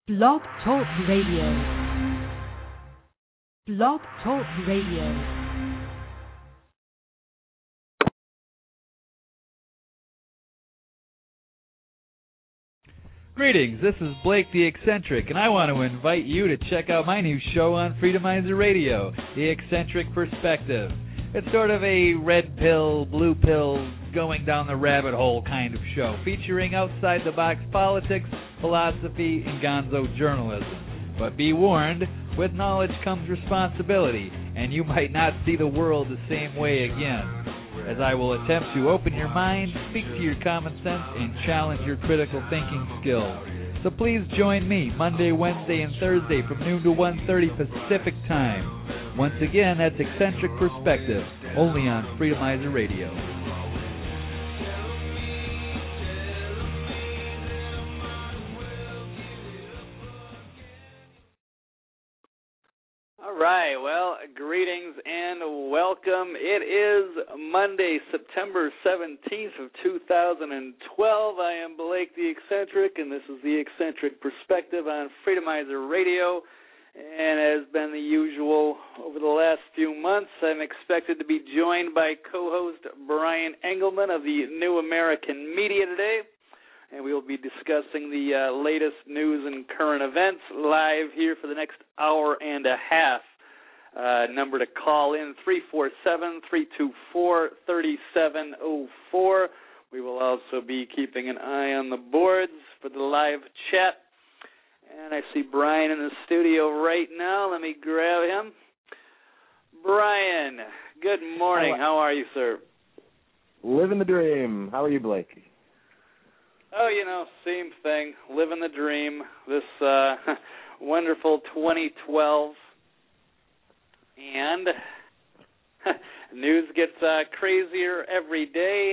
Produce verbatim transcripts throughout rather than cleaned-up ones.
Blog Talk Radio. Blog Talk Radio. Greetings, this is Blake the Eccentric, and I want to invite you to check out my new show on Freedomizer Radio, The Eccentric Perspective. It's sort of a red pill, blue pill, going down the rabbit hole kind of show, featuring outside-the-box politics, philosophy, and gonzo journalism. But be warned, with knowledge comes responsibility, and you might not see the world the same way again, as I will attempt to open your mind, speak to your common sense, and challenge your critical thinking skills. So please join me Monday, Wednesday, and Thursday from noon to one thirty Pacific Time. Once again, that's Eccentric Perspective, only on Freedomizer Radio. All right, well, greetings and welcome. It is Monday, September seventeenth of two thousand twelve. I am Blake the Eccentric, and this is the Eccentric Perspective on Freedomizer Radio. And as been the usual over the last few months, I'm expected to be joined by co-host Brian Engelman of the New American Media today. And we will be discussing the uh, latest news and current events live here for the next hour and a half. Uh, number to call in, three four seven, three two four, three seven zero four. We will also be keeping an eye on the boards for the live chat. And I see Brian in the studio right now. Let me grab him. Brian, good morning. How are you, sir? Living the dream. How are you, Blake? Oh, you know, same thing. Living the dream. This uh, wonderful twenty twelve. And news gets uh, crazier every day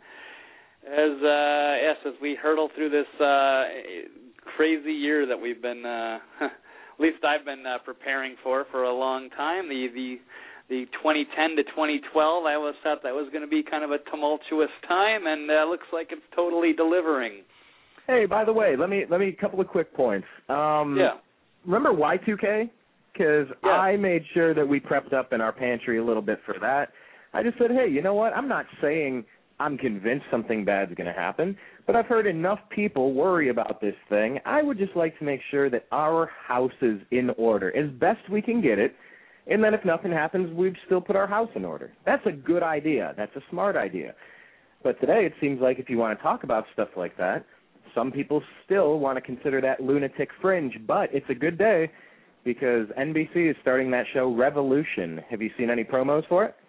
as, uh, yes, as we hurtle through this uh, crazy year that we've been, uh, at least I've been uh, preparing for for a long time. The, the the twenty ten to twenty twelve, I always thought that was going to be kind of a tumultuous time, and uh, looks like it's totally delivering. Hey, by the way, let me let me a couple of quick points. Um, yeah. Remember Y two K? Because yeah. I made sure that we prepped up in our pantry a little bit for that. I just said, hey, you know what? I'm not saying I'm convinced something bad's going to happen, but I've heard enough people worry about this thing. I would just like to make sure that our house is in order as best we can get it. And then if nothing happens, we'd still put our house in order. That's a good idea. That's a smart idea. But today it seems like if you want to talk about stuff like that, some people still want to consider that lunatic fringe. But it's a good day because N B C is starting that show Revolution. Have you seen any promos for it?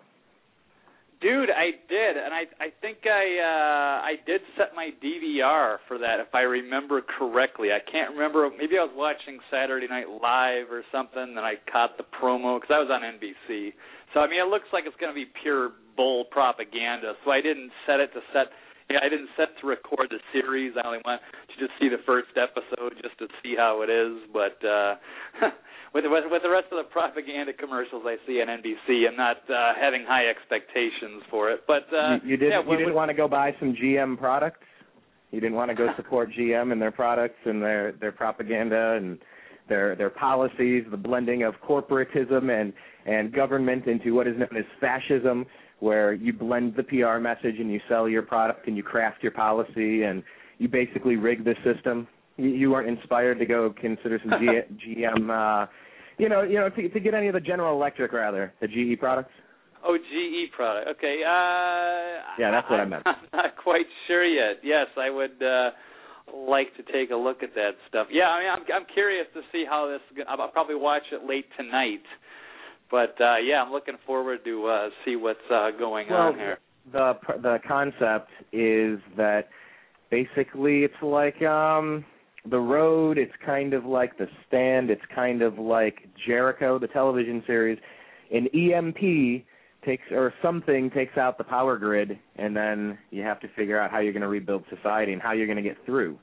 Dude, I did, and I I think I uh, I did set my D V R for that, if I remember correctly. I can't remember. Maybe I was watching Saturday Night Live or something, and I caught the promo, because I was on N B C. So, I mean, it looks like it's going to be pure bull propaganda, so I didn't set it to set, yeah, I didn't set to record the series. I only went to just see the first episode just to see how it is, but uh, with, the, with the rest of the propaganda commercials I see on N B C, I'm not uh, having high expectations for it. But uh, you, you, did, yeah, you didn't want to go buy some G M products? You didn't want to go support G M and their products and their, their propaganda and their their policies, the blending of corporatism and, and government into what is known as fascism, where you blend the P R message and you sell your product and you craft your policy and you basically rig the system. You, you weren't inspired to go consider some G, GM, uh, you know, you know, to, to get any of the General Electric, rather, the G E products. Oh, G E product. Okay. Uh, yeah, that's what I, I meant. I'm not quite sure yet. Yes, I would uh, like to take a look at that stuff. Yeah, I mean, I'm, I'm curious to see how this. I'll probably watch it late tonight. But uh, yeah, I'm looking forward to uh, see what's uh, going well, on here. The the concept is that basically it's like um, The Road. It's kind of like The Stand. It's kind of like Jericho, the television series. An E M P takes or something takes out the power grid, and then you have to figure out how you're going to rebuild society and how you're going to get through.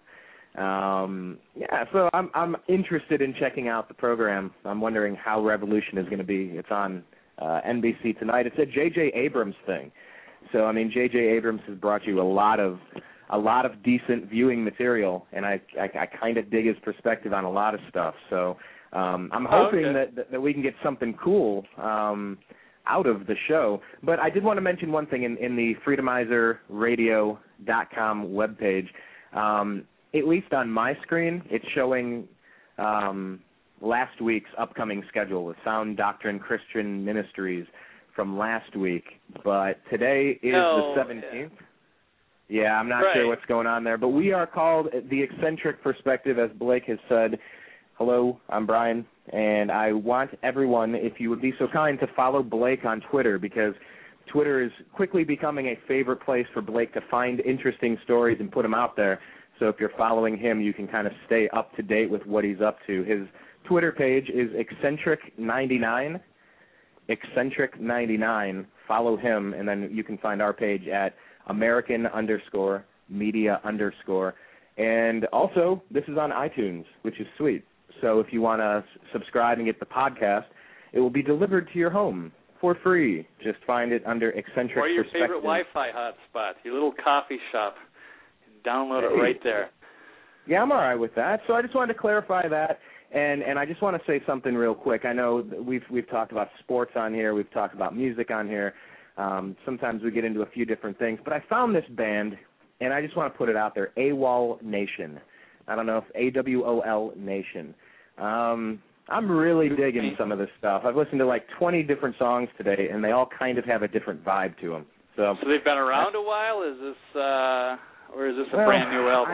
Um, yeah, so I'm I'm interested in checking out the program. I'm wondering how Revolution is going to be. It's on uh, N B C tonight. It's a J J Abrams thing. So, I mean, J J Abrams has brought you a lot of a lot of decent viewing material, and I I, I kind of dig his perspective on a lot of stuff. So um, I'm hoping oh, okay. that, that that we can get something cool um, out of the show. But I did want to mention one thing in, in the freedomizer radio dot com webpage. Um, at least on my screen, it's showing um, last week's upcoming schedule with Sound Doctrine Christian Ministries from last week. But today is no, the seventeenth. Yeah, yeah I'm not right. sure what's going on there. But we are called The Eccentric Perspective, as Blake has said. Hello, I'm Brian, and I want everyone, if you would be so kind, to follow Blake on Twitter, because Twitter is quickly becoming a favorite place for Blake to find interesting stories and put them out there. So if you're following him, you can kind of stay up to date with what he's up to. His Twitter page is eccentric ninety-nine, eccentric ninety-nine. Follow him, and then you can find our page at American underscore media underscore. And also, this is on iTunes, which is sweet. So if you want to subscribe and get the podcast, it will be delivered to your home for free. Just find it under Eccentric Or your Perspective. favorite Wi-Fi hotspot, your little coffee shop. Download it right there. Yeah, I'm all right with that. So I just wanted to clarify that, and and I just want to say something real quick. I know we've we've talked about sports on here, we've talked about music on here. Um, sometimes we get into a few different things, but I found this band, and I just want to put it out there: AWOL Nation. I don't know if A W O L Nation. Um, I'm really digging some of this stuff. I've listened to like twenty different songs today, and they all kind of have a different vibe to them. So, so they've been around a while? Is this, uh, or is this a well, brand new album?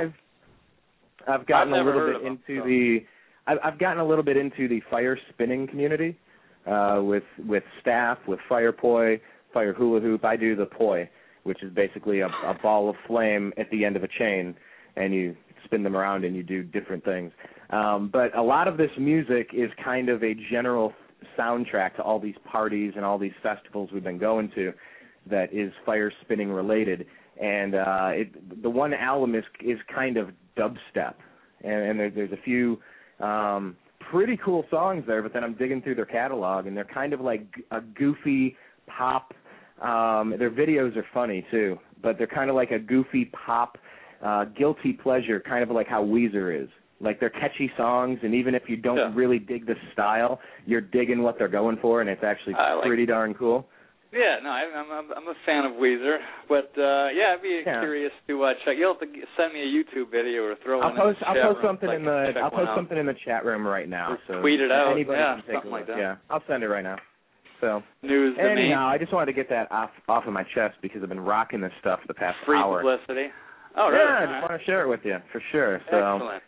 I've, I've gotten I've a little never bit heard of into them, so. the, I've, I've gotten a little bit into the fire spinning community uh, with with staff, with fire poi, fire hula hoop. I do the poi, which is basically a, a ball of flame at the end of a chain, and you spin them around and you do different things. Um, but a lot of this music is kind of a general soundtrack to all these parties and all these festivals we've been going to that is fire spinning related. And uh, it, the one album is is kind of dubstep, and, and there, there's a few um, pretty cool songs there. But then I'm digging through their catalog, and they're kind of like a goofy pop. Um, their videos are funny too, but they're kind of like a goofy pop, uh, guilty pleasure, kind of like how Weezer is. Like, they're catchy songs, and even if you don't yeah. really dig the style, you're digging what they're going for, and it's actually like pretty darn cool. Yeah, no, I, I'm I'm a fan of Weezer, but uh, yeah, I'd be yeah. curious to uh, check. You'll have to send me a YouTube video or throw I'll one post, in the I'll chat post room something so in the I'll post out. something in the chat room right now. Or so tweet it out. Anybody Yeah, can take something a look. like that. Yeah, I'll send it right now. So news to me. anyhow, I just wanted to get that off off of my chest because I've been rocking this stuff the past Free hour. publicity. Oh, really? Yeah, I All just right. want to share it with you for sure. So, Excellent.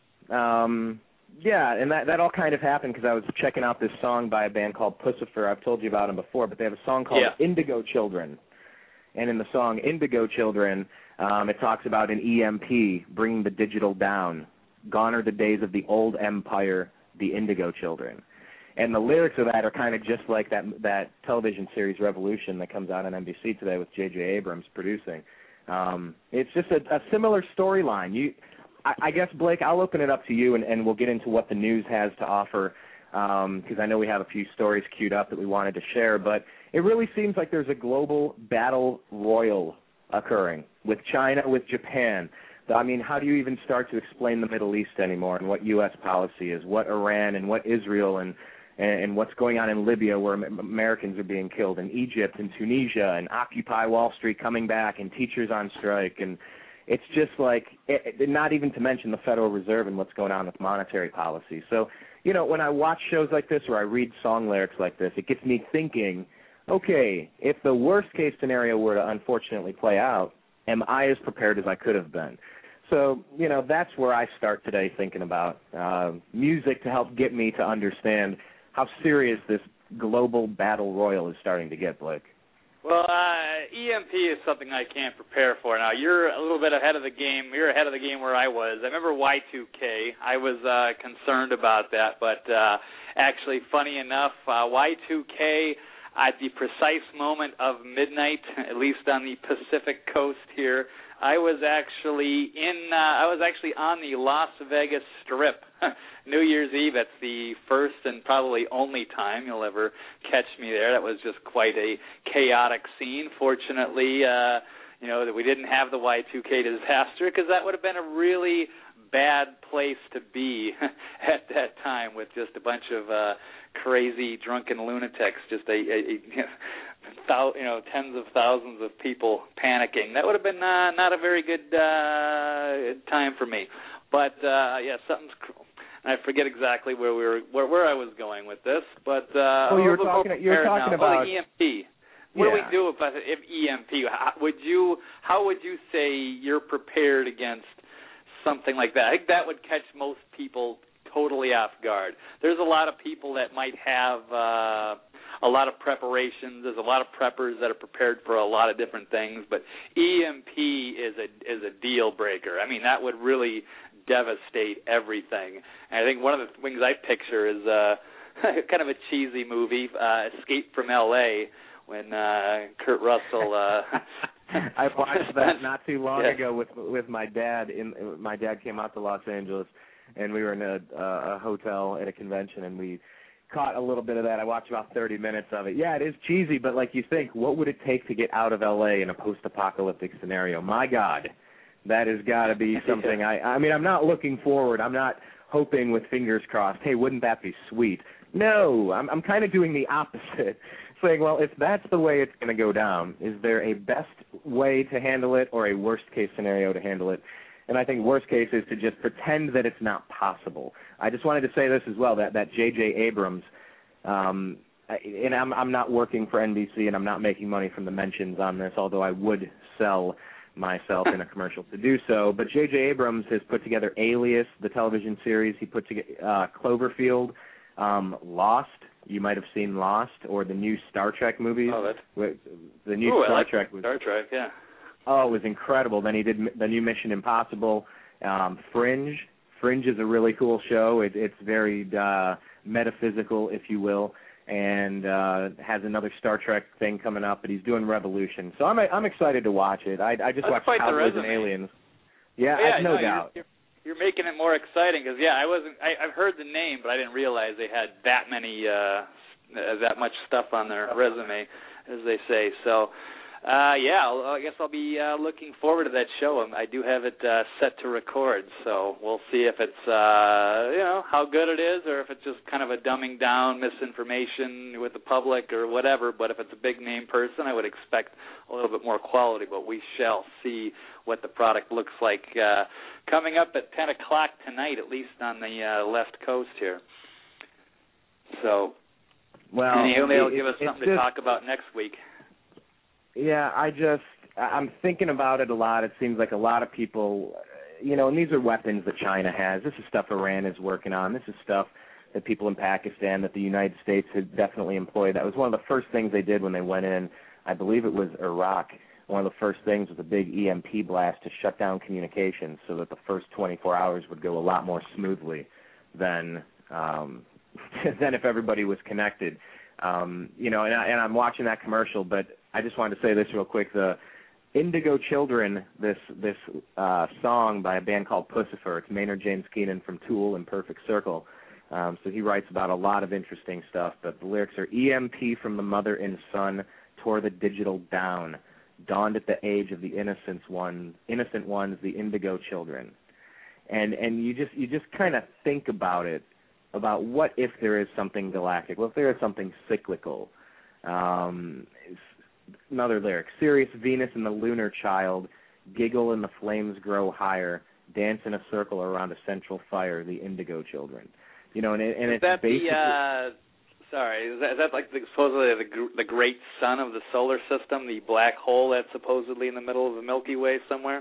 Um, yeah, and that, that all kind of happened because I was checking out this song by a band called Pussifer. I've told you about them before, but they have a song called yeah. Indigo Children. And in the song Indigo Children, um, it talks about an E M P bringing the digital down. Gone are the days of the old empire, the Indigo Children. And the lyrics of that are kind of just like that that television series Revolution that comes out on N B C today with J J Abrams producing. Um, it's just a, a similar storyline. You, I, I guess, Blake, I'll open it up to you, and, and we'll get into what the news has to offer, because um, I know we have a few stories queued up that we wanted to share. But it really seems like there's a global battle royal occurring with China, with Japan. I mean, how do you even start to explain the Middle East anymore and what U S policy is, what Iran and what Israel and and what's going on in Libya where Americans are being killed, and Egypt and Tunisia and Occupy Wall Street coming back and teachers on strike. And it's just like, it, not even to mention the Federal Reserve and what's going on with monetary policy. So, you know, when I watch shows like this or I read song lyrics like this, it gets me thinking, okay, if the worst-case scenario were to unfortunately play out, am I as prepared as I could have been? So, you know, that's where I start today thinking about uh, music to help get me to understand how serious this global battle royal is starting to get, Blake. Well, uh, E M P is something I can't prepare for. Now, you're a little bit ahead of the game. You're ahead of the game where I was. I remember Y two K. I was uh, concerned about that, but uh, actually, funny enough, uh, Y two K, at the precise moment of midnight, at least on the Pacific coast here, I was actually in. Uh, I was actually on the Las Vegas Strip, New Year's Eve. It's the first and probably only time you'll ever catch me there. That was just quite a chaotic scene. Fortunately, uh, you know, that we didn't have the Y two K disaster, because that would have been a really bad place to be at that time with just a bunch of uh, crazy drunken lunatics, just a, a, a you know, tens of thousands of people panicking. That would have been uh, not a very good uh, time for me. But uh, yeah, something's. I forget exactly where we were, where, where I was going with this, but uh, oh, you were we'll talking. You were talking now. about oh, the E M P. What yeah. do we do if, if E M P? How would you? How would you say you're prepared against something like that? I think that would catch most people totally off guard. There's a lot of people that might have uh, a lot of preparations. There's a lot of preppers that are prepared for a lot of different things, but E M P is a is a deal breaker. I mean, that would really devastate everything. And I think one of the things I picture is uh, kind of a cheesy movie, uh, Escape from L A, when uh, Kurt Russell. Uh, I watched that not too long yes. ago with with my dad. In my dad came out to Los Angeles, and we were in a, uh, a hotel at a convention, and we caught a little bit of that. I watched about thirty minutes of it. Yeah, it is cheesy, but like you think, what would it take to get out of L A in a post-apocalyptic scenario? My God. That has got to be something. I, I mean, I'm not looking forward. I'm not hoping with fingers crossed, hey, wouldn't that be sweet? No, I'm, I'm kind of doing the opposite, saying, well, if that's the way it's going to go down, is there a best way to handle it or a worst-case scenario to handle it? And I think worst case is to just pretend that it's not possible. I just wanted to say this as well, that, that J J Abrams, um, and I'm, I'm not working for N B C and I'm not making money from the mentions on this, although I would sell myself in a commercial to do so, but J J Abrams has put together Alias, the television series. He put together uh, Cloverfield, um, Lost. You might have seen Lost, or the new Star Trek movies. Oh, that's... The new Ooh, Star I like Trek was Star Trek, yeah. Oh, it was incredible. Then he did the new Mission Impossible, um, Fringe. Fringe is a really cool show. It, it's very uh, metaphysical, if you will, and uh, has another Star Trek thing coming up, but he's doing Revolution. So I'm I'm excited to watch it. I, I just That's watched Cowboys and Aliens. Yeah, yeah I've no no, doubt. You're, you're, you're making it more exciting because, yeah, I wasn't. I, I've heard the name, but I didn't realize they had that many, uh, that much stuff on their resume, as they say. So, uh, yeah, I'll, I guess I'll be uh, looking forward to that show. I do have it uh, set to record, so we'll see if it's, uh, you know, how good it is, or if it's just kind of a dumbing down misinformation with the public or whatever. But if it's a big name person, I would expect a little bit more quality. But we shall see what the product looks like uh, coming up at ten o'clock tonight, at least on the uh, left coast here. So, well, and he'll, he'll it, give us something just, to talk about next week. Yeah, I just, I'm thinking about it a lot. It seems like a lot of people, you know, and these are weapons that China has. This is stuff Iran is working on. This is stuff that people in Pakistan, that the United States had definitely employed. That was one of the first things they did when they went in. I believe it was Iraq. One of the first things was a big E M P blast to shut down communications so that the first twenty-four hours would go a lot more smoothly than um, than if everybody was connected. Um, you know, and, I, and I'm watching that commercial, but I just wanted to say this real quick. The Indigo Children, this this uh, song by a band called Pussifer. It's Maynard James Keenan from Tool and Perfect Circle. Um, so he writes about a lot of interesting stuff. But the lyrics are, E M P from the mother and son tore the digital down, dawned at the age of the innocent ones, innocent ones, the Indigo Children. And and you just you just kind of think about it, about what if there is something galactic, what if there is something cyclical. Um, another lyric, Sirius, Venus, and the lunar child giggle and the flames grow higher, dance in a circle around a central fire, the Indigo Children. You know, and, and is it's that basically... the, uh, sorry, is that, is that like the, supposedly the, the great sun of the solar system, the black hole that's supposedly in the middle of the Milky Way somewhere?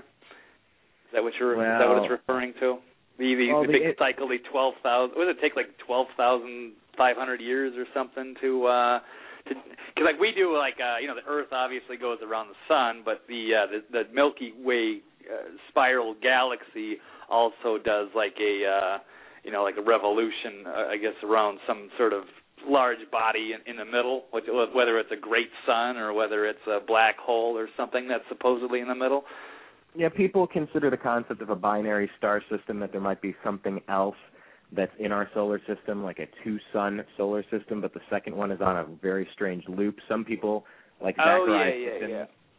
Is that what you're? Well, is that what it's referring to? The, the, well, the the, big it, cycle, the twelve thousand. What does it take? Like twelve thousand five hundred years or something to. Uh, to because like we do, like uh, you know, the Earth obviously goes around the sun, but the uh, the, the Milky Way uh, spiral galaxy also does like a uh, you know like a revolution, uh, I guess, around some sort of large body in, in the middle, which, whether it's a great sun or whether it's a black hole or something that's supposedly in the middle. Yeah, people consider the concept of a binary star system, that there might be something else that's in our solar system, like a two-sun solar system, but the second one is on a very strange loop. Some people, like oh, Zachariah yeah, yeah, Sitchin, yeah.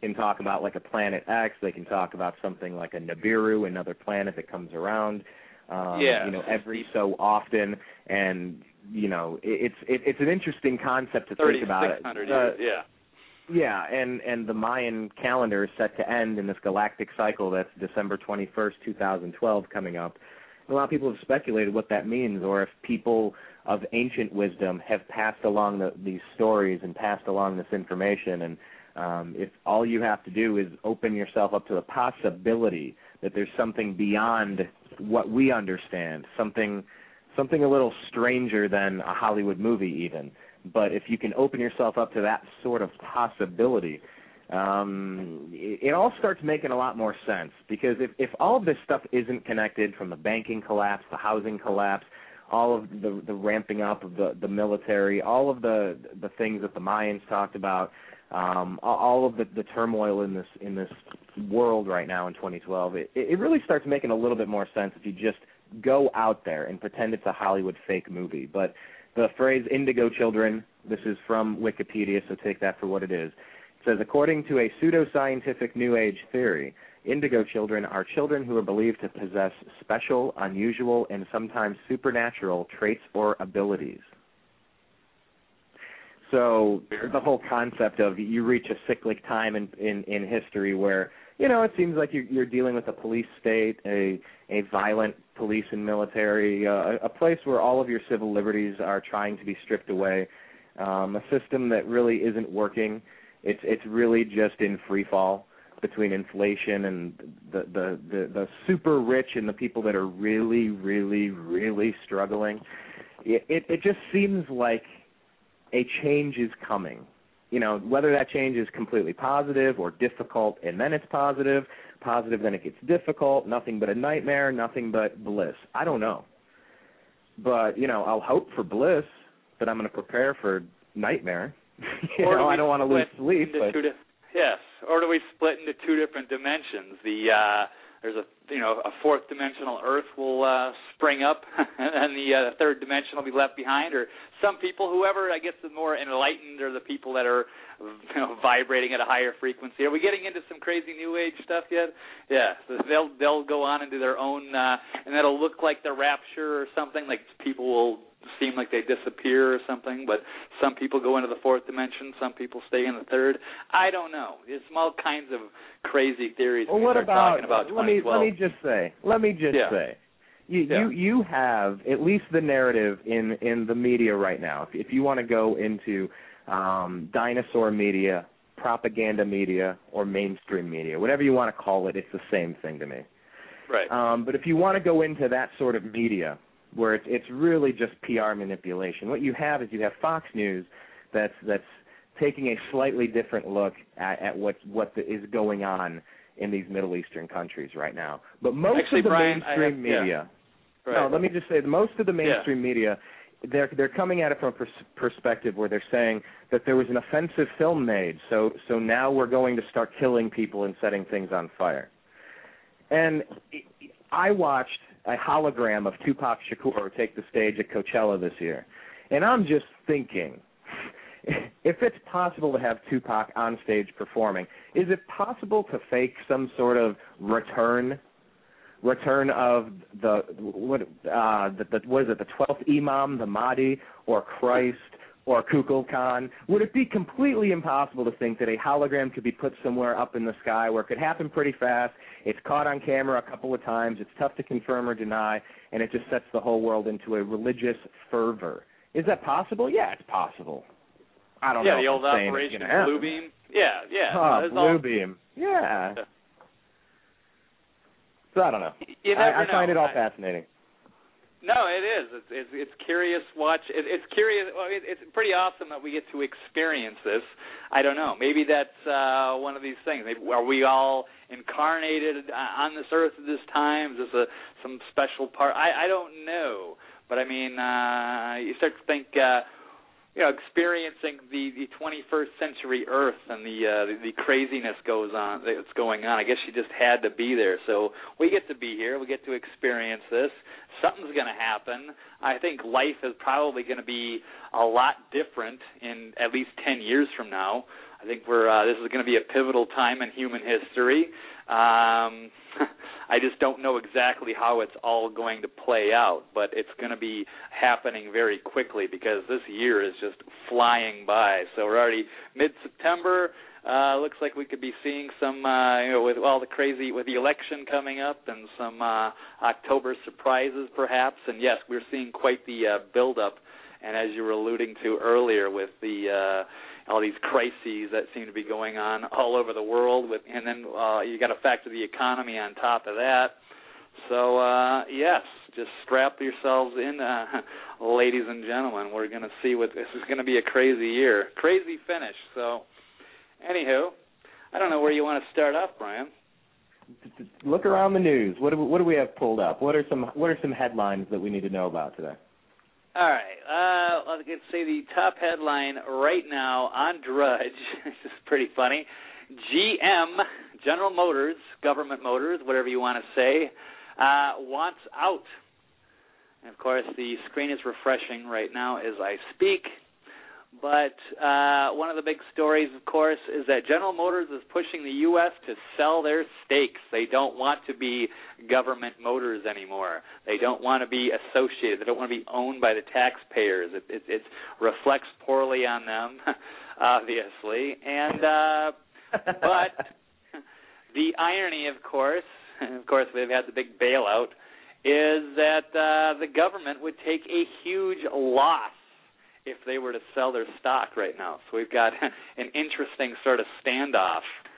can talk about like a Planet X. They can talk about something like a Nibiru, another planet that comes around, um, yeah. you know, every so often. And, you know, it, it's it, it's an interesting concept to think about. thirty-six hundred uh, years, yeah. Yeah, and, and the Mayan calendar is set to end in this galactic cycle that's December twenty-first, two thousand twelve coming up. And a lot of people have speculated what that means, or if people of ancient wisdom have passed along the, these stories and passed along this information, and um, if all you have to do is open yourself up to the possibility that there's something beyond what we understand, something something a little stranger than a Hollywood movie even. But if you can open yourself up to that sort of possibility, um, it, it all starts making a lot more sense. Because if, if all of this stuff isn't connected, from the banking collapse, the housing collapse, all of the, the ramping up of the, the military, all of the the things that the Mayans talked about, um, all of the, the turmoil in this in this world right now in twenty twelve, it, it really starts making a little bit more sense if you just go out there and pretend it's a Hollywood fake movie. But the phrase indigo children, this is from Wikipedia, so take that for what it is. It says, according to a pseudoscientific New Age theory, indigo children are children who are believed to possess special, unusual, and sometimes supernatural traits or abilities. So the whole concept of you reach a cyclic time in, in, in history where, you know, it seems like you're, you're dealing with a police state, a a violent police and military, uh, a place where all of your civil liberties are trying to be stripped away, um, a system that really isn't working. It's it's really just in free fall between inflation and the, the, the, the super rich and the people that are really, really, really struggling. It, it, it just seems like a change is coming. You know, whether that change is completely positive or difficult and then it's positive, positive then it gets difficult, nothing but a nightmare, nothing but bliss. I don't know. But, you know, I'll hope for bliss, but I'm going to prepare for nightmare. you or know, I don't want to lose sleep. But... Di- yes, or do we split into two different dimensions? The uh, There's a, you know, a fourth dimensional Earth will uh, spring up, and the uh, third dimension will be left behind. Or some people, whoever I guess the more enlightened, are the people that are, you know, vibrating at a higher frequency. Are we getting into some crazy New Age stuff yet? Yeah, so they'll they'll go on and do their own, uh, and that'll look like the rapture or something. Like people will seem like they disappear or something, but some people go into the fourth dimension, some people stay in the third. I don't know. There's all kinds of crazy theories. Well, what about, about let me let me just say, let me just yeah. say, you, yeah. you you have at least the narrative in, in the media right now. If, if you want to go into um, dinosaur media, propaganda media, or mainstream media, whatever you want to call it, it's the same thing to me. Right. Um, but if you want to go into that sort of media, where it's, it's really just P R manipulation, what you have is you have Fox News that's that's taking a slightly different look at, at what what the, is going on in these Middle Eastern countries right now. But most Actually, of the Brian, mainstream have, media, yeah. right. no, let me just say, most of the mainstream yeah. media, they're they're coming at it from a pers- perspective where they're saying that there was an offensive film made, so so now we're going to start killing people and setting things on fire. And I watched a hologram of Tupac Shakur take the stage at Coachella this year, and I'm just thinking, if it's possible to have Tupac on stage performing, is it possible to fake some sort of return, return of the what? Uh, the, the what is it? The twelfth Imam, the Mahdi, or Christ, or Kukulkan? Would it be completely impossible to think that a hologram could be put somewhere up in the sky where it could happen pretty fast? It's caught on camera a couple of times. It's tough to confirm or deny, and it just sets the whole world into a religious fervor. Is that possible? Yeah, it's possible. I don't yeah, know. Yeah, the old Operation Blue Beam. Yeah, yeah. Oh, Blue all... Beam. Yeah. yeah. So I don't know. You I, I know. find it all I... fascinating. No, it is. It's it's, it's curious. Watch. It, it's curious. Well, it, it's pretty awesome that we get to experience this. I don't know. Maybe that's uh, one of these things. Maybe, are we all incarnated on this earth at this time? Is this a some special part? I, I don't know. But I mean, uh, you start to think. Uh, You know, experiencing the, the twenty-first century Earth and the, uh, the the craziness goes on that's going on. I guess you just had to be there. So we get to be here. We get to experience this. Something's going to happen. I think life is probably going to be a lot different in at least ten years from now. I think we're uh, this is going to be a pivotal time in human history. Um, I just don't know exactly how it's all going to play out, but it's going to be happening very quickly because this year is just flying by. So we're already mid-September. Uh, looks like we could be seeing some, uh, you know, with all the crazy, with the election coming up and some uh, October surprises perhaps. And yes, we're seeing quite the uh, build-up. And as you were alluding to earlier with the uh, all these crises that seem to be going on all over the world, with, and then uh, you got to factor the economy on top of that. So uh, yes, just strap yourselves in, uh, ladies and gentlemen. We're going to see what this is going to be a crazy year, crazy finish. So, anywho, I don't know where you want to start off, Brian. Look around the news. What do we, what do we have pulled up? What are some what are some headlines that we need to know about today? All right. Uh, let's say the top headline right now on Drudge. This is pretty funny. G M, General Motors, Government Motors, whatever you want to say, uh, wants out. And, of course, the screen is refreshing right now as I speak. But uh, one of the big stories, of course, is that General Motors is pushing the U S to sell their stakes. They don't want to be government motors anymore. They don't want to be associated. They don't want to be owned by the taxpayers. It, it, it reflects poorly on them, obviously. And uh, but the irony, of course, of course, they've had the big bailout, is that uh, the government would take a huge loss if they were to sell their stock right now. So we've got an interesting sort of standoff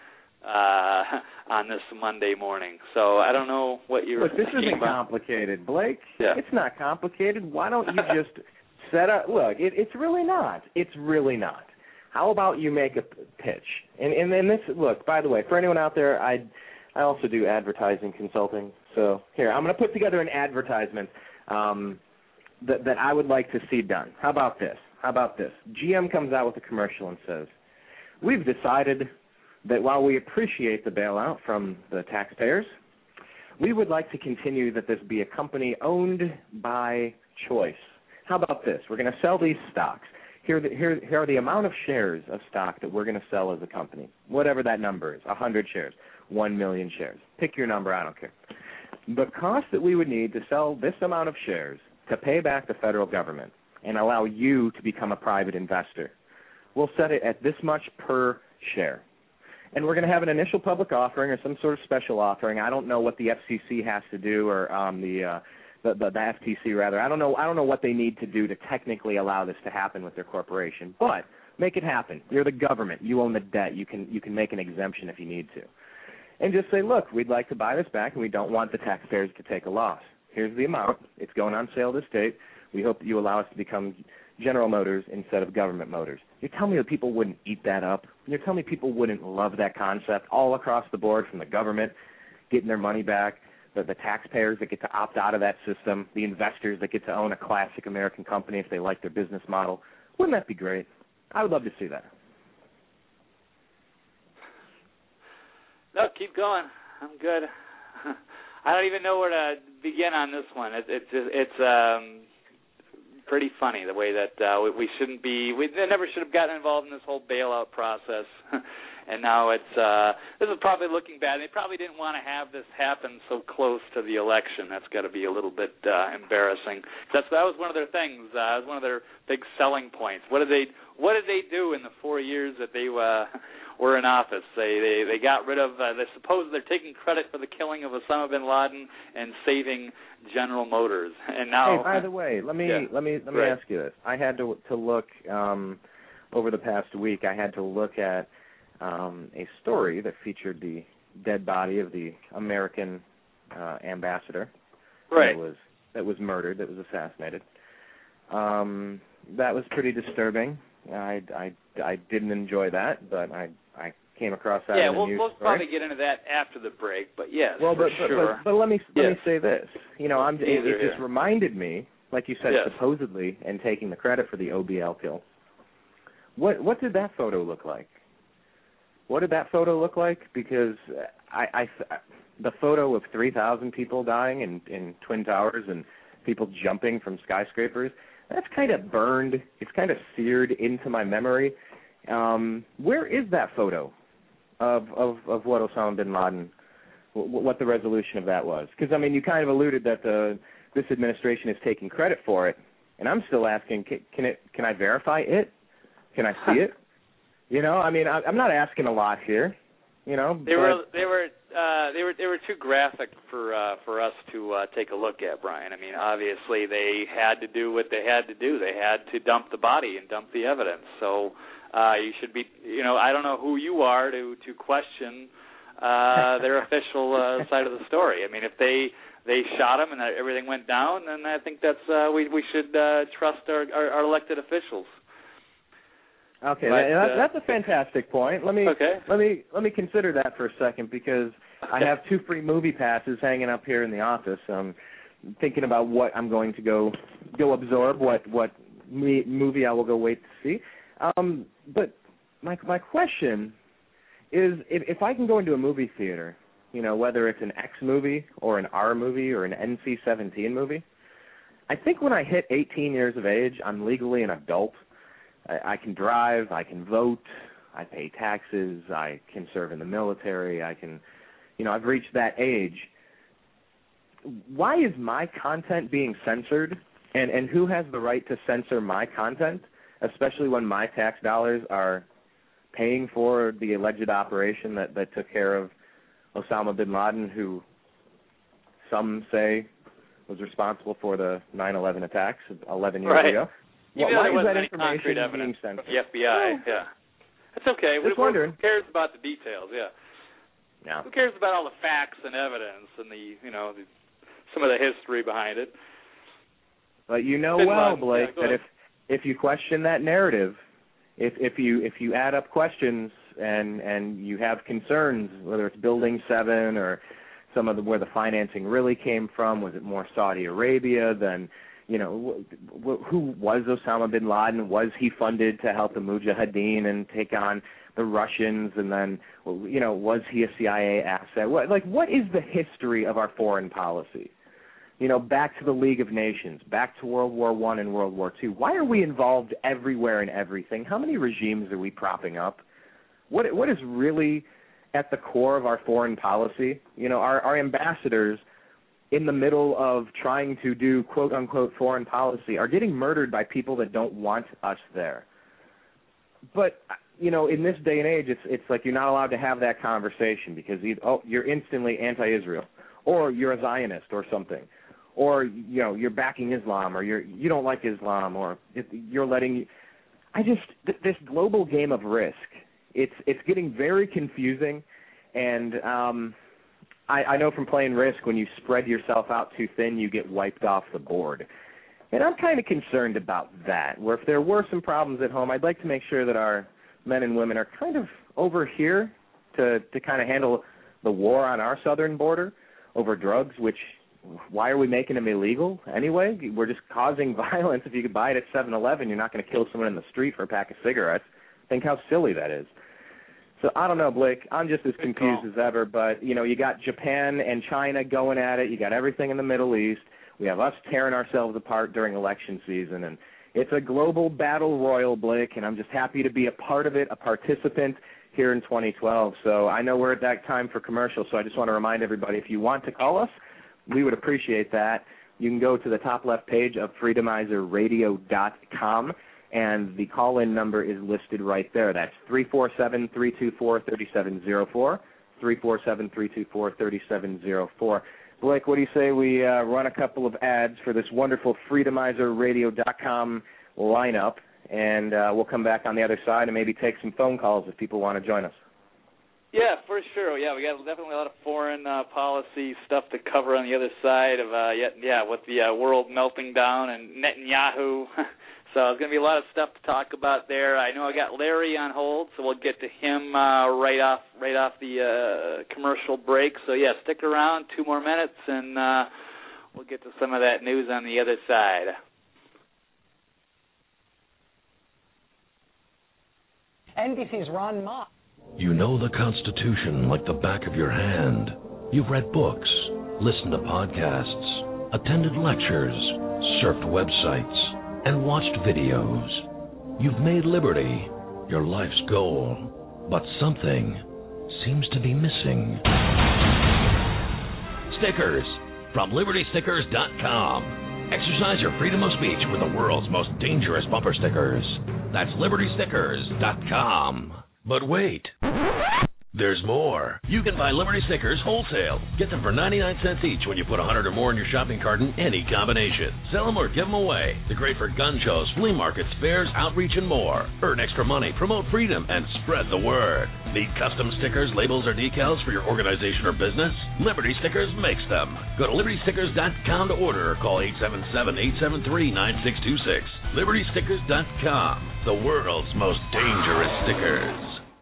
uh, on this Monday morning. So I don't know what you're Look, this thinking isn't about. complicated, Blake. Yeah. It's not complicated. Why don't you just set up – look, it, it's really not. It's really not. How about you make a pitch? And, and and this – look, by the way, for anyone out there, I I also do advertising consulting. So here, I'm going to put together an advertisement um, that, that I would like to see done. How about this? How about this? G M comes out with a commercial and says, we've decided that while we appreciate the bailout from the taxpayers, we would like to continue that this be a company owned by choice. How about this? We're going to sell these stocks. Here, the, here, here are the amount of shares of stock that we're going to sell as a company, whatever that number is, one hundred shares, one million shares. Pick your number, I don't care. The cost that we would need to sell this amount of shares to pay back the federal government and allow you to become a private investor, we'll set it at this much per share. And we're going to have an initial public offering or some sort of special offering. I don't know what the F C C has to do, or um, the, uh, the, the the F T C rather. I don't know. I don't know what they need to do to technically allow this to happen with their corporation. But make it happen. You're the government. You own the debt. You can you can make an exemption if you need to, and just say, look, we'd like to buy this back, and we don't want the taxpayers to take a loss. Here's the amount. It's going on sale this date. We hope that you allow us to become General Motors instead of Government Motors. You're telling me that people wouldn't eat that up? You're telling me people wouldn't love that concept all across the board, from the government getting their money back, the, the taxpayers that get to opt out of that system, the investors that get to own a classic American company if they like their business model? Wouldn't that be great? I would love to see that. No, keep going. I'm good. I don't even know where to begin on this one. It, it's it's um, pretty funny the way that uh, we, we shouldn't be. We never should have gotten involved in this whole bailout process, and now it's uh, this is probably looking bad. They probably didn't want to have this happen so close to the election. That's got to be a little bit uh, embarrassing. That's that was one of their things. Uh, that was one of their big selling points. What did they What did they do in the four years that they uh, were in office? They they, they got rid of. Uh, they suppose they're taking credit for the killing of Osama bin Laden and saving General Motors. And now, hey, by the way, let me yeah, let me let me right. ask you this. I had to to look um, over the past week. I had to look at um, a story that featured the dead body of the American uh, ambassador. Right. That was that was murdered. That was assassinated. Um, that was pretty disturbing. I, I, I didn't enjoy that, but I I came across that yeah, in a we'll, news we'll story. probably get into that after the break, but yes, well, for but, but, sure. but, but let me let yes. me say this. You know, I'm, it, Either, it just yeah. reminded me, like you said, yes. supposedly, and taking the credit for the O B L kill. What what did that photo look like? What did that photo look like? Because I, I the photo of three thousand people dying in, in Twin Towers and people jumping from skyscrapers, that's kind of burned. It's kind of seared into my memory. Um, where is that photo of, of, of what Osama bin Laden, what the resolution of that was? Because, I mean, you kind of alluded that the this administration is taking credit for it, and I'm still asking, can, can it? Can I verify it? Can I see it? You know, I mean, I, I'm not asking a lot here. You know, they were they were uh, they were they were too graphic for uh, for us to uh, take a look at, Brian. I mean, obviously they had to do what they had to do. They had to dump the body and dump the evidence. So uh, you should be, you know, I don't know who you are to to question uh, their official uh, side of the story. I mean, if they they shot him and everything went down, then I think that's uh, we we should uh, trust our, our, our elected officials. Okay, but, that, uh, that's a fantastic point. Let me okay. let me let me consider that for a second, because I have two free movie passes hanging up here in the office. I'm thinking about what I'm going to go go absorb, what what me, movie I will go wait to see. Um, but my my question is, if, if I can go into a movie theater, you know, whether it's an X movie or an R movie or an N C seventeen movie, I think when I hit eighteen years of age, I'm legally an adult. I can drive, I can vote, I pay taxes, I can serve in the military, I can, you know, I've reached that age. Why is my content being censored, and, and who has the right to censor my content, especially when my tax dollars are paying for the alleged operation that, that took care of Osama bin Laden, who some say was responsiable for the nine eleven attacks eleven years right. ago? Even Why though is there that wasn't any concrete information being evidence from censored? the F B I, Oh. yeah. That's okay. Just Who wondering. cares about the details, yeah. Yeah. Who cares about all the facts and evidence and the, you know, the, some of the history behind it? But you know Bin well, Laden. Blake, Yeah, that ahead. if if you question that narrative, if if you if you add up questions and and you have concerns, whether it's Building seven or some of the where the financing really came from, was it more Saudi Arabia than, you know, who was Osama bin Laden? Was he funded to help the Mujahideen and take on the Russians? And then, you know, was he a C I A asset? What, like, what is the history of our foreign policy? You know, back to the League of Nations, back to World War One and World War Two. Why are we involved everywhere and everything? How many regimes are we propping up? What what is really at the core of our foreign policy? You know, our, our ambassadors, in the middle of trying to do quote-unquote foreign policy, are getting murdered by people that don't want us there. But, you know, in this day and age, it's it's like you're not allowed to have that conversation because, you, oh, you're instantly anti-Israel, or you're a Zionist or something, or, you know, you're backing Islam, or you're, you don't like Islam, or you're letting – I just – this global game of risk, it's it's getting very confusing, and um, – I, I know from playing Risk, when you spread yourself out too thin, you get wiped off the board. And I'm kind of concerned about that, where if there were some problems at home, I'd like to make sure that our men and women are kind of over here to, to kind of handle the war on our southern border over drugs, which, why are we making them illegal anyway? We're just causing violence. If you could buy it at seven eleven, you're not going to kill someone in the street for a pack of cigarettes. Think how silly that is. So I don't know, Blake. I'm just as confused as ever. But, you know, you got Japan and China going at it. You got everything in the Middle East. We have us tearing ourselves apart during election season. And it's a global battle royal, Blake, and I'm just happy to be a part of it, a participant here in twenty twelve. So I know we're at that time for commercials, so I just want to remind everybody, if you want to call us, we would appreciate that. You can go to the top left page of freedomizer radio dot com. And the call-in number is listed right there. That's three four seven, three two four, three seven zero four, three four seven, three two four, three seven zero four. Blake, what do you say we uh, run a couple of ads for this wonderful freedomizer radio dot com lineup, and uh, we'll come back on the other side and maybe take some phone calls if people want to join us. Yeah, for sure. Yeah, we got definitely a lot of foreign uh, policy stuff to cover on the other side of, uh, yeah, yeah, with the uh, world melting down and Netanyahu. So there's going to be a lot of stuff to talk about there. I know I got Larry on hold, so we'll get to him uh, right off right off the uh, commercial break. So, yeah, stick around, two more minutes, and uh, we'll get to some of that news on the other side. N B C's Ron Mott. You know the Constitution like the back of your hand. You've read books, listened to podcasts, attended lectures, surfed websites, and watched videos. You've made liberty your life's goal, but something seems to be missing. Stickers from Liberty Stickers dot com. Exercise your freedom of speech with the world's most dangerous bumper stickers. That's Liberty Stickers dot com. But wait, there's more. You can buy Liberty Stickers wholesale. Get them for ninety-nine cents each when you put one hundred or more in your shopping cart in any combination. Sell them or give them away. They're great for gun shows, flea markets, fairs, outreach, and more. Earn extra money, promote freedom, and spread the word. Need custom stickers, labels, or decals for your organization or business? Liberty Stickers makes them. Go to Liberty Stickers dot com to order or call eight seven seven, eight seven three, nine six two six. Liberty Stickers dot com, the world's most dangerous stickers.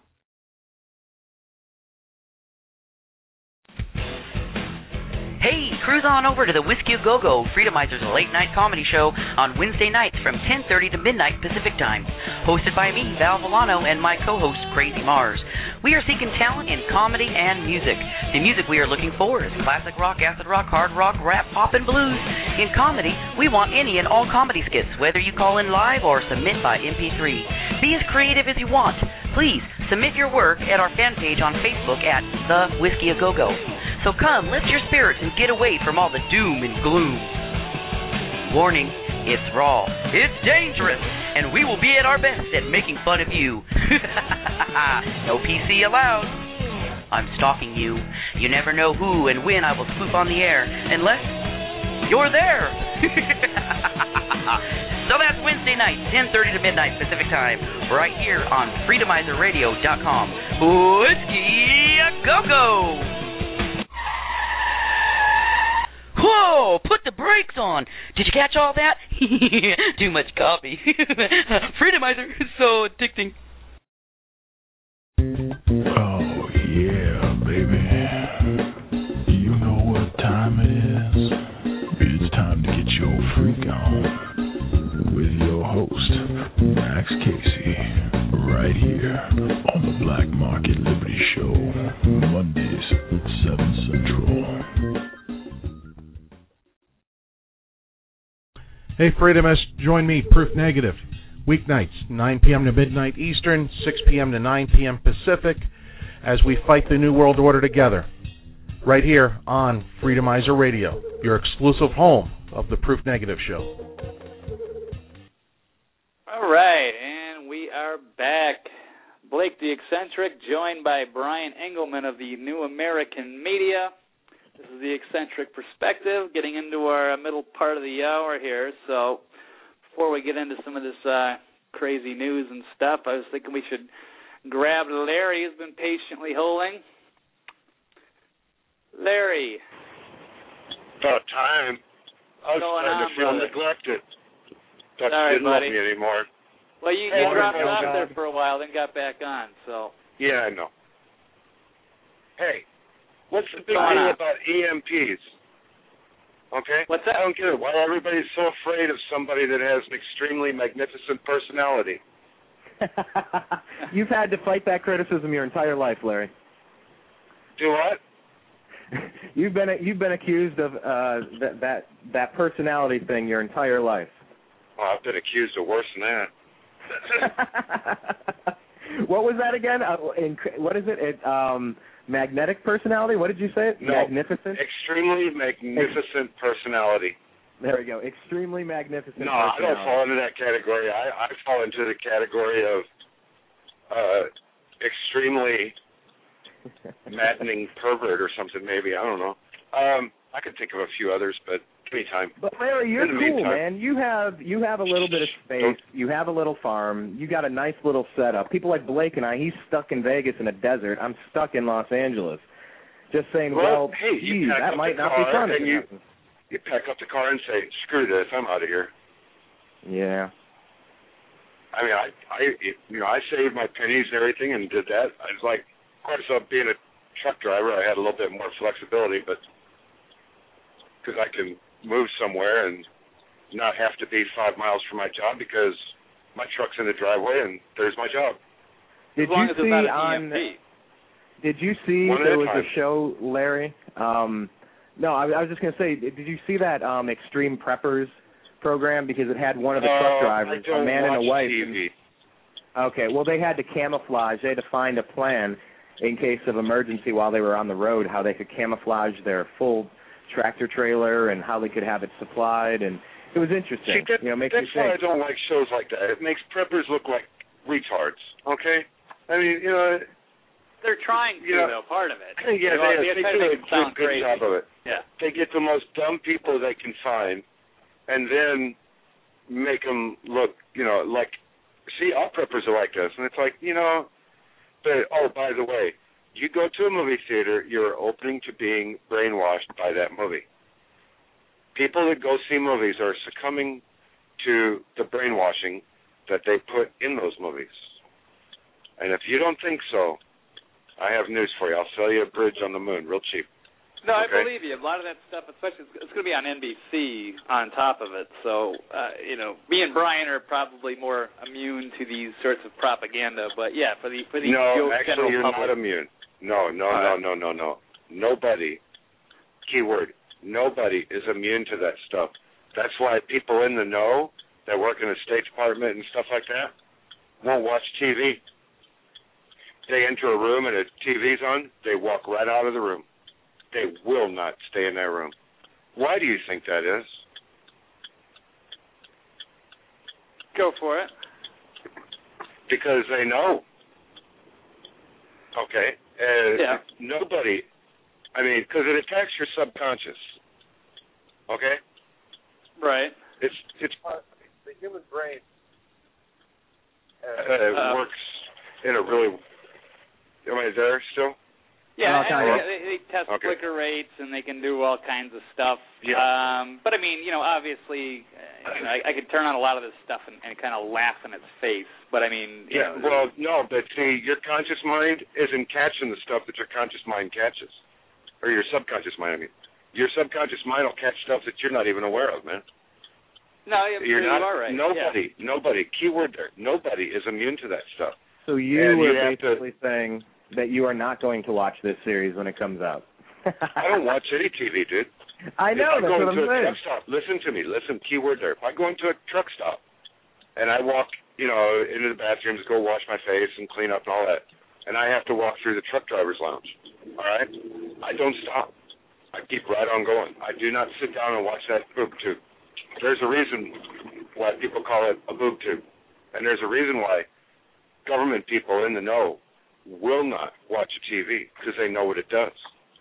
Hey, cruise on over to the Whiskey A Go-Go, Freedomizer's late-night comedy show on Wednesday nights from ten thirty to midnight Pacific Time. Hosted by me, Val Villano, and my co-host, Crazy Mars. We are seeking talent in comedy and music. The music we are looking for is classic rock, acid rock, hard rock, rap, pop, and blues. In comedy, we want any and all comedy skits, whether you call in live or submit by M P three. Be as creative as you want. Please submit your work at our fan page on Facebook at The Whiskey A Go-Go. So come, lift your spirits and get away from all the doom and gloom. Warning, it's raw, it's dangerous, and we will be at our best at making fun of you. No P C allowed. I'm stalking you. You never know who and when I will swoop on the air, unless you're there. So that's Wednesday night, ten thirty to midnight Pacific Time, right here on Freedomizer Radio dot com. Whiskey A Go-Go! Whoa, put the brakes on. Did you catch all that? Too much coffee. Freedomizer is so addicting. Oh, yeah, baby. You know what time it is. It's time to get your freak on with your host, Max Casey, right here on the Black Market Liberty Show, Mondays at seven Central. Hey, Freedomists, join me, Proof Negative, weeknights, nine p.m. to midnight Eastern, six p.m. to nine p.m. Pacific, as we fight the New World Order together, right here on Freedomizer Radio, your exclusive home of the Proof Negative Show. All right, and we are back. Blake the Eccentric, joined by Brian Engelman of the New American Media. This is the Eccentric Perspective, getting into our middle part of the hour here. So before we get into some of this uh, crazy news and stuff, I was thinking we should grab Larry, who's been patiently holding. Larry. About time. I was going starting on, to feel brother? neglected. Thought Sorry, you didn't buddy. love me anymore. Well, you, Hey, you dropped oh, off God. there for a while, then got back on. So Yeah, I know. Hey, what's the big going deal on? about E M Ps? Okay? What's that? I don't get it. Why everybody's so afraid of somebody that has an extremely magnificent personality? You've had to fight that criticism your entire life, Larry. Do what? You've been you've been accused of uh, that that that personality thing your entire life. Oh, I've been accused of worse than that. What was that again? Uh, in, what is it? It um, magnetic personality? What did you say? No, Magnificent? extremely magnificent personality. There we go. Extremely magnificent No, I personality. don't fall into that category. I, I fall into the category of uh, extremely maddening pervert or something, maybe. I don't know. Um, I could think of a few others, but give me time. But Larry, you're In the cool, meantime- man. You have you have a little bit of space. Don't- You have a little farm. You got a nice little setup. People like Blake and I, he's stuck in Vegas in a desert. I'm stuck in Los Angeles. Just saying, Well, well, hey, you geez, pack that up might the not car be fun. if and it you- happens. You pack up the car and say, screw this, I'm out of here. Yeah. I mean, I, I, you know, I saved my pennies and everything and did that. I was like, of course, uh, being a truck driver, I had a little bit more flexibility, but because I can move somewhere and not have to be five miles from my job because my truck's in the driveway and there's my job. Did as long you as it's see not an on? E M P. Did you see One at there a was time. a show, Larry? Um, no, I, I was just going to say, did you see that um, Extreme Preppers program? Because it had one of the truck Uh, drivers, I don't a man and a watch wife. T and- V. Okay, well, they had to camouflage. They had to find a plan in case of emergency while they were on the road, how they could camouflage their full tractor trailer and how they could have it supplied, and it was interesting. See, that, you know, makes that's you why I think. don't like shows like that. It makes preppers look like retards, okay? I mean, you know... They're trying to, you know, though, part of it. Yeah, you know, they, they try do to a make it sound good, good crazy. job of it. Yeah. They get the most dumb people they can find and then make them look, you know, like... See, all preppers are like this, and it's like, you know... But, oh, by the way, you go to a movie theater, you're opening to being brainwashed by that movie. People that go see movies are succumbing to the brainwashing that they put in those movies. And if you don't think so, I have news for you. I'll sell you a bridge on the moon real cheap. No, okay? I believe you. A lot of that stuff, especially, it's going to be on N B C on top of it. So, uh, you know, me and Brian are probably more immune to these sorts of propaganda. But, yeah, for the for the No, general actually, you're public. not immune. No, no, All no, right. no, no, no. Nobody, keyword, nobody is immune to that stuff. That's why people in the know that work in the State Department and stuff like that won't watch T V. They enter a room and a T V's on, they walk right out of the room. They will not stay in that room. Why do you think that is? Go for it. Because they know. Okay? Uh, Yeah. Nobody, I mean, because it attacks your subconscious. Okay? Right. It's, it's the human brain uh, Uh, works in a really, am I there still? Yeah, Well, and kind they, of. they, they test Okay. clicker rates, and they can do all kinds of stuff. Yeah. Um, but, I mean, you know, obviously, uh, you know, I, I could turn on a lot of this stuff and, and kind of laugh in its face. But, I mean, you Yeah, know, well, no, but see, your conscious mind isn't catching the stuff that your conscious mind catches. Or your subconscious mind, I mean. Your subconscious mind will catch stuff that you're not even aware of, man. no, you're, You're you not, are right. nobody, nobody, keyword there, nobody is immune to that stuff. So you And were you have to- basically saying that you are not going to watch this series when it comes out. I don't watch any T V, dude. I know, if I that's go what into I'm a saying. truck stop, listen to me, listen, keyword there. If I go into a truck stop and I walk, you know, into the bathrooms, go wash my face and clean up and all that, and I have to walk through the truck driver's lounge, all right, I don't stop. I keep right on going. I do not sit down and watch that boob tube. There's a reason why people call it a boob tube, and there's a reason why government people in the know will not watch a T V because they know what it does.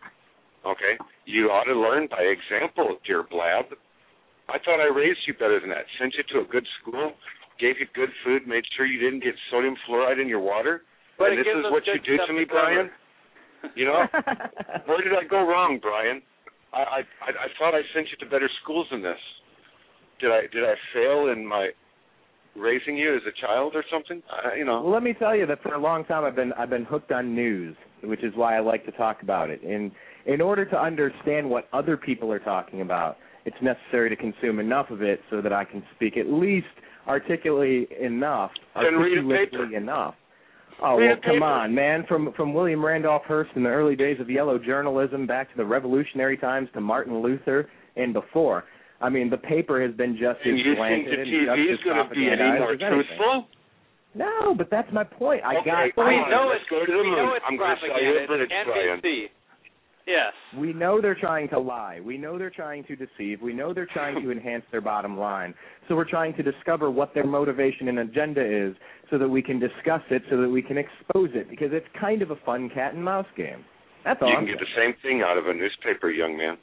Okay? You ought to learn by example, dear Blab. I thought I raised you better than that. Sent you to a good school, gave you good food, made sure you didn't get sodium fluoride in your water. But and it this gives is us what you good do stuff to me, to cover. Brian? You know? Where did I go wrong, Brian? I, I I thought I sent you to better schools than this. Did I did I fail in my raising you as a child or something? Uh, you know. Well, let me tell you that for a long time I've been I've been hooked on news, which is why I like to talk about it. And in order to understand what other people are talking about, it's necessary to consume enough of it so that I can speak at least articulately enough, Then read a articulately paper. enough. Oh, Read well, a come paper. on, man. From from William Randolph Hearst in the early days of yellow journalism back to the revolutionary times to Martin Luther and before. I mean, the paper has been just And as you think slanted the and T V just is as going to be any propagandized more as anything. truthful? No, but that's my point. I Okay, got. come we on, know let's it's, go to the we moon. know it's I'm going to sell you a propaganda. bridge, It's Brian. N B C. Yes. We know they're trying to lie. We know they're trying to deceive. We know they're trying to enhance their bottom line. So we're trying to discover what their motivation and agenda is so that we can discuss it, so that we can expose it, because it's kind of a fun cat and mouse game. That's all. You I'm can get the same thing out of a newspaper, young man.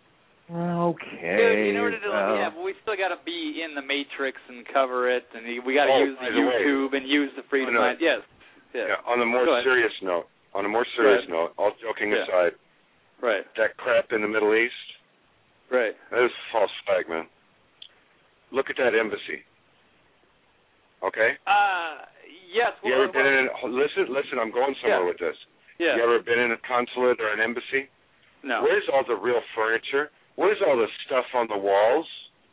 Okay. Dude, in order to, well, yeah, but we still got to be in the matrix and cover it, and we got to Oh, use the by the way. YouTube and use the freedom Oh, no. line. Yes. Yeah. Yeah, on a more Go ahead. serious note, on a more serious Right. note, all joking Yeah. aside, Right. that crap in the Middle East, Right. that is a false flag, man. Look at that embassy. Okay? Uh, yes. You Well, ever been in a, listen, listen, I'm going somewhere Yeah. with this. Yeah. You ever been in a consulate or an embassy? No. Where's all the real furniture? Where's all the stuff on the walls?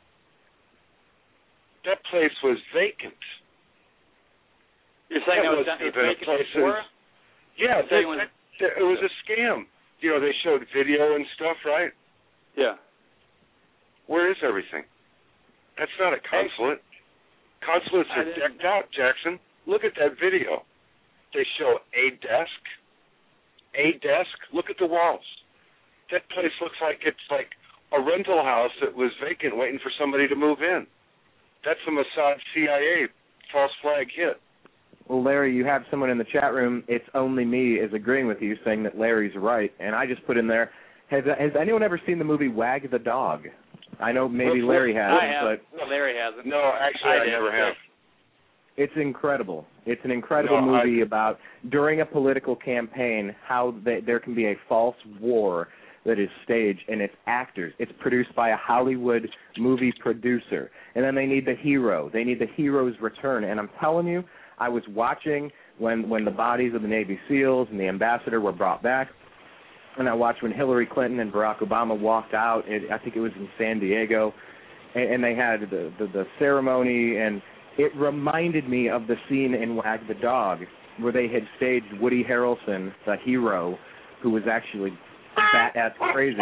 That place was vacant. You're saying that that was, wasn't it was even a vacant place that before? was- Yeah, that, saying when- that, that, it was a scam. You know, they showed video and stuff, right? Yeah. Where is everything? That's not a consulate. Consulates I are didn't- decked out, Jackson. look at that video. They show a desk, a desk. Look at the walls. That place looks like it's like a rental house that was vacant waiting for somebody to move in. That's a Mossad C I A false flag hit. Well, Larry, you have someone in the chat room, It's Only Me, is agreeing with you, saying that Larry's right. And I just put in there, has, has anyone ever seen the movie Wag the Dog? I know maybe Well, Larry hasn't, I have. but... Well, Larry hasn't. No, actually, I, I never have. It's incredible. It's an incredible No, movie I... about, during a political campaign, how they, there can be a false war that is staged, and it's actors. It's produced by a Hollywood movie producer. And then they need the hero. They need the hero's return. And I'm telling you, I was watching when, when the bodies of the Navy SEALs and the ambassador were brought back, and I watched when Hillary Clinton and Barack Obama walked out. It, I think it was in San Diego, and, and they had the, the, the ceremony, and it reminded me of the scene in Wag the Dog where they had staged Woody Harrelson, the hero, who was actually fat-ass crazy.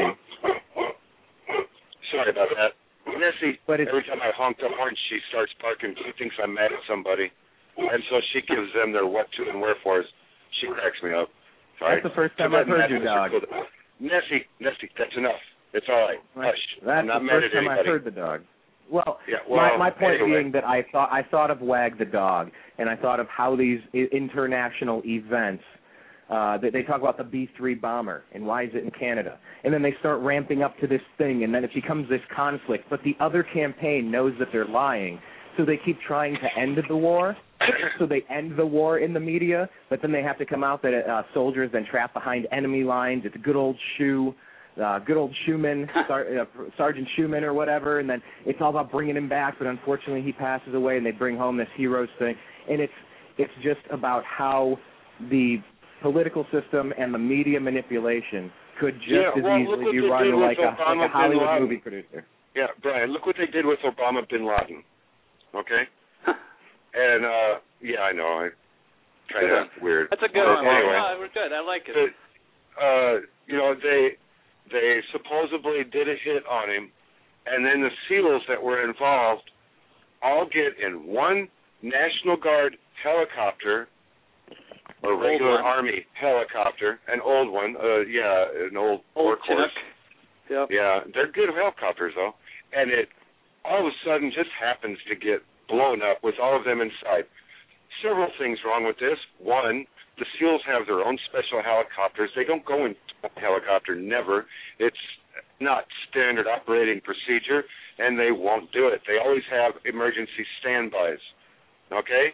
Sorry about that. Nessie, but every time I honk the horn, she starts barking. She thinks I'm mad at somebody. And so she gives them their what to and wherefores. She cracks me up. Sorry. That's the first time I've heard your dog. Nessie, Nessie, that's enough. It's all right. Hush. That's I'm not the mad first at time anybody. I heard the dog. Well, yeah, well my, my point anyway. being that I thought I thought of Wag the Dog, and I thought of how these I- international events, uh, they, they talk about the B three bomber, and why is it in Canada? And then they start ramping up to this thing, and then it becomes this conflict. But the other campaign knows that they're lying, so they keep trying to end the war. So they end the war in the media, but then they have to come out that uh, soldiers then trapped behind enemy lines. It's a good old shoe. Uh, good old Schumann, Sar- uh, Sergeant Schumann or whatever, and then it's all about bringing him back, but unfortunately he passes away, and they bring home this heroes thing, and it's it's just about how the political system and the media manipulation could just yeah, as well, easily be run run like a, like a Hollywood movie producer. Yeah, Brian, look what they did with Obama bin Laden, okay? and, uh, yeah, I know, I kind of weird. That's a good uh, one. Anyway, no, we're good. I like it. The, uh, you know, they... They supposedly did a hit on him, and then the SEALs that were involved all get in one National Guard helicopter or regular Army helicopter, an old one, uh, yeah, an old, old workhorse. Yep. Yeah, they're good helicopters, though. And it all of a sudden just happens to get blown up with all of them inside. Several things wrong with this. One, the SEALs have their own special helicopters. They don't go in a helicopter, never. It's not standard operating procedure, and they won't do it. They always have emergency standbys, okay?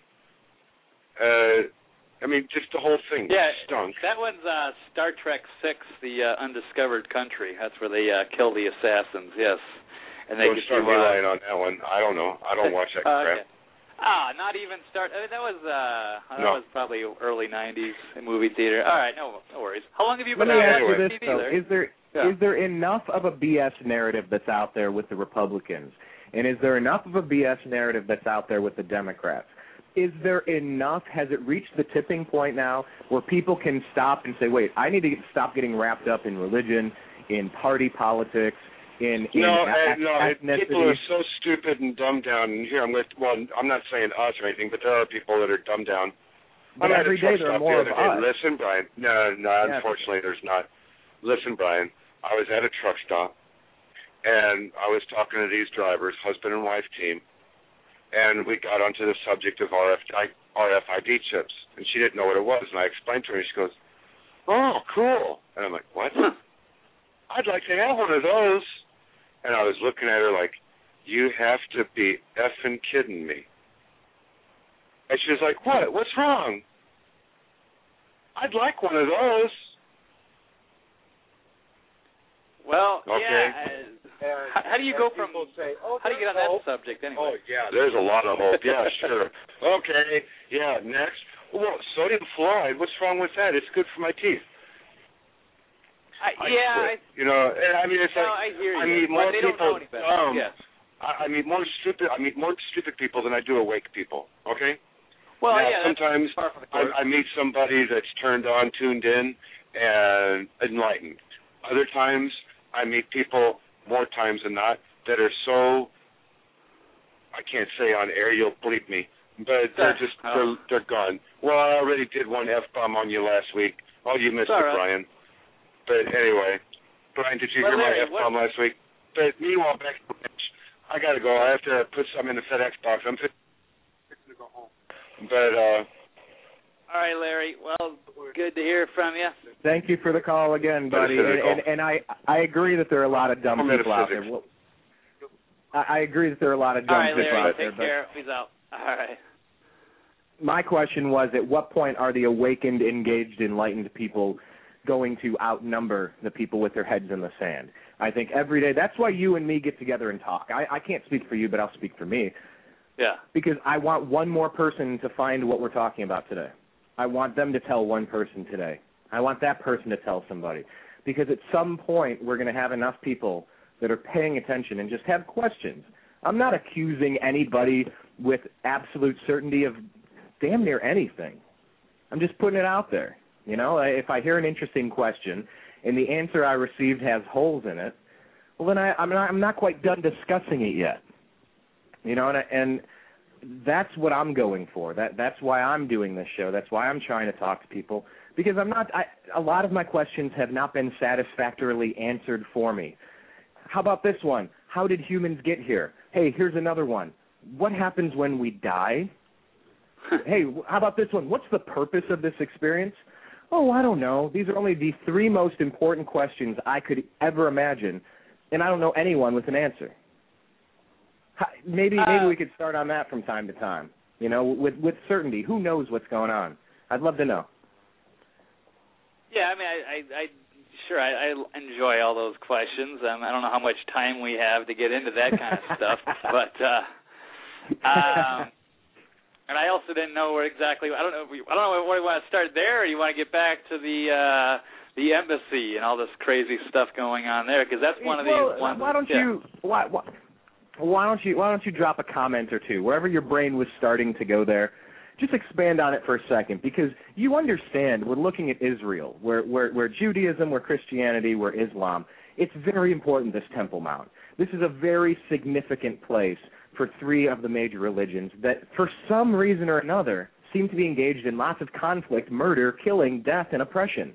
Uh, I mean, just the whole thing yeah, stunk. That one's uh, Star Trek six, the uh, Undiscovered Country. That's where they uh, kill the assassins, yes. And they don't get start you, me uh, lying on that one. I don't know. I don't watch that uh, crap. okay. Ah, not even start. I mean, that was uh, that no. was probably early nineties in movie theater. All right, no, no worries. How long have you been Let me on ask you T V, this, though. Larry? Is there Yeah. is there enough of a B S narrative that's out there with the Republicans? And is there enough of a B S narrative that's out there with the Democrats? Is there enough, has it reached the tipping point now where people can stop and say, wait, I need to get, stop getting wrapped up in religion, in party politics, in, in no, a- uh, no, ethnicity? people are so stupid and dumbed down. And here I'm with, well, I'm not saying us or anything, but there are people that are dumbed down. But I'm at every a truck day there are stop more the of other day. us. Listen, Brian. No, no, Yeah. unfortunately there's not. Listen, Brian, I was at a truck stop, and I was talking to these drivers, husband and wife team, and we got onto the subject of R F I D chips, and she didn't know what it was, and I explained to her, and she goes, oh, cool. And I'm like, what? I'd like to have one of those. And I was looking at her like, you have to be effing kidding me. And she was like, what? What's wrong? I'd like one of those. Well, okay. yeah. Uh, how, how do you go from? Say, oh, how do you get on hope. that subject anyway? Oh yeah, there's a lot of hope. Yeah, sure. Okay. Yeah. Next. Well, sodium fluoride. What's wrong with that? It's good for my teeth. I, I yeah. quit. I, you know, I mean, it's no, like I hear you. I meet Well, more they don't people know any better. dumb. Yes. I, I meet more stupid. I meet more stupid people than I do awake people. Okay. Well, now, yeah. sometimes that's far from the course. I, I meet somebody that's turned on, tuned in, and enlightened. Other times, I meet people more times than not that are so, I can't say on air, you'll bleep me, but they're just they're, they're gone. Well, I already did one F bomb on you last week. Oh, you missed it, right. Brian. But anyway, Brian, did you well, hear my Larry, F bomb last week? But meanwhile, back to the bench. I gotta go. I have to put some in the FedEx box. I'm fixing to go home. But uh. All right, Larry. Well, good to hear from you. Thank you for the call again, buddy. And, and, and I, I agree that there are a lot of dumb people out there. Well, I, I agree that there are a lot of dumb All right, people Larry, out there. take care. He's out. All right. My question was, at what point are the awakened, engaged, enlightened people going to outnumber the people with their heads in the sand? I think every day. That's why you and me get together and talk. I, I can't speak for you, but I'll speak for me. Yeah. Because I want one more person to find what we're talking about today. I want them to tell one person today. I want that person to tell somebody. Because at some point, we're going to have enough people that are paying attention and just have questions. I'm not accusing anybody with absolute certainty of damn near anything. I'm just putting it out there. You know, if I hear an interesting question and the answer I received has holes in it, well, then I, I'm not, I'm not quite done discussing it yet. You know, and, and that's what I'm going for. That that's why I'm doing this show. That's why I'm trying to talk to people, because I'm not. I, a lot of my questions have not been satisfactorily answered for me. How about this one? How did humans get here? Hey, here's another one. What happens when we die? Hey, how about this one? What's the purpose of this experience? Oh, I don't know. These are only the three most important questions I could ever imagine, and I don't know anyone with an answer. Maybe maybe uh, we could start on that from time to time, you know, with with certainty. Who knows what's going on? I'd love to know. Yeah, I mean, I, I, I sure, I, I enjoy all those questions. Um, I don't know how much time we have to get into that kind of stuff, but uh, um, and I also didn't know where exactly. I don't know. If we, I don't know where we want to start there. Or you want to get back to the uh, the embassy and all this crazy stuff going on there? Because that's one of well, these. Ones, why don't yeah. you? Why, why, Why don't you why don't you drop a comment or two wherever your brain was starting to go there? Just expand on it for a second, because you understand we're looking at Israel, where where, where Judaism, where Christianity, where Islam. It's very important, this Temple Mount. This is a very significant place for three of the major religions that, for some reason or another, seem to be engaged in lots of conflict, murder, killing, death, and oppression.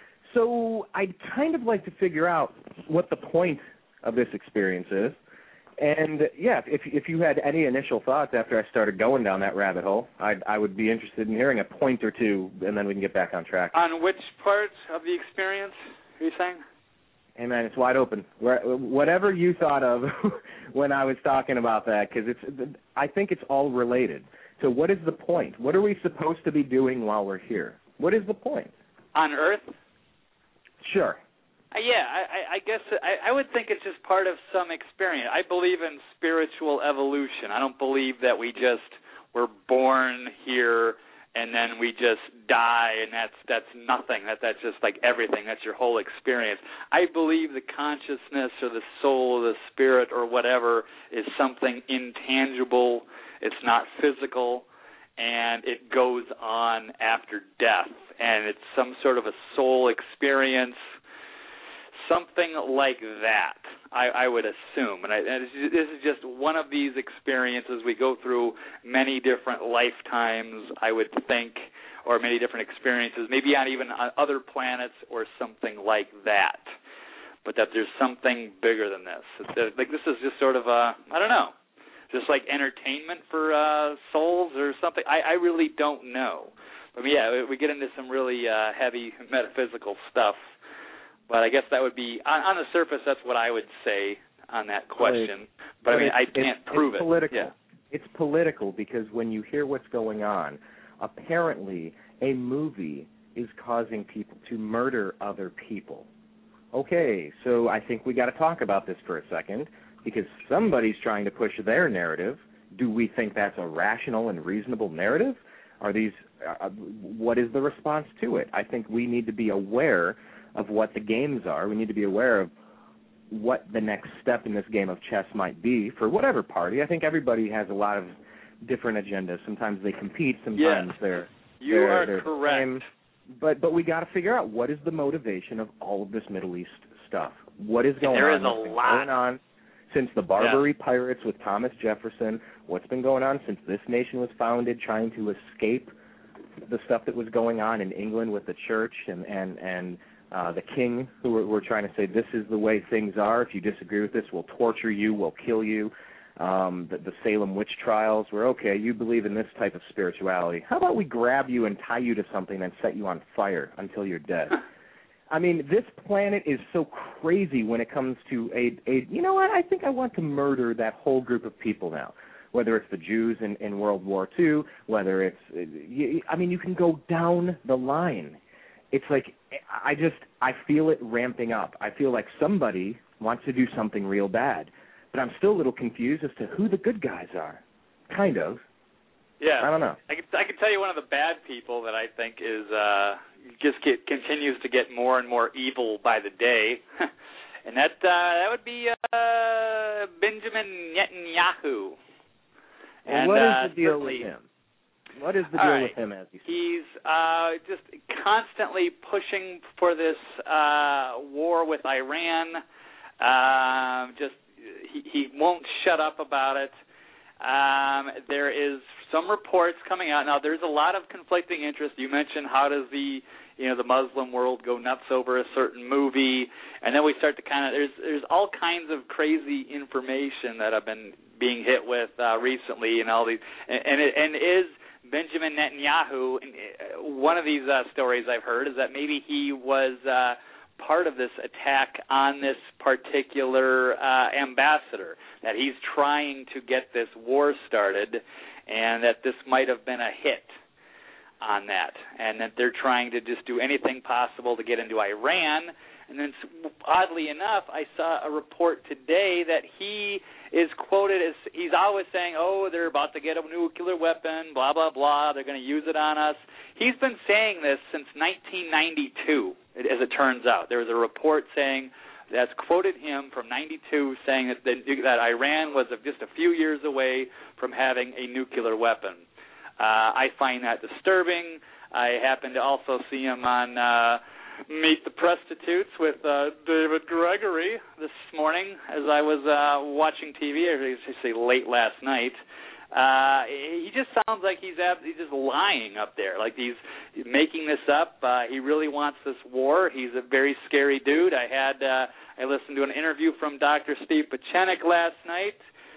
So I'd kind of like to figure out what the point of this experience is. And, yeah, if if you had any initial thoughts after I started going down that rabbit hole, I'd, I would be interested in hearing a point or two, and then we can get back on track. On which part of the experience are you saying? Hey, man, it's wide open. Whatever you thought of when I was talking about that, because it's, I think it's all related. So what is the point? What are we supposed to be doing while we're here? What is the point? On Earth? Sure. Uh, yeah, I, I guess I, I would think it's just part of some experience. I believe in spiritual evolution. I don't believe that we just were born here and then we just die and that's that's nothing. That that's just like everything. That's your whole experience. I believe the consciousness or the soul or the spirit or whatever is something intangible. It's not physical, and it goes on after death, and it's some sort of a soul experience. Something like that, I, I would assume. And, I, and this is just one of these experiences. We go through many different lifetimes, I would think, or many different experiences, maybe on even on other planets or something like that. But that there's something bigger than this. It's, like this is just sort of a, I don't know, just like entertainment for uh, souls or something. I, I really don't know. But yeah, we get into some really uh, heavy metaphysical stuff. But I guess that would be, on, on the surface, that's what I would say on that question. But, I mean, I can't it's, prove it's it. Political. Yeah. It's political because when you hear what's going on, apparently a movie is causing people to murder other people. Okay, so I think we got to talk about this for a second because somebody's trying to push their narrative. Do we think that's a rational and reasonable narrative? Are these? Uh, what is the response to it? I think we need to be aware of what the games are. We need to be aware of what the next step in this game of chess might be for whatever party. I think everybody has a lot of different agendas. Sometimes they compete. Sometimes yes, they're you they're, are they're correct. Same. But but we got to figure out what is the motivation of all of this Middle East stuff. What is going there on? There is a lot. Going on. Since the Barbary yeah. Pirates with Thomas Jefferson, what's been going on since this nation was founded, trying to escape the stuff that was going on in England with the church and, and, and uh, the king, who were, were trying to say, this is the way things are. If you disagree with this, we'll torture you, we'll kill you. Um, the, the Salem witch trials were, okay, you believe in this type of spirituality. How about we grab you and tie you to something and set you on fire until you're dead? I mean, this planet is so crazy when it comes to a, a, you know what, I think I want to murder that whole group of people now, whether it's the Jews in, in World War Two, whether it's, I mean, you can go down the line. It's like, I just, I feel it ramping up. I feel like somebody wants to do something real bad. But I'm still a little confused as to who the good guys are. Kind of. Yeah. I don't know. I can, I can tell you one of the bad people that I think is uh, just get, continues to get more and more evil by the day, and that uh, that would be uh, Benjamin Netanyahu. Well, and, what is uh, the deal with him? What is the deal right. with him, as you say? He's uh, just constantly pushing for this uh, war with Iran. Uh, just He, he won't shut up about it. Um, there is some reports coming out now. There's a lot of conflicting interest. You mentioned how does the you know the Muslim world go nuts over a certain movie, and then we start to kind of there's there's all kinds of crazy information that I've been being hit with uh, recently, and all these and and, it, and is Benjamin Netanyahu. One of these uh, stories I've heard is that maybe he was. Uh, part of this attack on this particular uh, ambassador, that he's trying to get this war started, and that this might have been a hit on that, and that they're trying to just do anything possible to get into Iran. And then, oddly enough, I saw a report today that he is quoted as, he's always saying, oh, they're about to get a nuclear weapon, blah, blah, blah, they're going to use it on us. He's been saying this since nineteen ninety-two, as it turns out. There was a report saying, that's quoted him from ninety-two, saying that, the, that Iran was just a few years away from having a nuclear weapon. Uh, I find that disturbing. I happened to also see him on... Uh, Meet the Prostitutes with uh, David Gregory this morning as I was uh, watching T V, or I should say late last night. Uh, he just sounds like he's ab- he's just lying up there, like he's, he's making this up. Uh, he really wants this war. He's a very scary dude. I had uh, I listened to an interview from Doctor Steve Pachenik last night.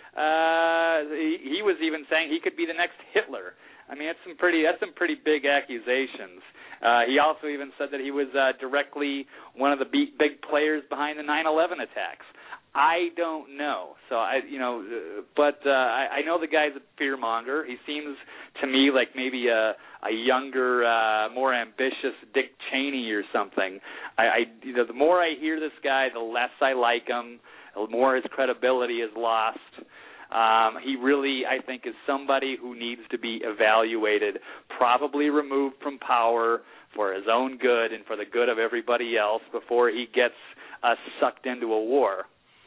Uh, he, he was even saying he could be the next Hitler. I mean, that's some pretty that's some pretty big accusations. Uh, he also even said that he was uh, directly one of the big, big players behind the nine eleven attacks. I don't know. So I, you know, uh, but uh, I, I know the guy's a fearmonger. He seems to me like maybe a, a younger, uh, more ambitious Dick Cheney or something. I, I, you know, the more I hear this guy, the less I like him. The more his credibility is lost. Um, he really, I think, is somebody who needs to be evaluated, probably removed from power for his own good and for the good of everybody else before he gets us sucked into a war.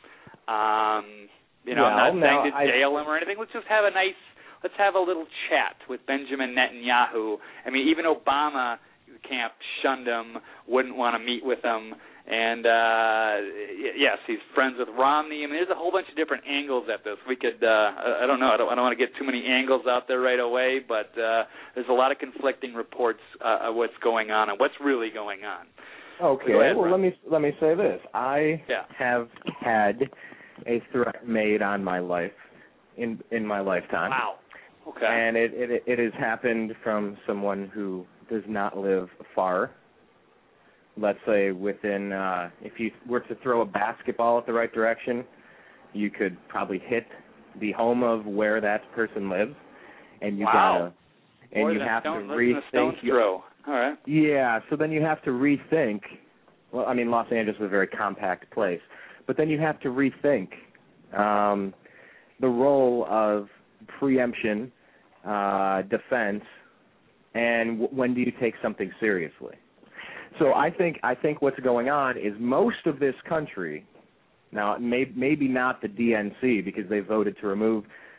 Um, you know, well, I'm not now, saying to I, jail him or anything. Let's just have a nice, let's have a little chat with Benjamin Netanyahu. I mean, even Obama camp shunned him, wouldn't want to meet with him. And, uh, yes, he's friends with Romney. I mean, there's a whole bunch of different angles at this. We could, uh, I don't know, I don't, I don't want to get too many angles out there right away, but uh, there's a lot of conflicting reports uh, of what's going on and what's really going on. Okay, so ahead, well, Ron. let me let me say this. I yeah. have had a threat made on my life in in my lifetime. Wow. Okay. And it, it, it has happened from someone who does not live far. Let's say within, uh, if you were to throw a basketball at the right direction, you could probably hit the home of where that person lives, and you wow. gotta, and More you than have stone, to rethink. rethink. Throw. All right. Yeah, so then you have to rethink. Well, I mean, Los Angeles is a very compact place, but then you have to rethink um, the role of preemption, uh, defense, and w- when do you take something seriously? So I think I think what's going on is most of this country, now may, maybe not the D N C because they voted to remove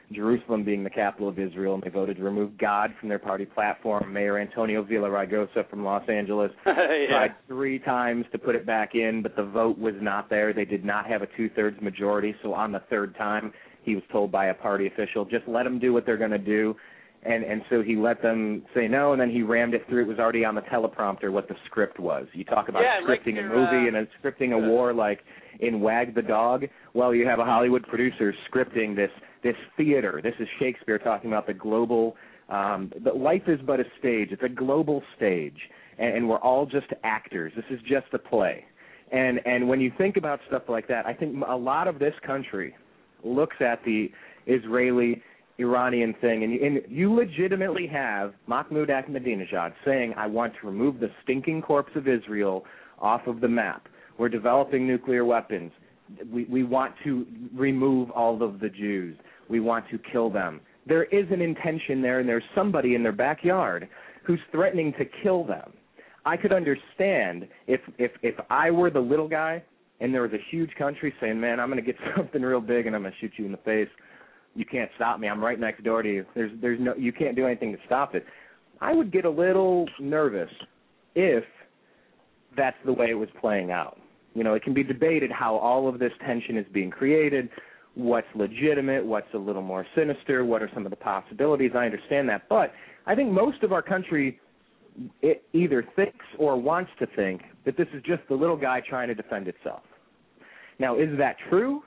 Jerusalem being the capital of Israel, and they voted to remove God from their party platform. Mayor Antonio Villaraigosa from Los Angeles yeah. tried three times to put it back in, but the vote was not there. They did not have a two-thirds majority, so on the third time, he was told by a party official, just let them do what they're going to do. And and so he let them say no, and then he rammed it through. It was already on the teleprompter what the script was. You talk about yeah, scripting like a movie uh, and scripting a war like in Wag the Dog. Well, you have a Hollywood producer scripting this this theater. This is Shakespeare talking about the global, um, the life is but a stage. It's a global stage, and, and we're all just actors. This is just a play. And and when you think about stuff like that, I think a lot of this country looks at the Israeli Iranian thing, and you, and you legitimately have Mahmoud Ahmadinejad saying, I want to remove the stinking corpse of Israel off of the map. We're developing nuclear weapons. We, we want to remove all of the Jews. We want to kill them. There is an intention there, and there's somebody in their backyard who's threatening to kill them. I could understand if, if, if I were the little guy and there was a huge country saying, man, I'm going to get something real big and I'm going to shoot you in the face. You can't stop me. I'm right next door to you. There's, there's no, you can't do anything to stop it. I would get a little nervous if that's the way it was playing out. You know, it can be debated how all of this tension is being created, what's legitimate, what's a little more sinister, what are some of the possibilities. I understand that. But I think most of our country it either thinks or wants to think that this is just the little guy trying to defend itself. Now, is that true?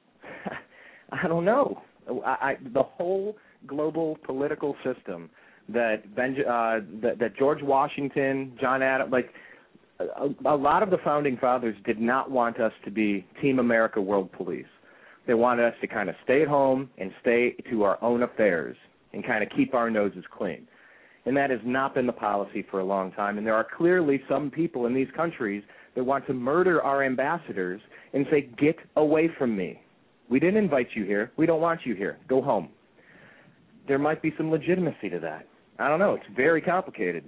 I don't know. I, I, the whole global political system that, ben, uh, that that George Washington, John Adams, like a, a lot of the founding fathers did not want us to be Team America World Police. They wanted us to kind of stay at home and stay to our own affairs and kind of keep our noses clean. And that has not been the policy for a long time. And there are clearly some people in these countries that want to murder our ambassadors and say, get away from me. We didn't invite you here. We don't want you here. Go home. There might be some legitimacy to that. I don't know. It's very complicated.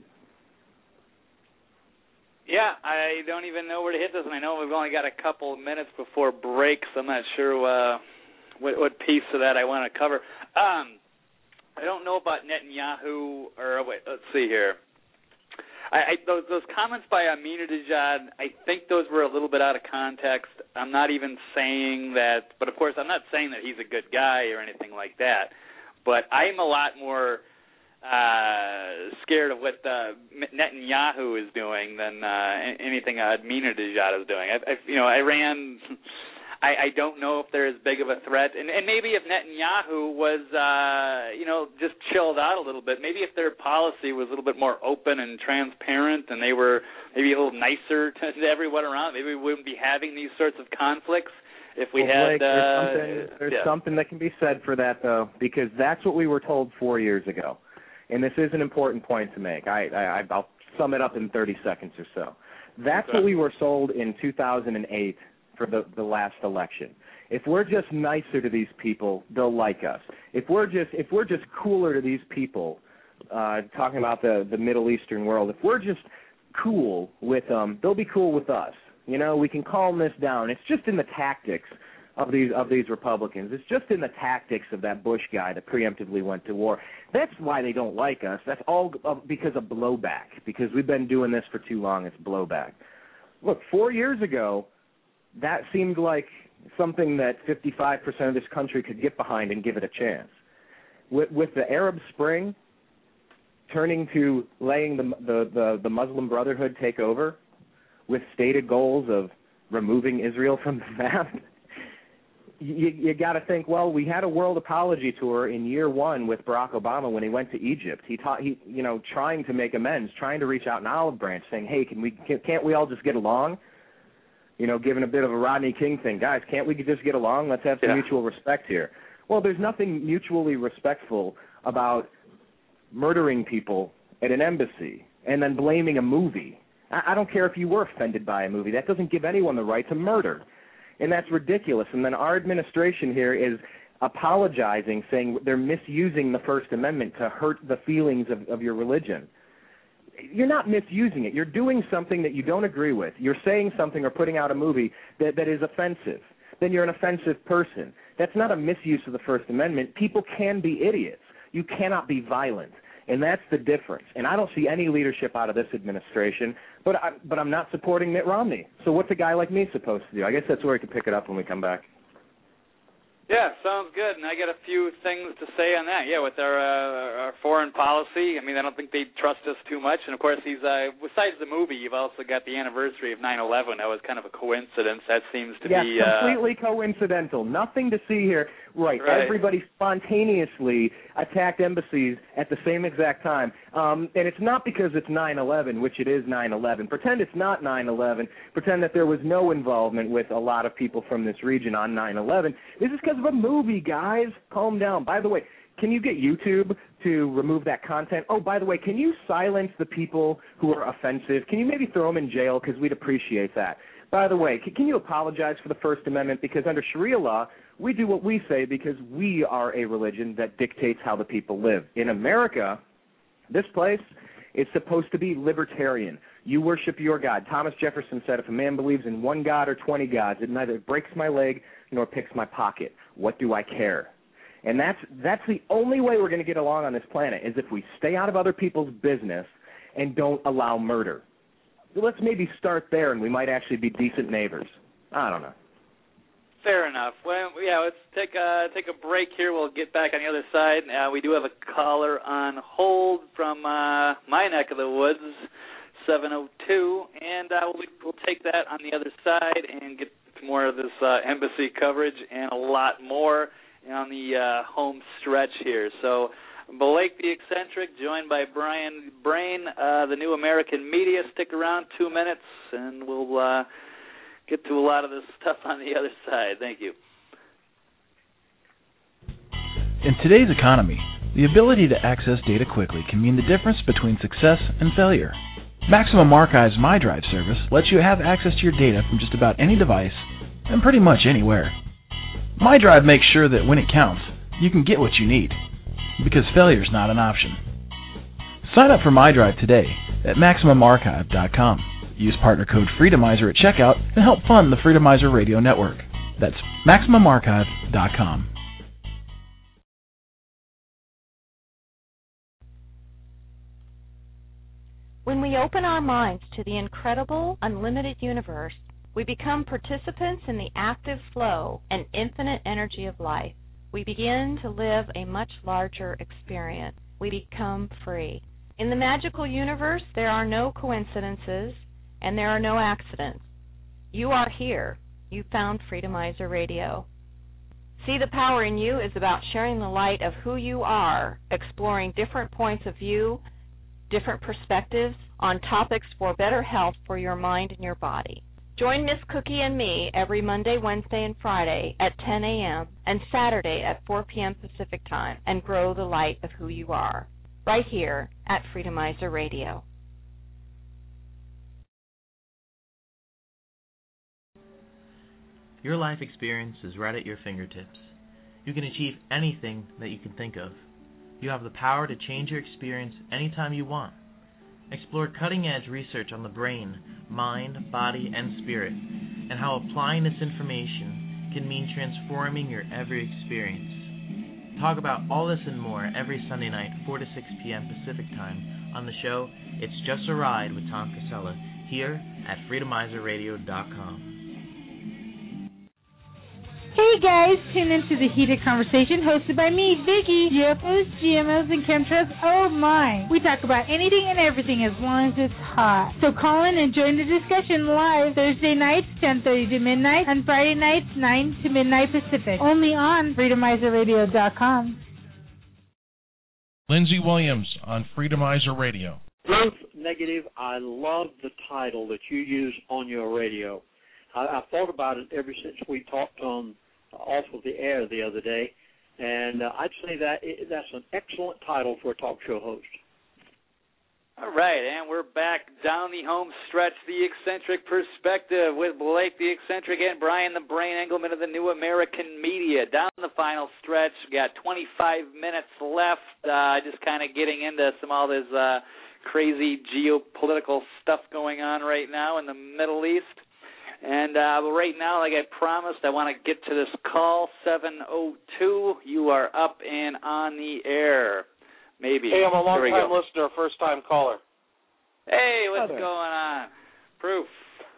Yeah, I don't even know where to hit this, and I know we've only got a couple of minutes before break, so I'm not sure uh, what, what piece of that I want to cover. Um, I don't know about Netanyahu, or wait, let's see here. I, I, those, those comments by Ahmadinejad, I think those were a little bit out of context. I'm not even saying that, but of course I'm not saying that he's a good guy or anything like that. But I'm a lot more uh, scared of what uh, Netanyahu is doing than uh, anything Ahmadinejad is doing. I, I, you know, Iran. I, I don't know if they're as big of a threat, and, and maybe if Netanyahu was, uh, you know, just chilled out a little bit, maybe if their policy was a little bit more open and transparent, and they were maybe a little nicer to, to everyone around, maybe we wouldn't be having these sorts of conflicts if we well, had. Blake, there's uh, something, there's yeah. something that can be said for that, though, because that's what we were told four years ago, and this is an important point to make. I, I, I'll sum it up in thirty seconds or so. That's okay. What we were sold in two thousand eight. For the, the last election. If we're just nicer to these people, they'll like us. If we're just if we're just cooler to these people, uh, talking about the, the Middle Eastern world, if we're just cool with them, they'll be cool with us. You know, we can calm this down. It's just in the tactics of these of these Republicans. It's just in the tactics of that Bush guy that preemptively went to war. That's why they don't like us. That's all because of blowback, because we've been doing this for too long. It's blowback. Look, four years ago, that seemed like something that fifty-five percent of this country could get behind and give it a chance. With, with the Arab Spring turning to letting the, the, the, the Muslim Brotherhood take over with stated goals of removing Israel from the map, you, you got to think, well, we had a world apology tour in year one with Barack Obama when he went to Egypt. He taught, he, you know, trying to make amends, trying to reach out an olive branch, saying, hey, can we, can, can't we all just get along? You know, giving a bit of a Rodney King thing. Guys, can't we just get along? Let's have some yeah. mutual respect here. Well, there's nothing mutually respectful about murdering people at an embassy and then blaming a movie. I, I don't care if you were offended by a movie. That doesn't give anyone the right to murder. And that's ridiculous. And then our administration here is apologizing, saying they're misusing the First Amendment to hurt the feelings of, of your religion. You're not misusing it. You're doing something that you don't agree with. You're saying something or putting out a movie that, that is offensive. Then you're an offensive person. That's not a misuse of the First Amendment. People can be idiots. You cannot be violent. And that's the difference. And I don't see any leadership out of this administration, but, I, but I'm not supporting Mitt Romney. So what's a guy like me supposed to do? I guess that's where we can pick it up when we come back. Yeah, sounds good. And I got a few things to say on that. Yeah, with our uh, our foreign policy, I mean, I don't think they trust us too much. And, of course, he's uh, besides the movie, you've also got the anniversary of nine eleven. That was kind of a coincidence. That seems to yeah, be... Yeah, completely uh, coincidental. Nothing to see here. Right. right. Everybody spontaneously attacked embassies at the same exact time. Um, and it's not because it's nine eleven, which it is nine eleven. Pretend it's not nine eleven. Pretend that there was no involvement with a lot of people from this region on nine eleven. This is because of a movie, guys. Calm down. By the way, can you get YouTube to remove that content? Oh, by the way, can you silence the people who are offensive? Can you maybe throw them in jail? Because we'd appreciate that. By the way, can you apologize for the First Amendment? Because under Sharia law, we do what we say because we are a religion that dictates how the people live. In America, this place is supposed to be libertarian. You worship your God. Thomas Jefferson said, if a man believes in one God or twenty gods, it neither breaks my leg nor picks my pocket. What do I care? And that's that's the only way we're going to get along on this planet is if we stay out of other people's business and don't allow murder. So let's maybe start there, and we might actually be decent neighbors. I don't know. Fair enough. Well, yeah, let's take a, take a break here. We'll get back on the other side. Uh, we do have a caller on hold from uh, my neck of the woods, seven oh two, and uh, we'll, we'll take that on the other side and get more of this uh, embassy coverage and a lot more on the uh, home stretch here. So Blake the Eccentric, joined by Brian Brain, uh, the New American Media. Stick around two minutes, and we'll uh, get to a lot of this stuff on the other side. Thank you. In today's economy, the ability to access data quickly can mean the difference between success and failure. Maximum Archive's MyDrive service lets you have access to your data from just about any device and pretty much anywhere. MyDrive makes sure that when it counts, you can get what you need, because failure is not an option. Sign up for MyDrive today at Maximum Archive dot com. Use partner code Freedomizer at checkout and help fund the Freedomizer Radio Network. That's Maximum Archive dot com. When we open our minds to the incredible, unlimited universe, we become participants in the active flow and infinite energy of life. We begin to live a much larger experience. We become free. In the magical universe, there are no coincidences and there are no accidents. You are here. You found Freedomizer Radio. See the Power in You is about sharing the light of who you are, exploring different points of view, different perspectives on topics for better health for your mind and your body. Join Miss Cookie and me every Monday, Wednesday, and Friday at ten a.m. and Saturday at four p.m. Pacific Time and grow the light of who you are, right here at Freedomizer Radio. Your life experience is right at your fingertips. You can achieve anything that you can think of. You have the power to change your experience anytime you want. Explore cutting-edge research on the brain, mind, body, and spirit, and how applying this information can mean transforming your every experience. Talk about all this and more every Sunday night, four to six p.m. Pacific Time, on the show It's Just a Ride with Tom Casella, here at Freedomizer Radio dot com. Hey guys, tune into the Heated Conversation hosted by me, Vicky. U F Os, G M Os, and chemtrails, oh my. We talk about anything and everything as long as it's hot. So call in and join the discussion live Thursday nights, ten thirty to midnight, and Friday nights, nine to midnight Pacific. Only on Freedomizer Radio dot com. Lindsey Williams on Freedomizer Radio. Proof Negative, I love the title that you use on your radio. I, I've thought about it ever since we talked on off of the air the other day, and uh, I'd say that it, that's an excellent title for a talk show host. All right, and we're back down the home stretch, the Eccentric Perspective with Blake the Eccentric and Brian the Brain Engelman of the New American Media. Down the final stretch, we got twenty-five minutes left, uh, just kind of getting into some all this uh, crazy geopolitical stuff going on right now in the Middle East. And uh, well, right now, like I promised, I want to get to this call, seven oh two. You are up and on the air. Maybe. Hey, I'm a long-time go. listener, first-time caller. Hey, what's Hi going on? Proof.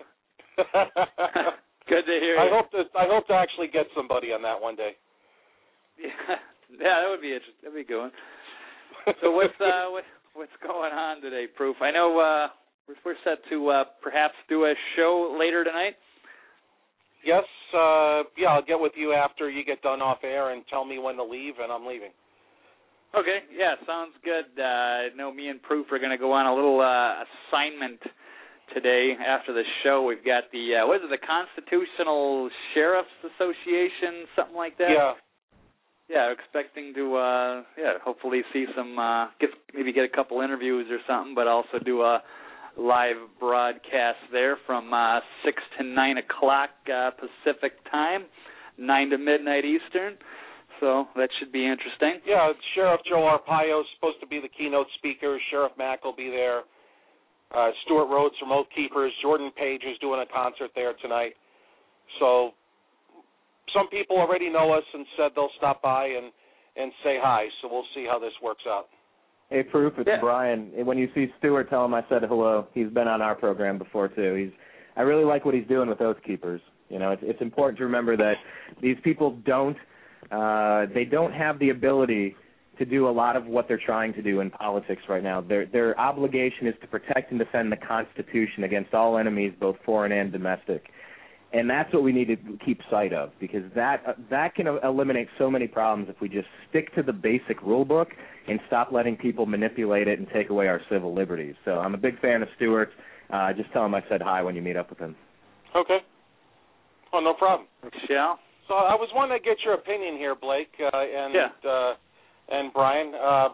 Good to hear you. I hope to, I hope to actually get somebody on that one day. Yeah, yeah, that would be interesting. That'd be a good one. So what's uh, what, what's going on today, Proof? I know uh, we're, we're set to uh, perhaps do a show later tonight. Yes, uh, yeah, I'll get with you after you get done off air and tell me when to leave, and I'm leaving. Okay, yeah, sounds good. Uh, I know me and Proof are going to go on a little uh, assignment today after the show. We've got the, uh, what is it, the Constitutional Sheriff's Association, something like that? Yeah. Yeah, expecting to, uh, yeah, hopefully see some, uh, get maybe get a couple interviews or something, but also do a live broadcast there from uh, six to nine o'clock uh, Pacific time, nine to midnight Eastern. So that should be interesting. Yeah, Sheriff Joe Arpaio is supposed to be the keynote speaker. Sheriff Mack will be there. Uh, Stuart Rhodes from Oath Keepers. Jordan Page is doing a concert there tonight. So some people already know us and said they'll stop by and, and say hi. So we'll see how this works out. Hey, Proof, it's yeah. Brian. When you see Stuart, tell him I said hello. He's been on our program before, too. He's. I really like what he's doing with Oath Keepers. You know, it's, it's important to remember that these people don't Uh, they don't have the ability to do a lot of what they're trying to do in politics right now. Their their obligation is to protect and defend the Constitution against all enemies, both foreign and domestic. And that's what we need to keep sight of, because that uh, that can eliminate so many problems if we just stick to the basic rule book and stop letting people manipulate it and take away our civil liberties. So I'm a big fan of Stuart. Uh, just tell him I said hi when you meet up with him. Okay. Oh, no problem. Shall? So I was wanting to get your opinion here, Blake, uh, and yeah. uh, and Brian. Uh,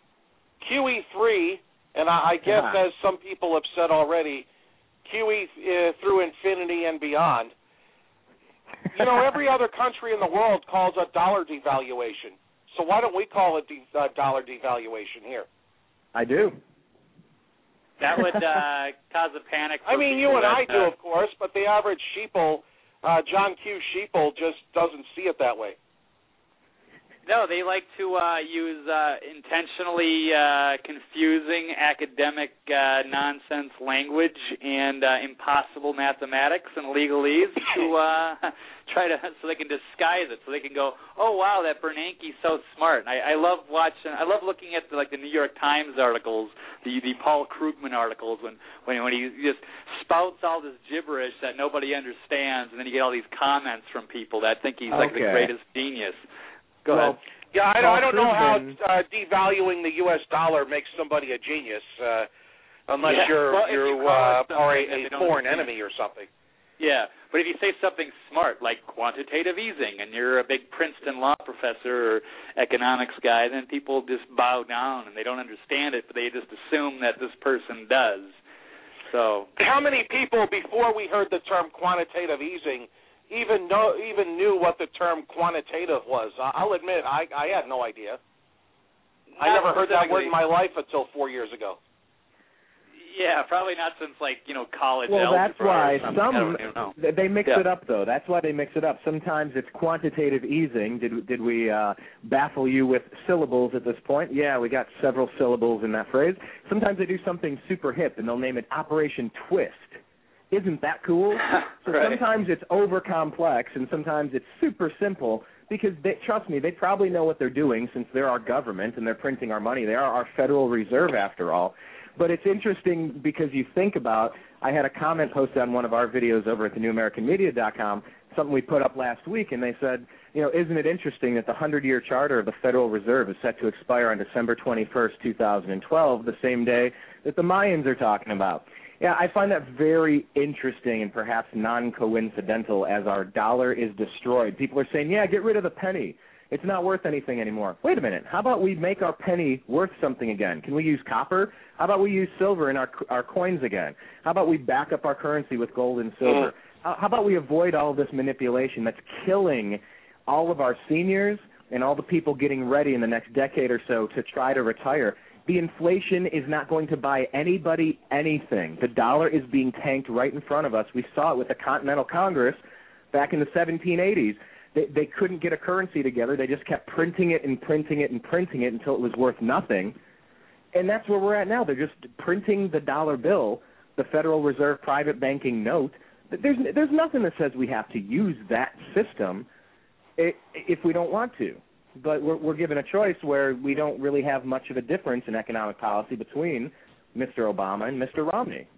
Q E three, and I, I guess yeah. as some people have said already, Q E uh, through infinity and beyond. You know, every other country in the world calls a dollar devaluation. So why don't we call it de- uh, dollar devaluation here? I do. That would uh, cause a panic. I mean, you and I do, of course, but the average sheeple, uh, John Q. Sheeple, just doesn't see it that way. No, they like to uh, use uh, intentionally uh, confusing academic uh, nonsense language and uh, impossible mathematics and legalese to uh, try to, so they can disguise it, so they can go, oh wow, that Bernanke's so smart. And I, I love watching, I love looking at the, like the New York Times articles, the the Paul Krugman articles, when when when he just spouts all this gibberish that nobody understands, and then you get all these comments from people that think he's like okay. the greatest genius. Go well, ahead. Yeah, I don't, I don't know how uh, devaluing the U S dollar makes somebody a genius, uh, unless yeah. you're well, you you uh, are a, a foreign understand. enemy or something. Yeah, but if you say something smart like quantitative easing, and you're a big Princeton law professor or economics guy, then people just bow down and they don't understand it, but they just assume that this person does. So, how many people before we heard the term quantitative easing even know, even knew what the term quantitative was? I'll admit, I, I had no idea. I never heard that word in my life until four years ago. Yeah, probably not since, like, you know, college well, algebra. That's why or some I don't even know. they mix yeah. it up, though. That's why they mix it up. Sometimes it's quantitative easing. Did did we uh, baffle you with syllables at this point? Yeah, we got several syllables in that phrase. Sometimes they do something super hip, and they'll name it Operation Twist. Isn't that cool? So right. sometimes it's over complex, and sometimes it's super simple, because they, trust me, they probably know what they're doing since they're our government and they're printing our money. They are our Federal Reserve, after all. But it's interesting because you think about, I had a comment posted on one of our videos over at the new american media dot com, something we put up last week, and they said, you know, isn't it interesting that the hundred-year charter of the Federal Reserve is set to expire on December twenty-first, two thousand twelve, the same day that the Mayans are talking about. Yeah, I find that very interesting and perhaps non-coincidental as our dollar is destroyed. People are saying, yeah, get rid of the penny. It's not worth anything anymore. Wait a minute. How about we make our penny worth something again? Can we use copper? How about we use silver in our our coins again? How about we back up our currency with gold and silver? How, how about we avoid all of this manipulation that's killing all of our seniors and all the people getting ready in the next decade or so to try to retire? The inflation is not going to buy anybody anything. The dollar is being tanked right in front of us. We saw it with the Continental Congress back in the seventeen eighties. They, they couldn't get a currency together. They just kept printing it and printing it and printing it until it was worth nothing. And that's where we're at now. They're just printing the dollar bill, the Federal Reserve private banking note. There's, there's nothing that says we have to use that system if we don't want to. But we're, we're given a choice where we don't really have much of a difference in economic policy between Mister Obama and Mister Romney.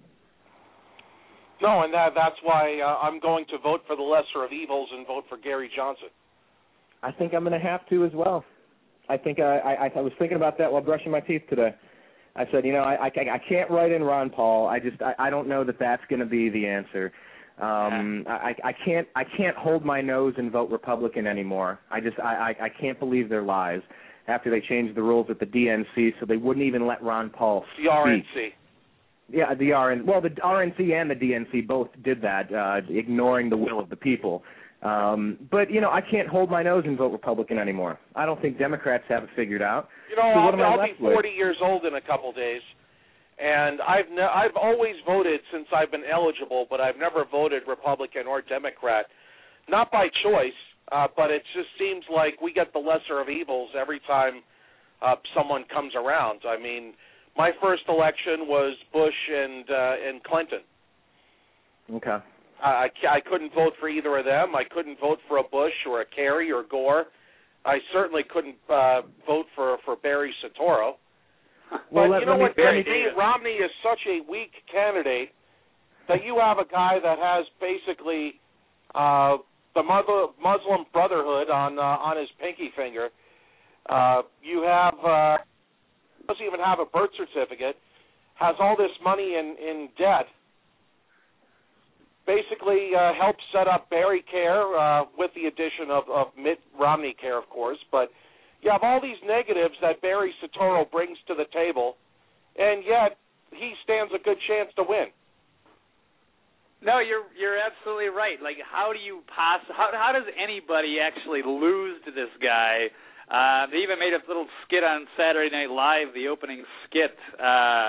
No, and that, that's why uh, I'm going to vote for the lesser of evils and vote for Gary Johnson. I think I'm going to have to as well. I think I, I, I was thinking about that while brushing my teeth today. I said, you know, I, I, I can't write in Ron Paul. I just I, I don't know that that's going to be the answer. Um, I, I can't I can't hold my nose and vote Republican anymore. I just I, I, I can't believe their lies after they changed the rules at the D N C so they wouldn't even let Ron Paul speak. The R N C. Yeah, the R N C. Well, the R N C and the D N C both did that, uh, ignoring the will of the people. Um, but, you know, I can't hold my nose and vote Republican anymore. I don't think Democrats have it figured out. You know, so I'll, what am I I'll left be forty with? years old in a couple days. And I've ne- I've always voted since I've been eligible, but I've never voted Republican or Democrat, not by choice, uh, but it just seems like we get the lesser of evils every time uh, someone comes around. I mean, my first election was Bush and uh, and Clinton. Okay. I, I couldn't vote for either of them. I couldn't vote for a Bush or a Kerry or Gore. I certainly couldn't uh, vote for, for Barry Soetoro. Well, but let, you know let what, me, Barry, Romney is such a weak candidate that you have a guy that has basically uh, the Muslim Brotherhood on uh, on his pinky finger. Uh, you have uh, doesn't even have a birth certificate, has all this money in, in debt. Basically uh, helped set up Barry Care uh, with the addition of, of Mitt Romney Care, of course, but you have all these negatives that Barry Soetoro brings to the table, and yet he stands a good chance to win. No, you're you're absolutely right. Like, how do you pass? How how does anybody actually lose to this guy? Uh, they even made a little skit on Saturday Night Live, the opening skit uh,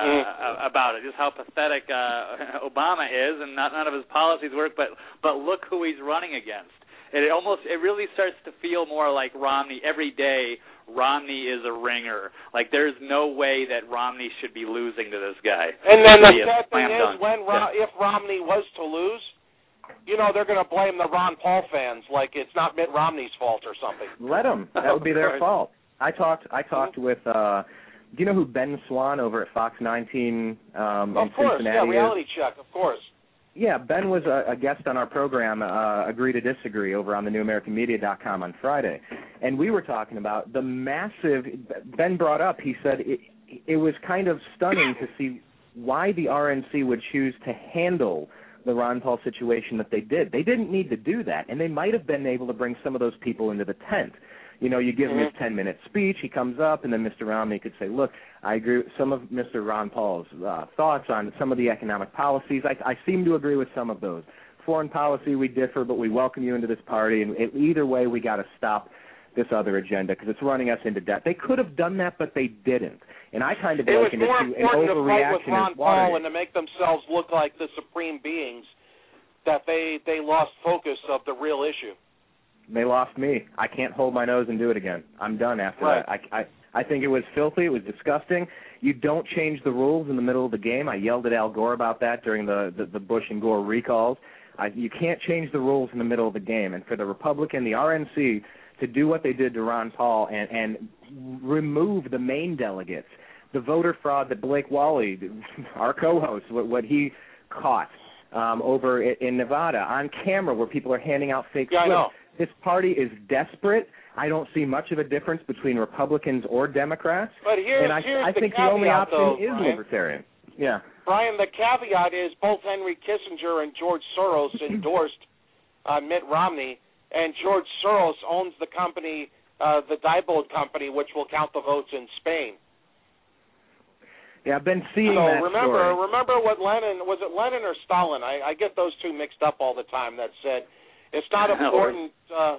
mm. about it, just how pathetic uh, Obama is, and not, none of his policies work. But but look who he's running against. It almost, it really starts to feel more like Romney. Every day, Romney is a ringer. Like, there's no way that Romney should be losing to this guy. And then the sad thing dunk. is, when Ro- yeah. if Romney was to lose, you know, they're going to blame the Ron Paul fans like it's not Mitt Romney's fault or something. Let them. That would be their fault. I talked. I talked with. Uh, do you know who Ben Swan over at Fox nineteen um, of in course, Cincinnati yeah, is? Reality Check, of course. Yeah, Ben was a, a guest on our program, uh, Agree to Disagree, over on the new american media dot com on Friday. And we were talking about the massive, Ben brought up, he said it, it was kind of stunning to see why the R N C would choose to handle the Ron Paul situation that they did. They didn't need to do that, and they might have been able to bring some of those people into the tent. You know, you give him his ten-minute speech, he comes up, and then Mister Romney could say, look, I agree with some of Mister Ron Paul's uh, thoughts on some of the economic policies. I, I seem to agree with some of those. Foreign policy, we differ, but we welcome you into this party, and it, either way, we got to stop this other agenda because it's running us into debt. They could have done that, but they didn't. And I kind of it was liken it more to an important to fight with overreaction Ron as Paul Watergate. and to make themselves look like the supreme beings that they, they lost focus of the real issue. They lost me. I can't hold my nose and do it again. I'm done after right. that. I, I I think it was filthy. It was disgusting. You don't change the rules in the middle of the game. I yelled at Al Gore about that during the, the, the Bush and Gore recalls. I, you can't change the rules in the middle of the game. And for the Republican, the R N C, to do what they did to Ron Paul and, and remove the main delegates, the voter fraud that Blake Wally, our co-host, what, what he caught um, over in Nevada on camera where people are handing out fake yeah, slips. I know. This party is desperate. I don't see much of a difference between Republicans or Democrats. But here's, and I, here's I the think caveat, the only option though, is Brian. libertarian. Yeah. Brian, the caveat is both Henry Kissinger and George Soros endorsed uh, Mitt Romney, and George Soros owns the company, uh, the Diebold Company, which will count the votes in Spain. Yeah, I've been seeing so that remember, story. remember what Lenin, was it Lenin or Stalin? I, I get those two mixed up all the time that said, it's not important uh,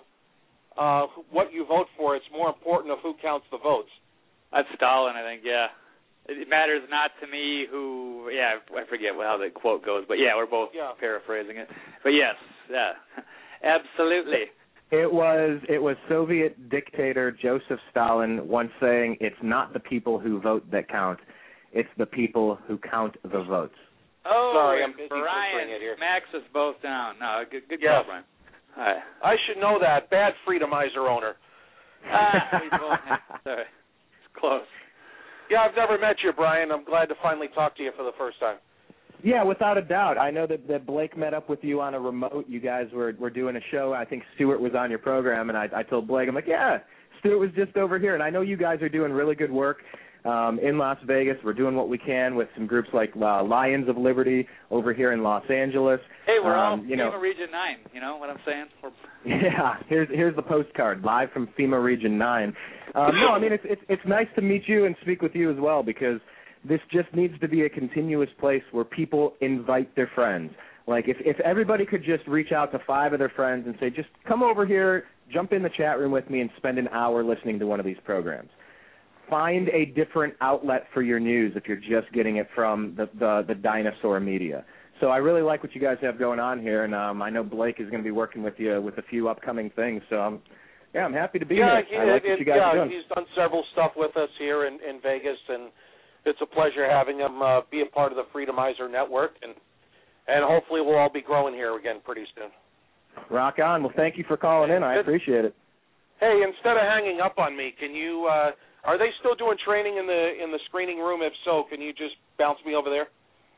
uh, what you vote for. It's more important of who counts the votes. That's Stalin, I think, yeah. it matters not to me who, yeah, I forget how the quote goes, but yeah, we're both yeah. paraphrasing it. But yes, yeah, absolutely. It was it was Soviet dictator Joseph Stalin once saying, "It's not the people who vote that count, it's the people who count the votes." Oh, sorry, I'm busy Brian, it here. Max us both down. No, good, good yes. call, Brian. All right. I should know that. Bad Freedomizer owner. Ah, we both, sorry, it's close. Yeah, I've never met you, Brian. I'm glad to finally talk to you for the first time. Yeah, without a doubt. I know that, that Blake met up with you on a remote. You guys were were doing a show. I think Stuart was on your program, and I, I told Blake, I'm like, yeah, Stuart was just over here. And I know you guys are doing really good work um, in Las Vegas. We're doing what we can with some groups like uh, Lions of Liberty over here in Los Angeles. Hey, we're um, all you know, FEMA Region nine. You know what I'm saying? We're... Yeah, here's here's the postcard, live from FEMA Region nine. Um, no, I mean, it's, it's it's nice to meet you and speak with you as well, because this just needs to be a continuous place where people invite their friends. Like, if, if everybody could just reach out to five of their friends and say, just come over here, jump in the chat room with me and spend an hour listening to one of these programs. Find a different outlet for your news if you're just getting it from the, the, the dinosaur media. So I really like what you guys have going on here, and um, I know Blake is going to be working with you with a few upcoming things, so I'm Yeah, I'm happy to be yeah, here. He, I like what you guys yeah, are doing. he's done several stuff with us here in, in Vegas, and it's a pleasure having him uh, be a part of the Freedomizer Network, and and hopefully we'll all be growing here again pretty soon. Rock on. Well, thank you for calling in. I appreciate it. Hey, instead of hanging up on me, can you? Uh, are they still doing training in the in the screening room? If so, can you just bounce me over there?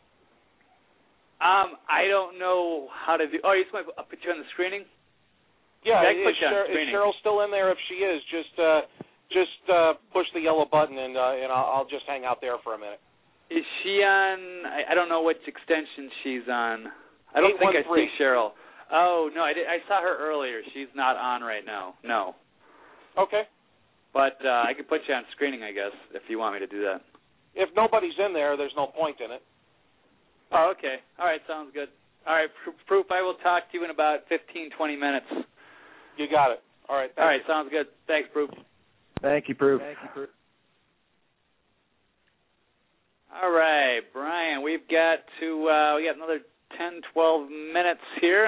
Um, I don't know how to do. Oh, you just want to put you on the screening? Yeah, I is, Cheryl, is Cheryl still in there? If she is, just uh, just uh, push the yellow button, and uh, and I'll, I'll just hang out there for a minute. Is she on? I, I don't know which extension she's on. I don't think I see Cheryl. Oh no, I did, I saw her earlier. She's not on right now. No. Okay. But uh, I could put you on screening, I guess, if you want me to do that. If nobody's in there, there's no point in it. Oh, okay. All right, sounds good. All right, Proof, I will talk to you in about fifteen, twenty minutes. You got it. All right. All right, you. sounds good. Thanks, Proof. Thank you, Proof. Thank you, Proof. All right, Brian, we've got to uh, we got another ten, twelve minutes here.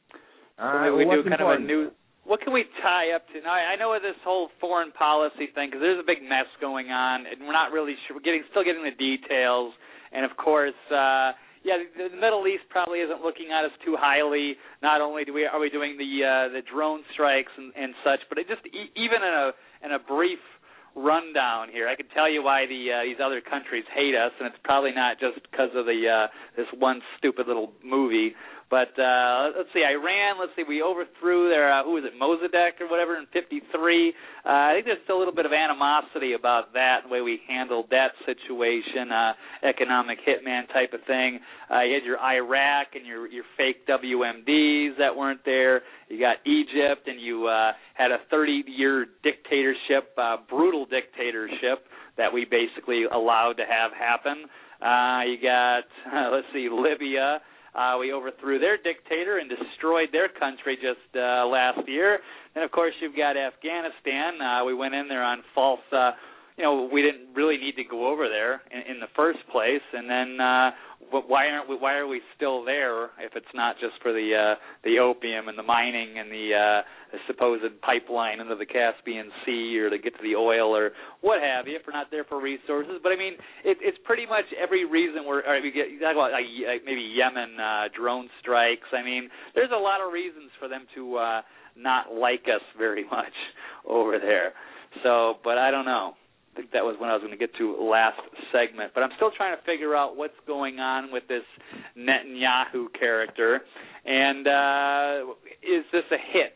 All right, we well, do kind important? of a new. What can we tie up to? Now, I know this whole foreign policy thing, because there's a big mess going on, and we're not really sure. We're getting still getting the details, and of course, uh, yeah, the, the Middle East probably isn't looking at us too highly. Not only do we are we doing the uh, the drone strikes and, and such, but it just e- even in a in a brief rundown here, I can tell you why the uh, these other countries hate us, and it's probably not just because of the uh, this one stupid little movie. But uh, let's see, Iran, let's see, we overthrew their, uh, who was it, Mossadegh or whatever in fifty-three. Uh, I think there's still a little bit of animosity about that, the way we handled that situation, uh, economic hitman type of thing. Uh, you had your Iraq and your, your fake W M Ds that weren't there. You got Egypt, and you uh, had a thirty-year dictatorship, uh, brutal dictatorship that we basically allowed to have happen. Uh, you got, uh, let's see, Libya. Uh, we overthrew their dictator and destroyed their country just uh, last year. And, of course, you've got Afghanistan. Uh, we went in there on false, uh, you know, we didn't really need to go over there in, in the first place. And then uh, why aren't we, why are we still there if it's not just for the uh, the opium and the mining and the, uh, the supposed pipeline into the Caspian Sea, or to get to the oil, or what have you, if we're not there for resources? But, I mean, it, it's pretty much every reason we're, or we get, you talk about like, maybe Yemen uh, drone strikes. I mean, there's a lot of reasons for them to uh, not like us very much over there. So, but I don't know. I think that was when I was going to get to last segment. But I'm still trying to figure out what's going on with this Netanyahu character. And uh, is this a hit?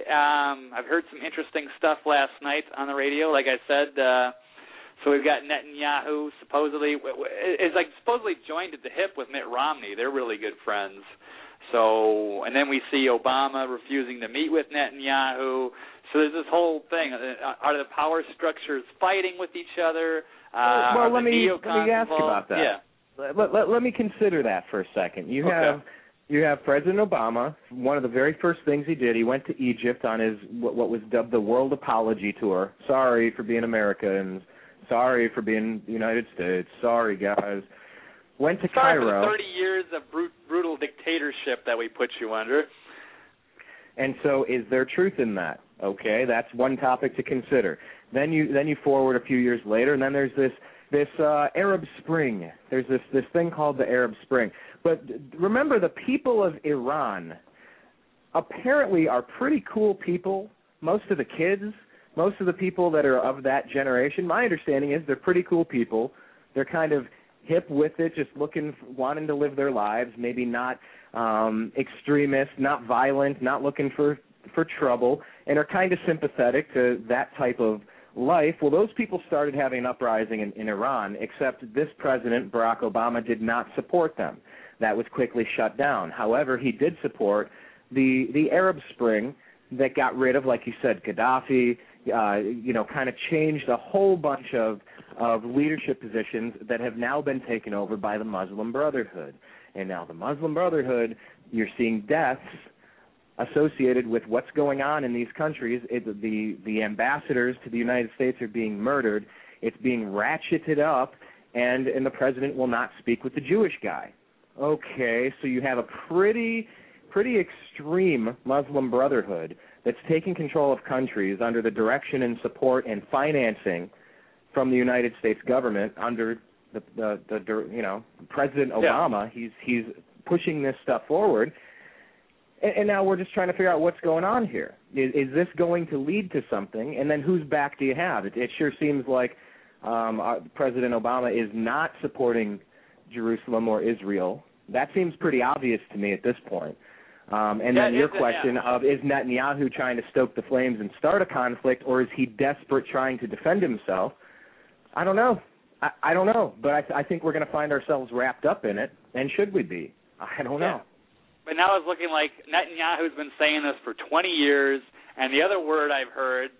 Um, I've heard some interesting stuff last night on the radio, like I said. Uh, so we've got Netanyahu supposedly, is like supposedly joined at the hip with Mitt Romney. They're really good friends. So, and then we see Obama refusing to meet with Netanyahu. So there's this whole thing. Are the power structures fighting with each other? Uh, well, are let the me neocons let me ask involved? about that. Yeah. Let, let, let me consider that for a second. You Okay. have you have President Obama. One of the very first things he did, he went to Egypt on his what, what was dubbed the World Apology Tour. Sorry for being Americans. Sorry for being the United States. Sorry, guys. Went to Sorry Cairo. for the thirty years of brut- brutal dictatorship that we put you under. And so is there truth in that? Okay, that's one topic to consider. Then you then you forward a few years later, and then there's this this uh, Arab Spring. There's this, this thing called the Arab Spring. But remember, the people of Iran apparently are pretty cool people. Most of the kids, most of the people that are of that generation, my understanding is they're pretty cool people. They're kind of hip with it, just looking, wanting to live their lives, maybe not um, extremist, not violent, not looking for, for trouble, and are kind of sympathetic to that type of life. Well, those people started having an uprising in, in Iran, except this president, Barack Obama, did not support them. That was quickly shut down. However, he did support the the Arab Spring that got rid of, like you said, Gaddafi, uh, you know, kind of changed a whole bunch of, of leadership positions that have now been taken over by the Muslim Brotherhood. And now the Muslim Brotherhood, you're seeing deaths associated with what's going on in these countries. It, the, the ambassadors to the United States are being murdered. It's being ratcheted up, and, and the president will not speak with the Jewish guy. Okay, so you have a pretty, pretty extreme Muslim Brotherhood that's taking control of countries under the direction and support and financing from the United States government under the, the, the you know, President Obama. Yeah. He's he's pushing this stuff forward, and, and now we're just trying to figure out what's going on here. Is, is this going to lead to something? And then whose back do you have? It, it sure seems like um, our, President Obama is not supporting Jerusalem or Israel. That seems pretty obvious to me at this point. Um, and yeah, then your it, question yeah. of, is Netanyahu trying to stoke the flames and start a conflict, or is he desperate trying to defend himself? I don't know. I, I don't know. But I, I think we're going to find ourselves wrapped up in it, and should we be? I don't know. Yeah. But now it's looking like Netanyahu's been saying this for twenty years, and the other word I've heard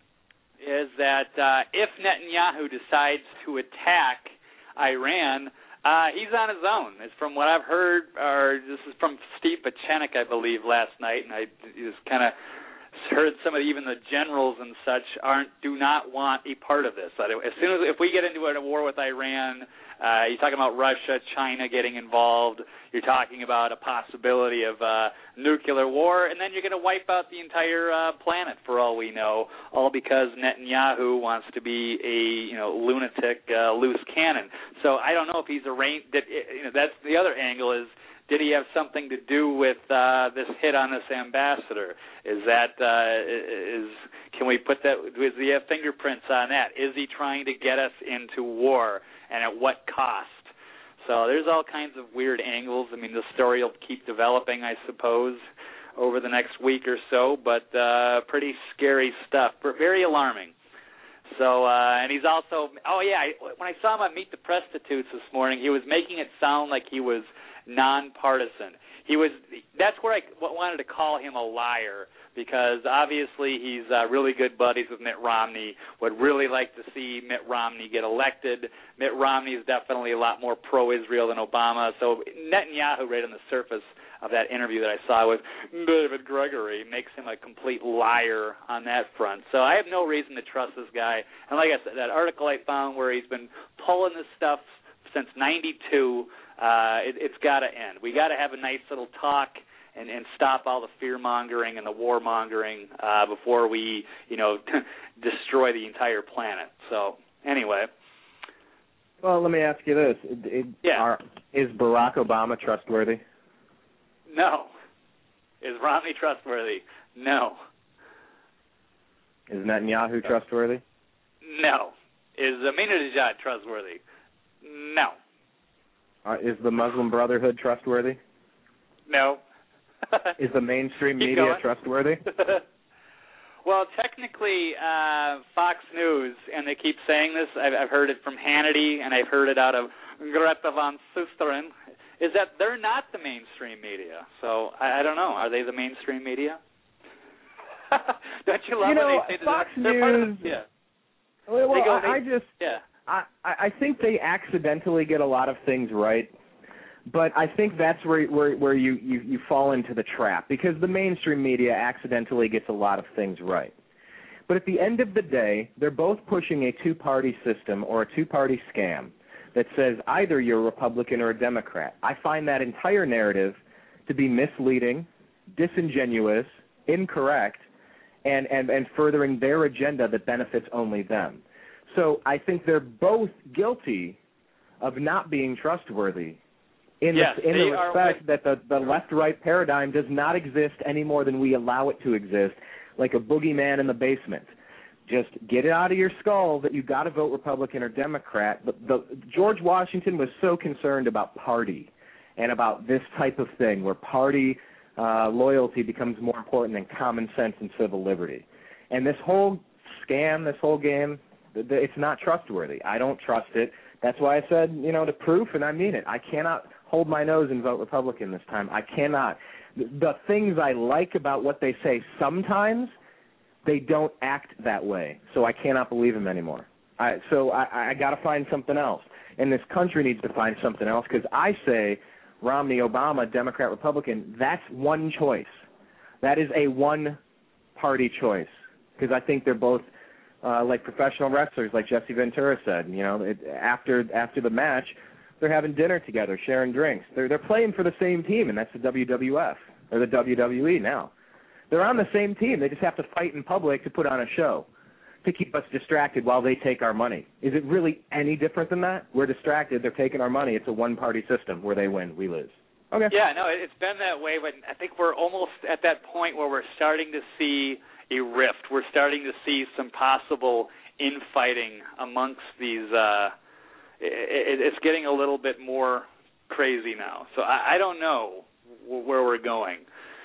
is that uh, if Netanyahu decides to attack Iran, Uh, he's on his own. It's from what I've heard, or this is from Steve Pachenik, I believe, last night, and I just kind of heard some of even the generals and such aren't do not want a part of this. As soon as if we get into a war with Iran, uh, you're talking about Russia, China getting involved. You're talking about a possibility of uh, nuclear war, and then you're going to wipe out the entire uh, planet for all we know, all because Netanyahu wants to be a you know lunatic, uh, loose cannon. So I don't know if he's arranged. That, you know, that's the other angle is. Did he have something to do with uh, this hit on this ambassador? Is that uh, is can we put that? Does he have fingerprints on that? Is he trying to get us into war, and at what cost? So there's all kinds of weird angles. I mean, the story will keep developing, I suppose, over the next week or so. But uh, pretty scary stuff. Very alarming. So uh, and he's also oh yeah, when I saw him on Meet the Prostitutes this morning, he was making it sound like he was nonpartisan. He was. That's where I wanted to call him a liar, because obviously he's uh, really good buddies with Mitt Romney. Would really like to see Mitt Romney get elected. Mitt Romney is definitely a lot more pro-Israel than Obama. So Netanyahu, right on the surface of that interview that I saw with David Gregory, makes him a complete liar on that front. So I have no reason to trust this guy. And like I said, that article I found where he's been pulling this stuff since ninety-two. Uh, it, it's got to end. We got to have a nice little talk and, and stop all the fear mongering and the war mongering uh, before we, you know, destroy the entire planet. So anyway. Well, let me ask you this: it, it, yeah. are, is Barack Obama trustworthy? No. Is Romney trustworthy? No. Is Netanyahu trustworthy? No. Is Ahmadinejad trustworthy? No. Uh, is the Muslim Brotherhood trustworthy? No. Is the mainstream Keep media going. trustworthy? Well, technically, uh, Fox News, and they keep saying this, I've, I've heard it from Hannity, and I've heard it out of Greta Van Susteren, is that they're not the mainstream media. So I, I don't know. Are they the mainstream media? Don't you love you know, when they say Fox that? They're part of News, the, yeah. Well, They go, I, I they, just... Yeah. I, I think they accidentally get a lot of things right, but I think that's where where, where you, you, you fall into the trap, because the mainstream media accidentally gets a lot of things right. But at the end of the day, they're both pushing a two-party system or a two-party scam that says either you're a Republican or a Democrat. I find that entire narrative to be misleading, disingenuous, incorrect, and, and, and furthering their agenda that benefits only them. So I think they're both guilty of not being trustworthy in yes, the, in the respect with- that the, the left-right paradigm does not exist any more than we allow it to exist, like a boogeyman in the basement. Just get it out of your skull that you got to vote Republican or Democrat. The, the, George Washington was so concerned about party and about this type of thing where party uh, loyalty becomes more important than common sense and civil liberty. And this whole scam, this whole game, it's not trustworthy. I don't trust it. That's why I said, you know, to proof, and I mean it. I cannot hold my nose and vote Republican this time. I cannot. The things I like about what they say sometimes, they don't act that way, so I cannot believe them anymore. I, so I, I got to find something else, and this country needs to find something else because I say Romney, Obama, Democrat, Republican, that's one choice. That is a one-party choice because I think they're both uh, like professional wrestlers, like Jesse Ventura said. You know, it, after after the match, they're having dinner together, sharing drinks. They're they're playing for the same team, and that's the W W F or the W W E now. They're on the same team. They just have to fight in public to put on a show to keep us distracted while they take our money. Is it really any different than that? We're distracted. They're taking our money. It's a one-party system where they win, we lose. Okay. Yeah, no, it's been that way, but I think we're almost at that point where we're starting to see a rift. We're starting to see some possible infighting amongst these. Uh, it, it's getting a little bit more crazy now. So I, I don't know where we're going.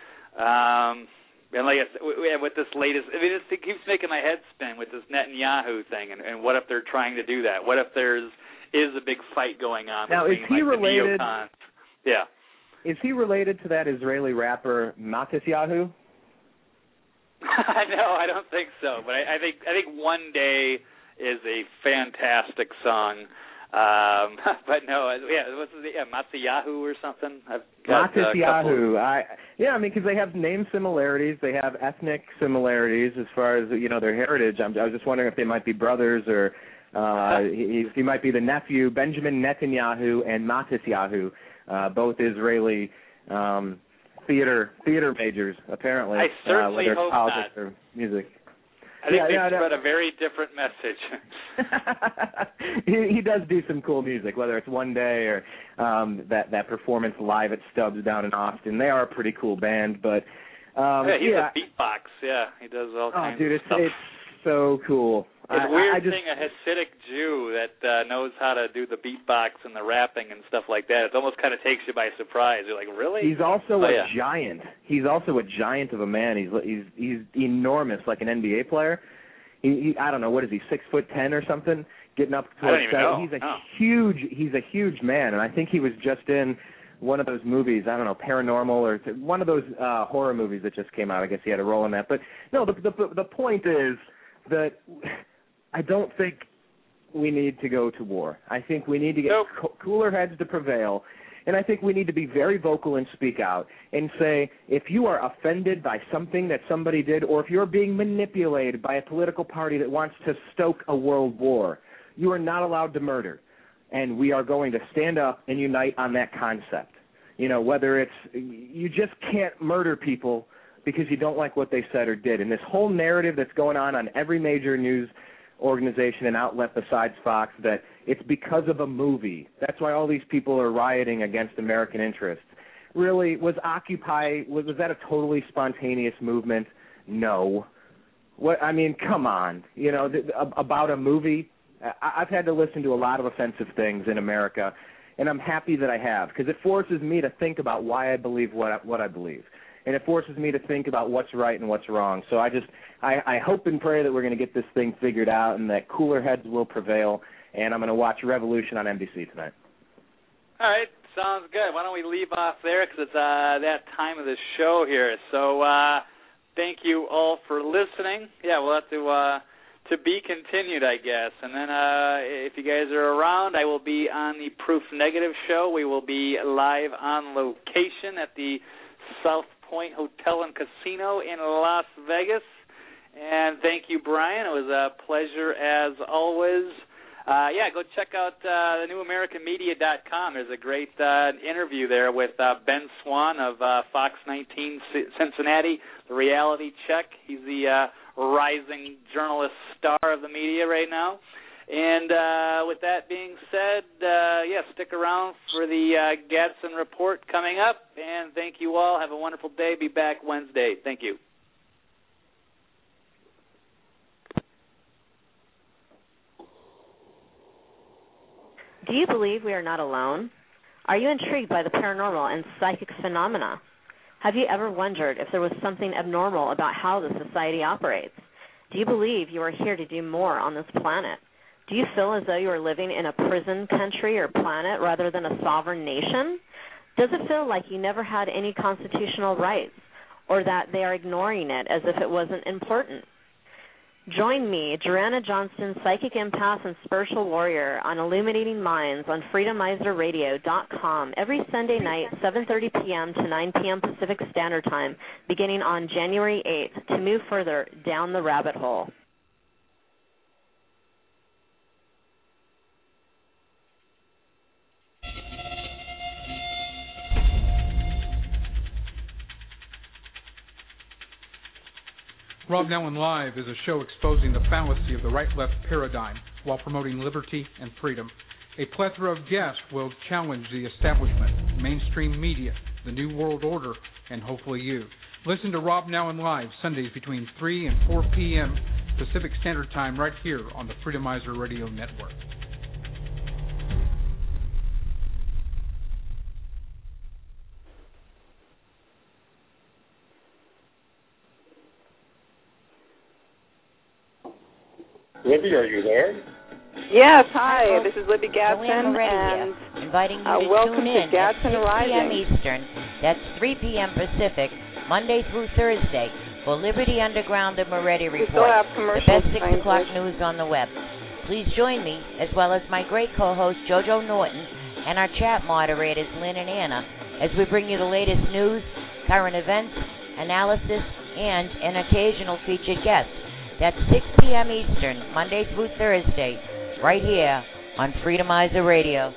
Um, and like I said, with this latest, I mean, it keeps making my head spin with this Netanyahu thing, and, and what if they're trying to do that? What if there's is a big fight going on now, between is he like, related, the neocons? Yeah. Is he related to that Israeli rapper Matisyahu? No, I don't think so. But I, I think I think One Day is a fantastic song. Um, but no, yeah, what's his, yeah, Matisyahu or something. I've got Matisyahu. I yeah, I mean, because they have name similarities, they have ethnic similarities as far as you know their heritage. I'm, I was just wondering if they might be brothers or uh, he, he might be the nephew, Benjamin Netanyahu and Matisyahu, uh, both Israeli um, theater theater majors apparently. I certainly uh, whether hope it's politics not. or music. I think yeah, they yeah, spread no. a very different message. he, he does do some cool music, whether it's One Day or um, that that performance live at Stubbs down in Austin. They are a pretty cool band, but um, yeah, he's yeah. a beatbox. Yeah, he does all Oh, kinds dude, of it's stuff. it's so cool. It's I, weird I just, seeing a Hasidic Jew that uh, knows how to do the beatbox and the rapping and stuff like that. It almost kind of takes you by surprise. You're like, really? He's also oh, a yeah. giant. He's also a giant of a man. He's he's he's enormous, like an N B A player. He, he I don't know, what is he, six foot ten or something? Getting up I don't towards even seven. know. He's a no. huge. He's a huge man, and I think he was just in one of those movies. I don't know, Paranormal or one of those uh, horror movies that just came out. I guess he had a role in that. But no, the the the point is that I don't think we need to go to war. I think we need to get nope. co- cooler heads to prevail. And I think we need to be very vocal and speak out and say, if you are offended by something that somebody did, or if you're being manipulated by a political party that wants to stoke a world war, you are not allowed to murder. And we are going to stand up and unite on that concept. You know, whether it's, you just can't murder people because you don't like what they said or did. And this whole narrative that's going on on every major news organization and outlet besides Fox, that it's because of a movie. That's why all these people are rioting against American interests. Really, was Occupy, was, was that a totally spontaneous movement? No. What I mean, come on. You know, th- about a movie, I- I've had to listen to a lot of offensive things in America, and I'm happy that I have, because it forces me to think about why I believe what I, what I believe. And it forces me to think about what's right and what's wrong. So I just, I, I hope and pray that we're going to get this thing figured out and that cooler heads will prevail. And I'm going to watch Revolution on N B C tonight. All right, sounds good. Why don't we leave off there because it's uh, that time of the show here. So uh, thank you all for listening. Yeah, we'll have to uh, to be continued, I guess. And then uh, if you guys are around, I will be on the Proof Negative show. We will be live on location at the South Point Hotel and Casino in Las Vegas. And thank you, Brian. It was a pleasure as always. Uh, yeah, go check out uh, the new american media dot com. There's a great uh, interview there with uh, Ben Swan of uh, Fox nineteen Cincinnati, The Reality Check. He's the uh, rising journalist star of the media right now. And uh, with that being said, uh, yeah, stick around for the uh, Gadsden Report coming up. And thank you all. Have a wonderful day. Be back Wednesday. Thank you. Do you believe we are not alone? Are you intrigued by the paranormal and psychic phenomena? Have you ever wondered if there was something abnormal about how the society operates? Do you believe you are here to do more on this planet? Do you feel as though you are living in a prison country or planet rather than a sovereign nation? Does it feel like you never had any constitutional rights, or that they are ignoring it as if it wasn't important? Join me, Joanna Johnston, psychic empath and spiritual warrior, on Illuminating Minds on freedomizer radio dot com every Sunday night, seven thirty p.m. to nine p.m. Pacific Standard Time, beginning on January eighth, to move further down the rabbit hole. Rob Now and Live is a show exposing the fallacy of the right-left paradigm while promoting liberty and freedom. A plethora of guests will challenge the establishment, mainstream media, the New World Order, and hopefully you. Listen to Rob Now and Live Sundays between three and four p.m. Pacific Standard Time right here on the Freedomizer Radio Network. Libby, are you there? Yes, hi. This is Libby Gadsden, and inviting you uh, to welcome tune to in Gadsden at six p.m. Rising. Eastern. That's three p.m. Pacific, Monday through Thursday, for Liberty Underground and Moretti We Report, still have the commercials. best six o'clock news on the web. Please join me, as well as my great co-host JoJo Norton and our chat moderators Lynn and Anna, as we bring you the latest news, current events, analysis, and an occasional featured guest. That's six p.m. Eastern, Monday through Thursday, right here on Freedomizer Radio.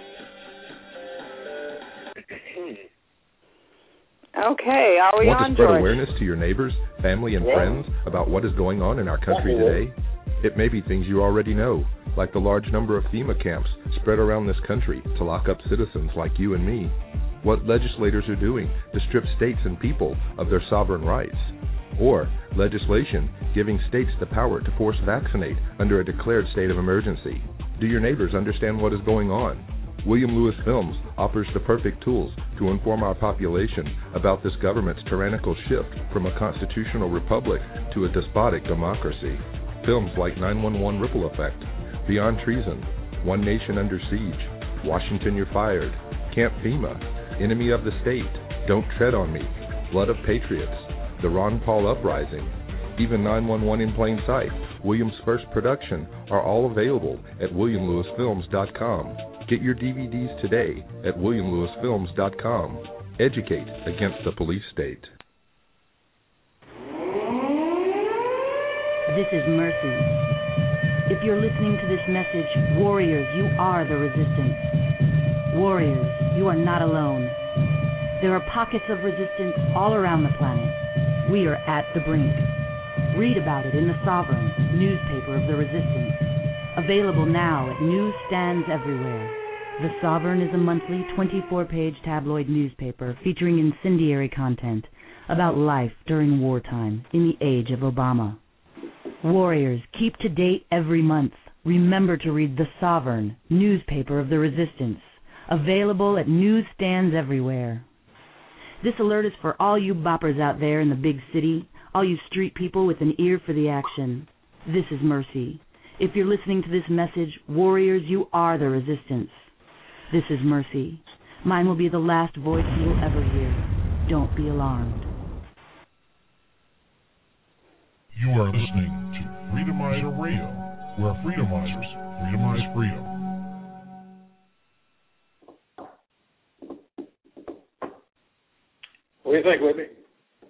Okay, are we Want on, to spread George? awareness to your neighbors, family, and Yeah. friends about what is going on in our country today? It may be things you already know, like the large number of FEMA camps spread around this country to lock up citizens like you and me. What legislators are doing to strip states and people of their sovereign rights. Or legislation giving states the power to force vaccinate under a declared state of emergency. Do your neighbors understand what is going on? William Lewis Films offers the perfect tools to inform our population about this government's tyrannical shift from a constitutional republic to a despotic democracy. Films like nine one one Ripple Effect, Beyond Treason, One Nation Under Siege, Washington You're Fired, Camp FEMA, Enemy of the State, Don't Tread on Me, Blood of Patriots, The Ron Paul Uprising, even nine one one in Plain Sight, William's first production, are all available at william lewis films dot com. Get your D V Ds today at william lewis films dot com. Educate against the police state. This is Mercy. If you're listening to this message, warriors, you are the resistance. Warriors, you are not alone. There are pockets of resistance all around the planet. We are at the brink. Read about it in The Sovereign, newspaper of the resistance. Available now at newsstands everywhere. The Sovereign is a monthly twenty-four page tabloid newspaper featuring incendiary content about life during wartime in the age of Obama. Warriors, keep to date every month. Remember to read The Sovereign, newspaper of the resistance. Available at newsstands everywhere. This alert is for all you boppers out there in the big city, all you street people with an ear for the action. This is Mercy. If you're listening to this message, warriors, you are the resistance. This is Mercy. Mine will be the last voice you'll ever hear. Don't be alarmed. You are listening to Freedomizer Radio, where Freedomizers freedomize freedom. What do you think, Whitney?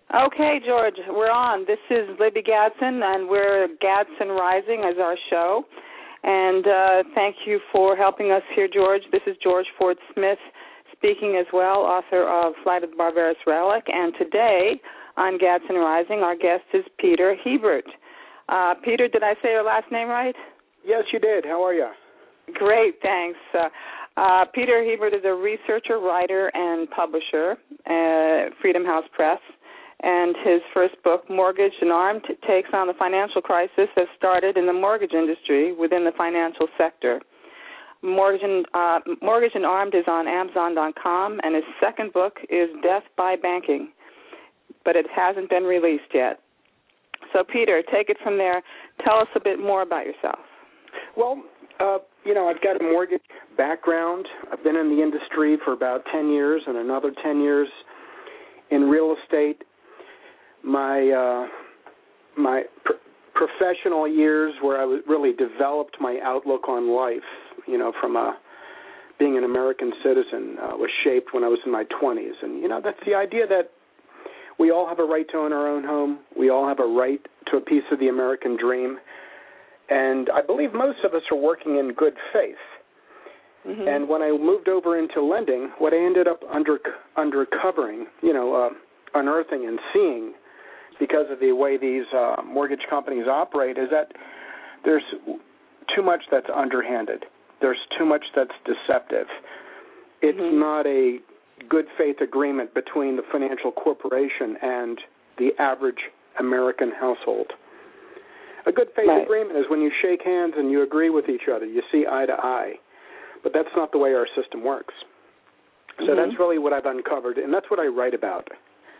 Okay, George, we're on. This is Libby Gadsden, and we're Gadsden Rising as our show. And uh, thank you for helping us here, George. This is George Ford Smith speaking as well, author of Flight of the Barbarous Relic. And today on Gadsden Rising, our guest is Peter Hebert. Uh, Peter, did I say your last name right? Yes, you did. How are you? Great, thanks. Uh, uh, Peter Hebert is a researcher, writer, and publisher at Freedom House Press. And his first book, Mortgaged and Armed, takes on the financial crisis that started in the mortgage industry within the financial sector. Mortgage and, uh, Mortgaged and Armed is on Amazon dot com, and his second book is Death by Banking, but it hasn't been released yet. So, Peter, take it from there. Tell us a bit more about yourself. Well, uh, you know, I've got a mortgage background. I've been in the industry for about ten years and another ten years in real estate. My uh, my pr- professional years, where I was really developed my outlook on life, you know, from a, being an American citizen, uh, was shaped when I was in my twenties. And, you know, that's the idea that we all have a right to own our own home. We all have a right to a piece of the American dream. And I believe most of us are working in good faith. Mm-hmm. And when I moved over into lending, what I ended up under undercovering, you know, uh, unearthing and seeing, because of the way these uh, mortgage companies operate, is that there's too much that's underhanded. There's too much that's deceptive. It's mm-hmm. not a good faith agreement between the financial corporation and the average American household. A good faith right. agreement is when you shake hands and you agree with each other. You see eye to eye. But that's not the way our system works. So mm-hmm. that's really what I've uncovered, and that's what I write about.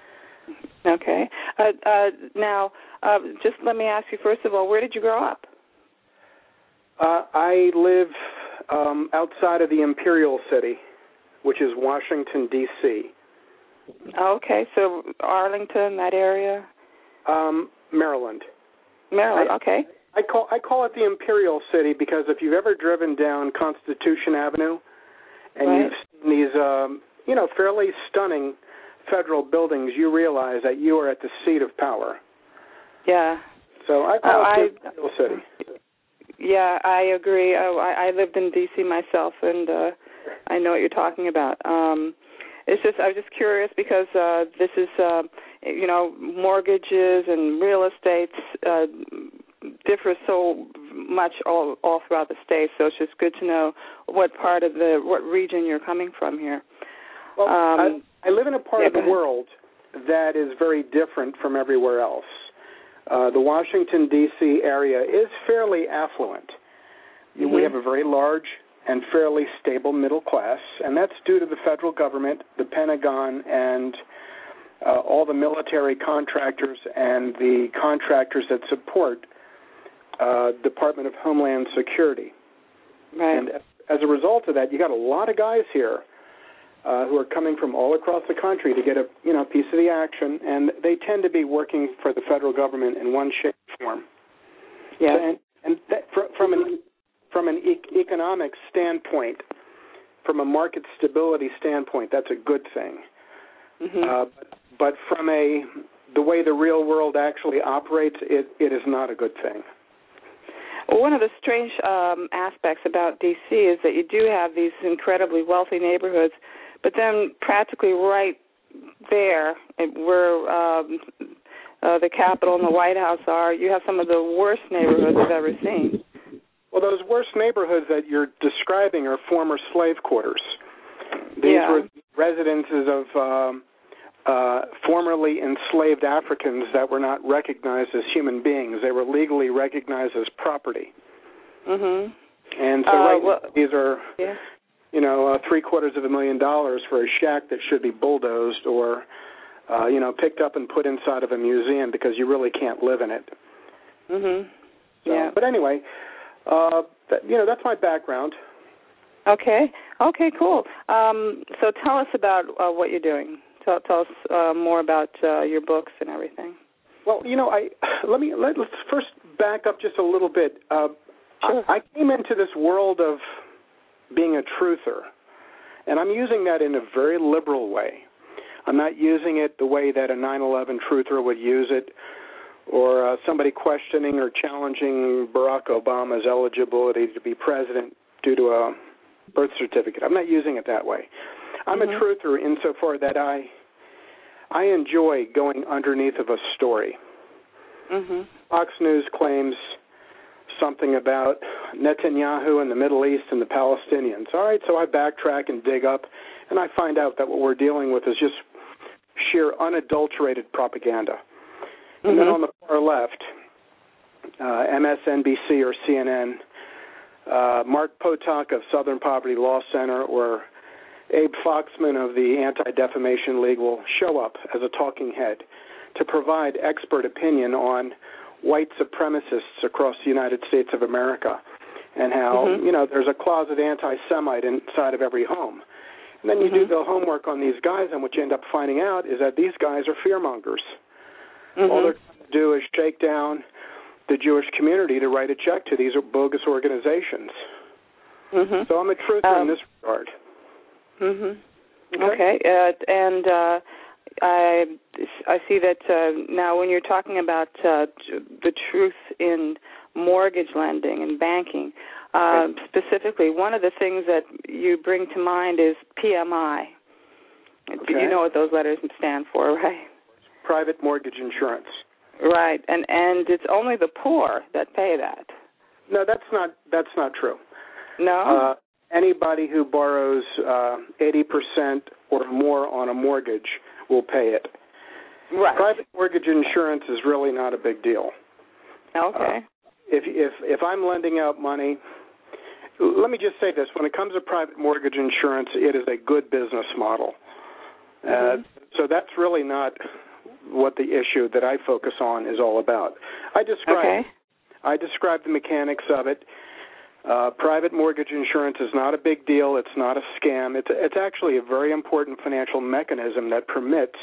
Okay. Uh, uh, now, uh, just let me ask you, first of all, where did you grow up? Uh, I live um, outside of the Imperial City, which is Washington, D C Okay, so Arlington, that area? Um, Maryland. Maryland, I, okay. I call I call it the Imperial City because if you've ever driven down Constitution Avenue and right. you've seen these, um, you know, fairly stunning federal buildings, you realize that you are at the seat of power. Yeah. So I call uh, it the Imperial City. Yeah, I agree. Oh, I, I lived in D C myself, and uh, I know what you're talking about. Um, it's just I was just curious because uh, this is, uh, you know, mortgages and real estate uh, differ so much all, all throughout the state. So it's just good to know what part of the what region you're coming from here. Well, um, I, I live in a part yeah, of the world that is very different from everywhere else. Uh, the Washington, D C area is fairly affluent. Mm-hmm. We have a very large and fairly stable middle class, and that's due to the federal government, the Pentagon, and uh, all the military contractors and the contractors that support uh, Department of Homeland Security. Right. And as a result of that, you got a lot of guys here Uh, who are coming from all across the country to get a you know piece of the action, and they tend to be working for the federal government in one shape or form. Yeah, so, and, and that, fr- from an from an e- economic standpoint, from a market stability standpoint, that's a good thing. Mm-hmm. Uh, but, but from a the way the real world actually operates, it, it is not a good thing. Well, one of the strange um, aspects about D C is that you do have these incredibly wealthy neighborhoods, but then practically right there where um, uh, the Capitol and the White House are, you have some of the worst neighborhoods I've ever seen. Well, those worst neighborhoods that you're describing are former slave quarters. These yeah. were residences of um, uh, formerly enslaved Africans that were not recognized as human beings. They were legally recognized as property. Mm-hmm. And so uh, right well, now, these are, yeah. you know, uh, three quarters of a million dollars for a shack that should be bulldozed or, uh, you know, picked up and put inside of a museum because you really can't live in it. Mm-hmm. So, yeah. But anyway, uh, that, you know, that's my background. Okay. Okay, cool. Um, so tell us about uh, what you're doing. Tell, tell us uh, more about uh, your books and everything. Well, you know, I let me let, let's first back up just a little bit. Uh, sure. I, I came into this world of being a truther, and I'm using that in a very liberal way. I'm not using it the way that a nine eleven truther would use it, or uh, somebody questioning or challenging Barack Obama's eligibility to be president due to a birth certificate. I'm not using it that way. I'm mm-hmm. a truther insofar that I I enjoy going underneath of a story. Mm-hmm. Fox News claims something about Netanyahu and the Middle East and the Palestinians. All right, so I backtrack and dig up, and I find out that what we're dealing with is just sheer unadulterated propaganda. Mm-hmm. And then on the far left, uh, M S N B C or C N N, uh, Mark Potok of Southern Poverty Law Center or Abe Foxman of the Anti-Defamation League will show up as a talking head to provide expert opinion on white supremacists across the United States of America and how, mm-hmm. you know, there's a closet anti-Semite inside of every home. And then you mm-hmm. do the homework on these guys, and what you end up finding out is that these guys are fearmongers. Mm-hmm. All they're trying to do is shake down the Jewish community to write a check to these bogus organizations. Mm-hmm. So I'm a truther um, in this regard. Mm-hmm. Okay, okay. Uh, and uh, I I see that uh, now when you're talking about uh, the truth in mortgage lending and banking, uh, okay. specifically, one of the things that you bring to mind is P M I. Okay. You know what those letters stand for, right? Private mortgage insurance. Right, and and it's only the poor that pay that. No, that's not that's not true. No. Uh, anybody who borrows uh, eighty percent or more on a mortgage will pay it. Right. Private mortgage insurance is really not a big deal. Okay. Uh, if if if I'm lending out money, let me just say this: when it comes to private mortgage insurance, it is a good business model. Mm-hmm. Uh, so that's really not what the issue that I focus on is all about. I describe okay. I describe the mechanics of it. Uh, private mortgage insurance is not a big deal. It's not a scam. It's it's actually a very important financial mechanism that permits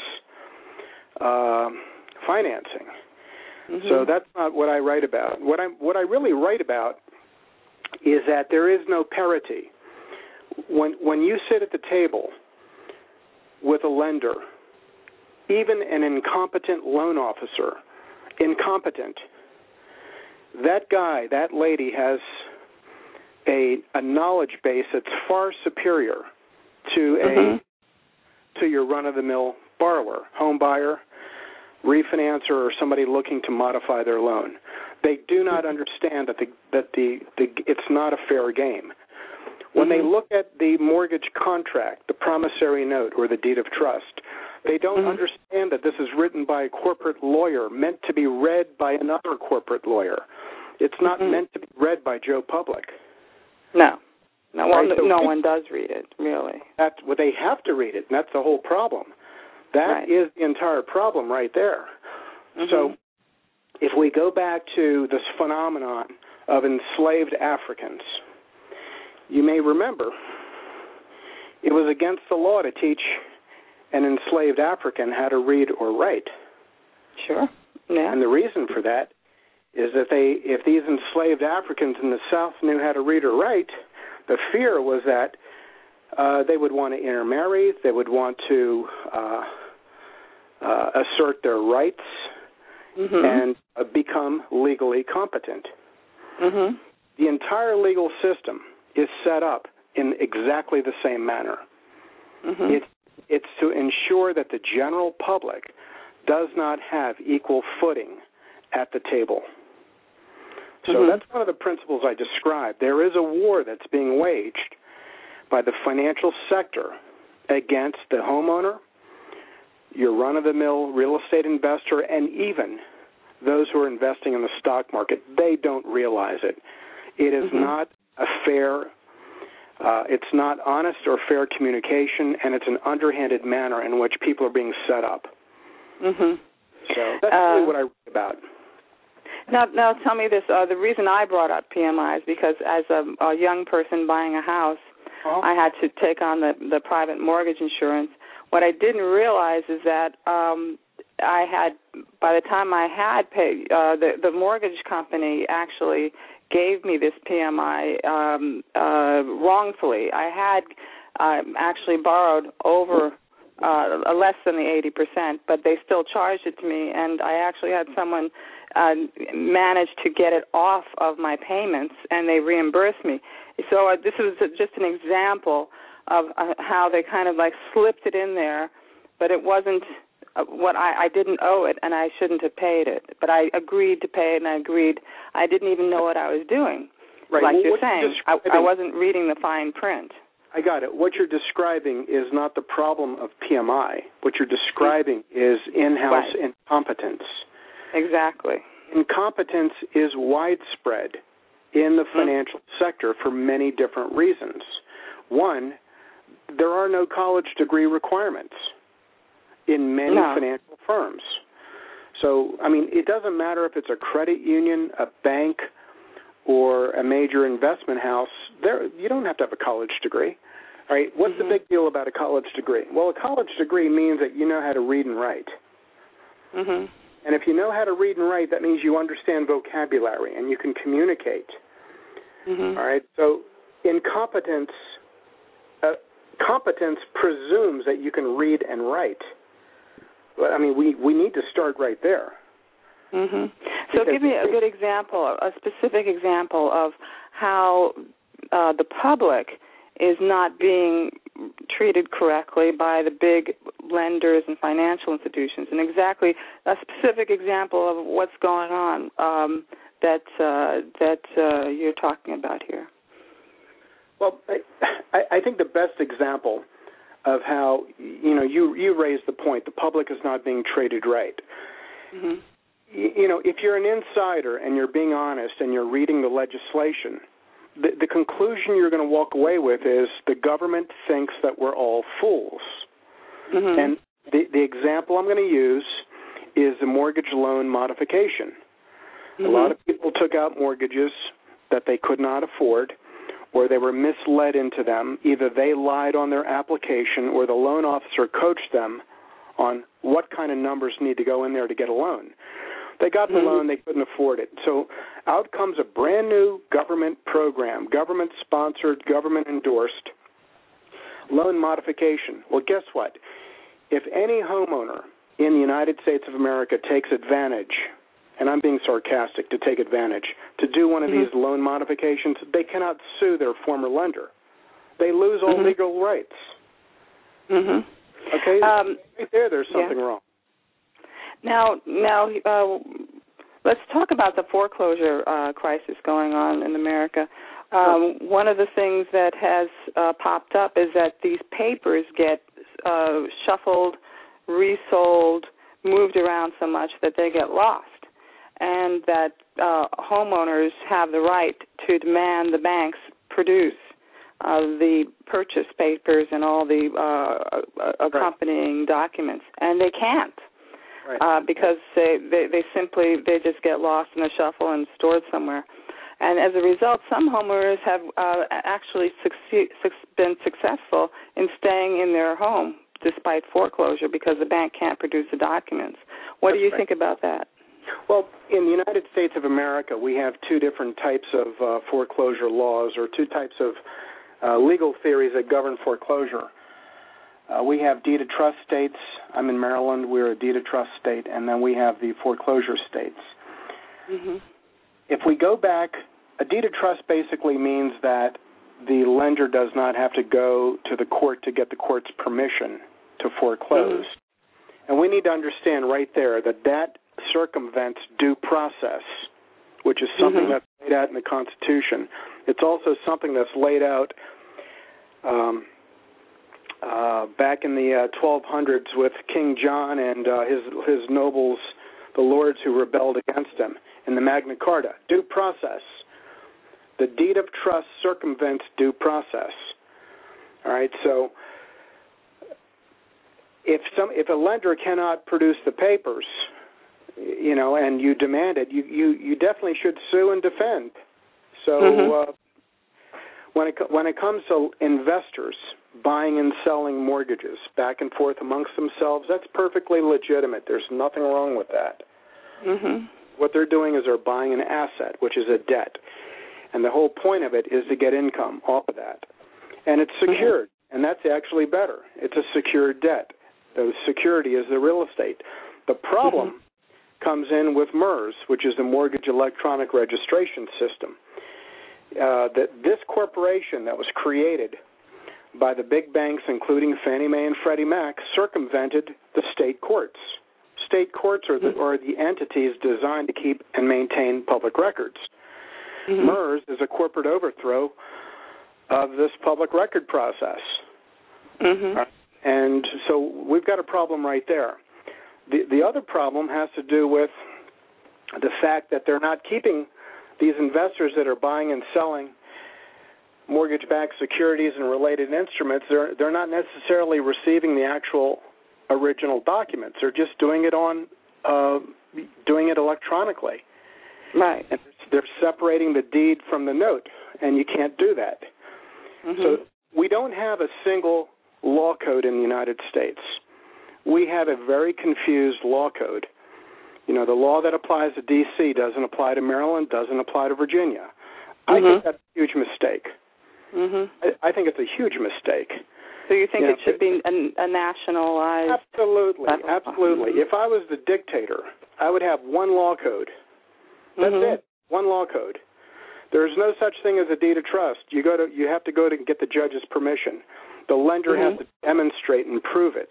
uh, financing. Mm-hmm. So that's not what I write about. What I what I really write about is that there is no parity. When when you sit at the table with a lender, even an incompetent loan officer, incompetent, that guy, that lady has a, a knowledge base that's far superior to a mm-hmm. to your run-of-the-mill borrower, home buyer, refinancer, or somebody looking to modify their loan. They do not understand that the that the, the it's not a fair game. When mm-hmm. they look at the mortgage contract, the promissory note, or the deed of trust, they don't mm-hmm. understand that this is written by a corporate lawyer, meant to be read by another corporate lawyer. It's not mm-hmm. meant to be read by Joe Public. No. No, right? one, so no one does read it, really. That's well, they have to read it, and that's the whole problem. That right. is the entire problem right there. Mm-hmm. So if we go back to this phenomenon of enslaved Africans, you may remember it was against the law to teach an enslaved African how to read or write. Sure. Yeah. And the reason for that is that they, if these enslaved Africans in the South knew how to read or write, the fear was that uh, they would want to intermarry, they would want to uh, uh, assert their rights, mm-hmm. and uh, become legally competent. Mm-hmm. The entire legal system is set up in exactly the same manner. Mm-hmm. It's It's to ensure that the general public does not have equal footing at the table. So mm-hmm. that's one of the principles I described. There is a war that's being waged by the financial sector against the homeowner, your run-of-the-mill real estate investor, and even those who are investing in the stock market. They don't realize it. It is mm-hmm. not a fair Uh, it's not honest or fair communication, and it's an underhanded manner in which people are being set up. Mm-hmm. So that's uh, really what I write about. Now, now tell me this. Uh, the reason I brought up P M I is because as a, a young person buying a house, uh-huh. I had to take on the, the private mortgage insurance. What I didn't realize is that um, I had, by the time I had paid, uh, the, the mortgage company actually gave me this P M I um, uh, wrongfully. I had um, actually borrowed over uh, less than the eighty percent, but they still charged it to me, and I actually had someone uh, manage to get it off of my payments, and they reimbursed me. So uh, this is just an example of uh, how they kind of like slipped it in there, but it wasn't uh, what I, I didn't owe it, and I shouldn't have paid it. But I agreed to pay it, and I agreed. I didn't even know what I was doing. Right. Like well, you're saying, you're I, I wasn't reading the fine print. I got it. What you're describing is not the problem of P M I. What you're describing is in-house right. incompetence. Exactly. Incompetence is widespread in the financial mm-hmm. sector for many different reasons. One, there are no college degree requirements in many no. financial firms. So, I mean, it doesn't matter if it's a credit union, a bank, or a major investment house. There, you don't have to have a college degree. All right, what's mm-hmm. the big deal about a college degree? Well, a college degree means that you know how to read and write. Mm-hmm. And if you know how to read and write, that means you understand vocabulary and you can communicate. Mm-hmm. All right, so incompetence, uh, competence presumes that you can read and write. But, I mean, we, we need to start right there. Mm-hmm. So give me a good example, a specific example of how uh, the public is not being treated correctly by the big lenders and financial institutions, and exactly a specific example of what's going on um, that uh, that uh, you're talking about here. Well, I, I think the best example of how, you know, you, you raised the point, the public is not being treated right. Mm-hmm. You know, if you're an insider and you're being honest and you're reading the legislation, the, the conclusion you're going to walk away with is the government thinks that we're all fools. Mm-hmm. And the, the example I'm going to use is the mortgage loan modification. Mm-hmm. A lot of people took out mortgages that they could not afford, or they were misled into them. Either they lied on their application or the loan officer coached them on what kind of numbers need to go in there to get a loan. They got the mm-hmm. loan, they couldn't afford it. So out comes a brand new government program, government-sponsored, government-endorsed loan modification. Well, guess what? If any homeowner in the United States of America takes advantage, and I'm being sarcastic, to take advantage, to do one of mm-hmm. these loan modifications, they cannot sue their former lender. They lose all mm-hmm. legal rights. Mm-hmm. Okay? Um, right there, there's something yeah. wrong. Now, now, uh, let's talk about the foreclosure uh, crisis going on in America. Um, sure. One of the things that has uh, popped up is that these papers get uh, shuffled, resold, moved around so much that they get lost, and that uh, homeowners have the right to demand the banks produce uh, the purchase papers and all the uh, accompanying right. documents, and they can't. Right. Uh, because they, they, they simply, they just get lost in the shuffle and stored somewhere. And as a result, some homeowners have uh, actually succeed, been successful in staying in their home despite foreclosure because the bank can't produce the documents. What That's do you right. think about that? Well, in the United States of America, we have two different types of uh, foreclosure laws, or two types of uh, legal theories that govern foreclosure. Uh, we have deed of trust states. I'm in Maryland. We're a deed of trust state. And then we have the foreclosure states. Mm-hmm. If we go back, a deed of trust basically means that the lender does not have to go to the court to get the court's permission to foreclose. Mm-hmm. And we need to understand right there that that circumvents due process, which is something mm-hmm. that's laid out in the Constitution. It's also something that's laid out um, Uh, back in the uh, twelve hundreds with King John and uh, his his nobles, the lords who rebelled against him, in the Magna Carta. Due process. The deed of trust circumvents due process. All right, so if some if a lender cannot produce the papers, you know, and you demand it, you you, you definitely should sue and defend. So mm-hmm. uh, when it when it comes to investors buying and selling mortgages back and forth amongst themselves, that's perfectly legitimate. There's nothing wrong with that. Mm-hmm. What they're doing is they're buying an asset, which is a debt. And the whole point of it is to get income off of that. And it's secured, mm-hmm. and that's actually better. It's a secured debt. The security is the real estate. The problem mm-hmm. comes in with MERS, which is the Mortgage Electronic Registration System. Uh, that this corporation that was created by the big banks, including Fannie Mae and Freddie Mac, circumvented the state courts. State courts are the, are the entities designed to keep and maintain public records. Mm-hmm. MERS is a corporate overthrow of this public record process. Mm-hmm. Uh, and so we've got a problem right there. The, the other problem has to do with the fact that they're not keeping these investors that are buying and selling mortgage-backed securities and related instruments. They're, they're not necessarily receiving the actual original documents. They're just doing it on, uh, doing it electronically. Right. And they're separating the deed from the note, and you can't do that. Mm-hmm. So we don't have a single law code in the United States. We have a very confused law code. You know, the law that applies to D C doesn't apply to Maryland, doesn't apply to Virginia. Mm-hmm. I think that's a huge mistake. Mm-hmm. I, I think it's a huge mistake. So you think you it know, should be a, a nationalized? Absolutely, absolutely. If I was the dictator, I would have one law code. That's mm-hmm. it, one law code. There is no such thing as a deed of trust. You go to, you have to go to get the judge's permission. The lender mm-hmm. has to demonstrate and prove it.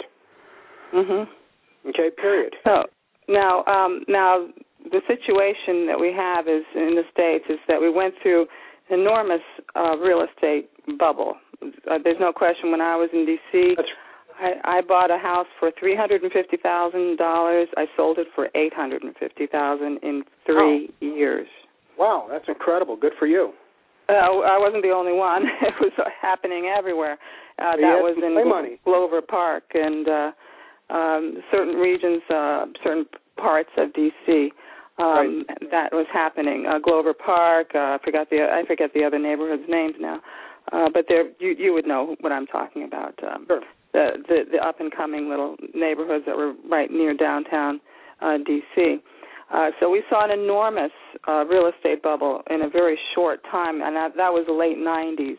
Mm-hmm. Okay, period. So now, um, now the situation that we have is in the States is that we went through an enormous uh, real estate bubble. Uh, there's no question. When I was in D C, That's I, I bought a house for three hundred and fifty thousand dollars. I sold it for eight hundred and fifty thousand in three oh. years. Wow, that's incredible. Good for you. Uh, I wasn't the only one. It was happening everywhere. Uh, so that was in money. Glover Park and uh, um, certain regions, uh, certain parts of D C. Um, right. That was happening. Uh, Glover Park. Uh, I forgot the I forget the other neighborhoods' names now, uh, but there you you would know what I'm talking about. Um, sure. The the, the up and coming little neighborhoods that were right near downtown uh, D C. Uh, so we saw an enormous uh, real estate bubble in a very short time, and that, that was the late nineties.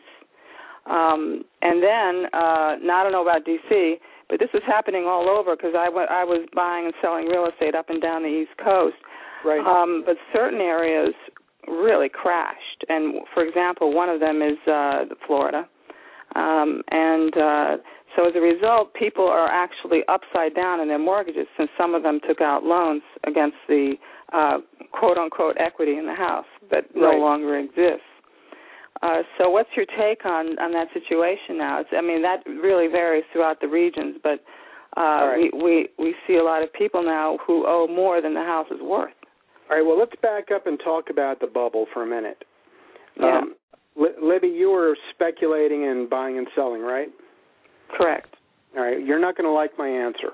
Um, and then, uh, now I don't know about D C, but this was happening all over because I, w- I was buying and selling real estate up and down the East Coast. Right. Um, but certain areas really crashed. And, for example, one of them is uh, Florida. Um, and uh, so as a result, people are actually upside down in their mortgages since some of them took out loans against the uh, quote-unquote equity in the house that right. no longer exists. Uh, so what's your take on, on that situation now? It's, I mean, that really varies throughout the regions, but uh, right. we, we, we see a lot of people now who owe more than the house is worth. All right, well, let's back up and talk about the bubble for a minute. Yeah. Um, Libby, you were speculating in buying and selling, right? Correct. All right, you're not going to like my answer.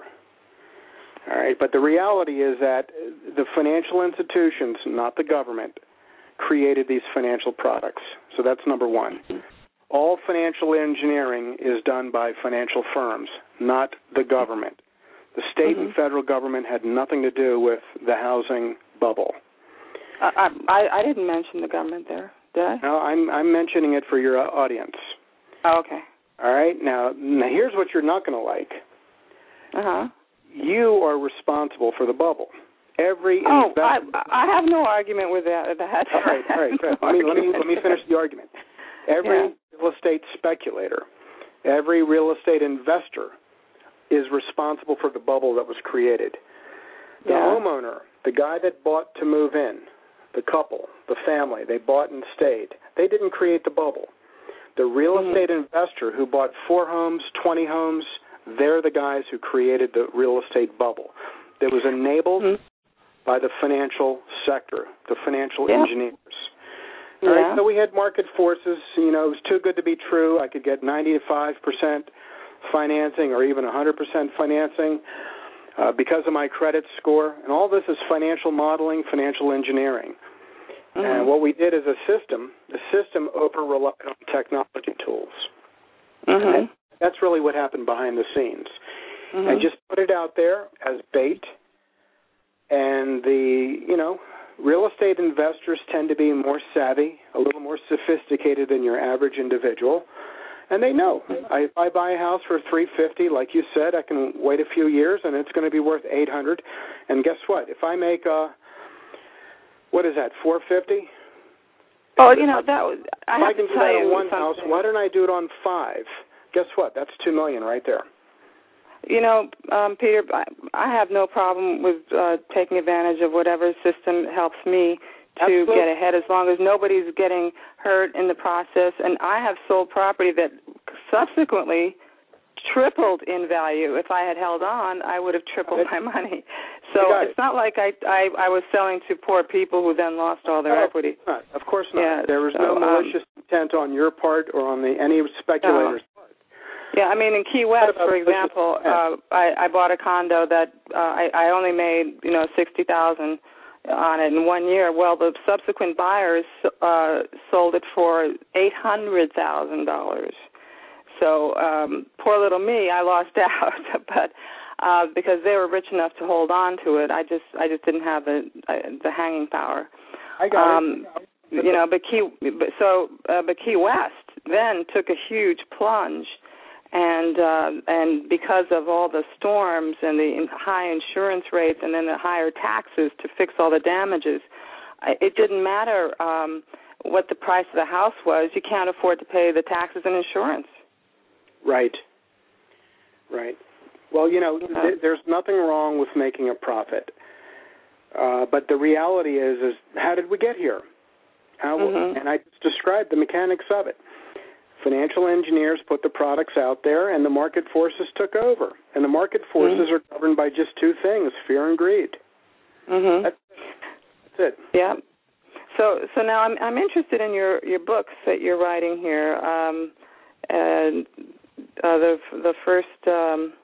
All right, but the reality is that the financial institutions, not the government, created these financial products. So that's number one. All financial engineering is done by financial firms, not the government. The state mm-hmm. and federal government had nothing to do with the housing bubble. Uh, I, I didn't mention the government there, did I? No, I'm I'm mentioning it for your audience. Oh, okay. All right. Now, now here's what you're not going to like. Uh huh. You are responsible for the bubble. Every oh, investment. I, I have no argument with that. that. All right, all right, good. no let me let me let me finish the argument. Every yeah. real estate speculator, every real estate investor is responsible for the bubble that was created. The yeah. homeowner, the guy that bought to move in, the couple, the family, they bought and stayed. They didn't create the bubble. The real mm-hmm. estate investor who bought four homes, twenty homes, they're the guys who created the real estate bubble. That was enabled mm-hmm. by the financial sector, the financial yeah. engineers. Yeah. All right, so we had market forces. You know, it was too good to be true. I could get ninety-five percent financing or even one hundred percent financing uh, because of my credit score. And all this is financial modeling, financial engineering. Mm-hmm. And what we did as a system, the system over-relied on technology tools. Mm-hmm. And that's really what happened behind the scenes. Mm-hmm. And just put it out there as bait. And the, you know, real estate investors tend to be more savvy, a little more sophisticated than your average individual. And they know. I, if I buy a house for three fifty, like you said, I can wait a few years, and it's going to be worth eight hundred. And guess what? If I make a, what is that, four fifty? Oh, you know that. Was, I if have I can to do tell that you on one something. house, why don't I do it on five? Guess what? That's two million right there. You know, um, Peter, I, I have no problem with uh, taking advantage of whatever system helps me to Absolutely. get ahead, as long as nobody's getting hurt in the process. And I have sold property that subsequently tripled in value. If I had held on, I would have tripled my money. So it's it. not like I, I I was selling to poor people who then lost all their no, equity. Not. Of course not. Yeah, there was so, no malicious um, intent on your part or on the any speculators' no. part. Yeah, I mean, in Key West, for example, uh, I, I bought a condo that uh, I, I only made, you know, sixty thousand on it in one year. Well, the subsequent buyers uh, sold it for eight hundred thousand dollars. So um, poor little me, I lost out, but uh, because they were rich enough to hold on to it, I just I just didn't have the uh, the hanging power. I got um, it. You know, but Key but so uh, but Key West then took a huge plunge. And uh, and because of all the storms and the high insurance rates and then the higher taxes to fix all the damages, it didn't matter um, what the price of the house was. You can't afford to pay the taxes and insurance. Right. Right. Well, you know, Yeah. th- there's nothing wrong with making a profit. Uh, but the reality is, is how did we get here? How, Mm-hmm. And I just described the mechanics of it. Financial engineers put the products out there, and the market forces took over. And the market forces Mm-hmm. are governed by just two things: fear and greed. Mm-hmm. That's, that's it. Yeah. So so now I'm I'm interested in your, your books that you're writing here. Um, and uh, the the first um,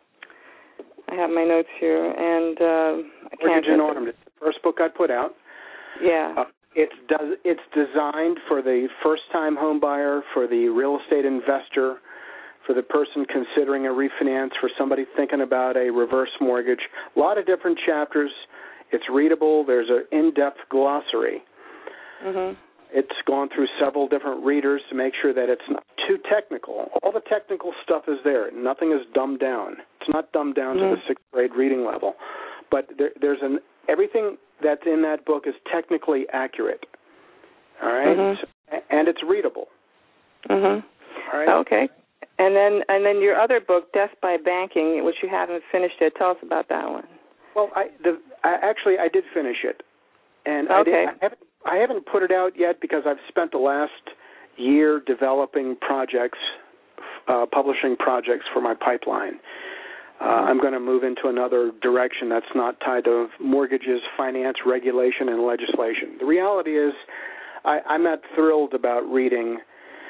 I have my notes here, and uh, I can't. Mortgage and Armed. It's the first book I put out. Yeah. Uh, It's does it's designed for the first-time home buyer, for the real estate investor, for the person considering a refinance, for somebody thinking about a reverse mortgage. A lot of different chapters. It's readable. There's an in-depth glossary. Mm-hmm. It's gone through several different readers to make sure that it's not too technical. All the technical stuff is there. Nothing is dumbed down. It's not dumbed down Mm-hmm. to the sixth grade reading level. But there, there's an everything that's in that book is technically accurate. All right, Mm-hmm. so, and it's readable. Mhm. All right. Okay. And then and then your other book, Death by Banking, which you haven't finished yet. Tell us about that one. Well, I the I, actually I did finish it, and I, Okay. did, I haven't I haven't put it out yet because I've spent the last year developing projects, uh, publishing projects for my pipeline. Uh, I'm going to move into another direction that's not tied to mortgages, finance, regulation, and legislation. The reality is I, I'm not thrilled about reading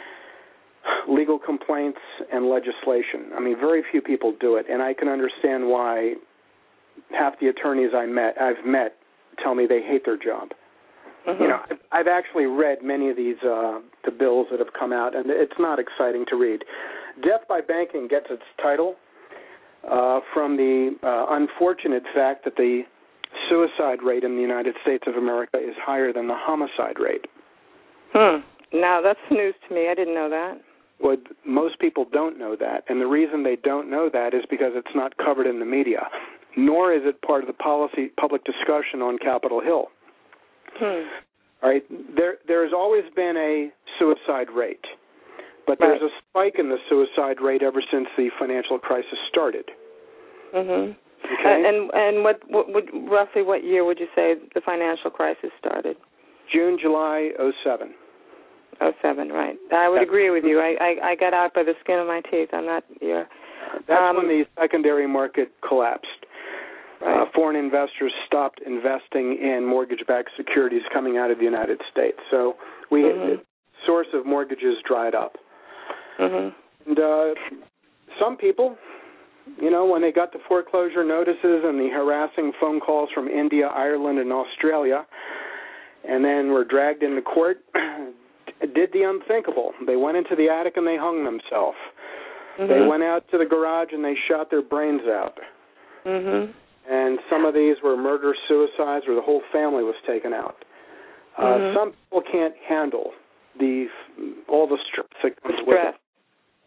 legal complaints and legislation. I mean, very few people do it, and I can understand why half the attorneys I met, I've met tell me they hate their job. Mm-hmm. You know, I've, I've actually read many of these uh, the bills that have come out, and it's not exciting to read. Death by Banking gets its title uh, from the uh, unfortunate fact that the suicide rate in the United States of America is higher than the homicide rate. Hmm. Now, that's news to me. I didn't know that. Well, most people don't know that, and the reason they don't know that is because it's not covered in the media, nor is it part of the policy public discussion on Capitol Hill. Hmm. All right, there there's always been a suicide rate, but there's Right. a spike in the suicide rate ever since the financial crisis started. Mhm. Okay. Uh, and and what, what would roughly what year would you say the financial crisis started? June, July, oh seven. Oh seven, right. I would Yeah. agree with you. I, I I got out by the skin of my teeth on that year. That's Um, when the secondary market collapsed. Right. Uh, foreign investors stopped investing in mortgage-backed securities coming out of the United States. So we Mhm. the source of mortgages dried up. Mhm. And uh, some people, you know, when they got the foreclosure notices and the harassing phone calls from India, Ireland, and Australia, and then were dragged into court, did the unthinkable. They went into the attic and they hung themselves. Mhm. They went out to the garage and they shot their brains out. Mhm. And some of these were murder-suicides where the whole family was taken out. Uh, Mhm. Some people can't handle the all the stress that comes The with stress. it.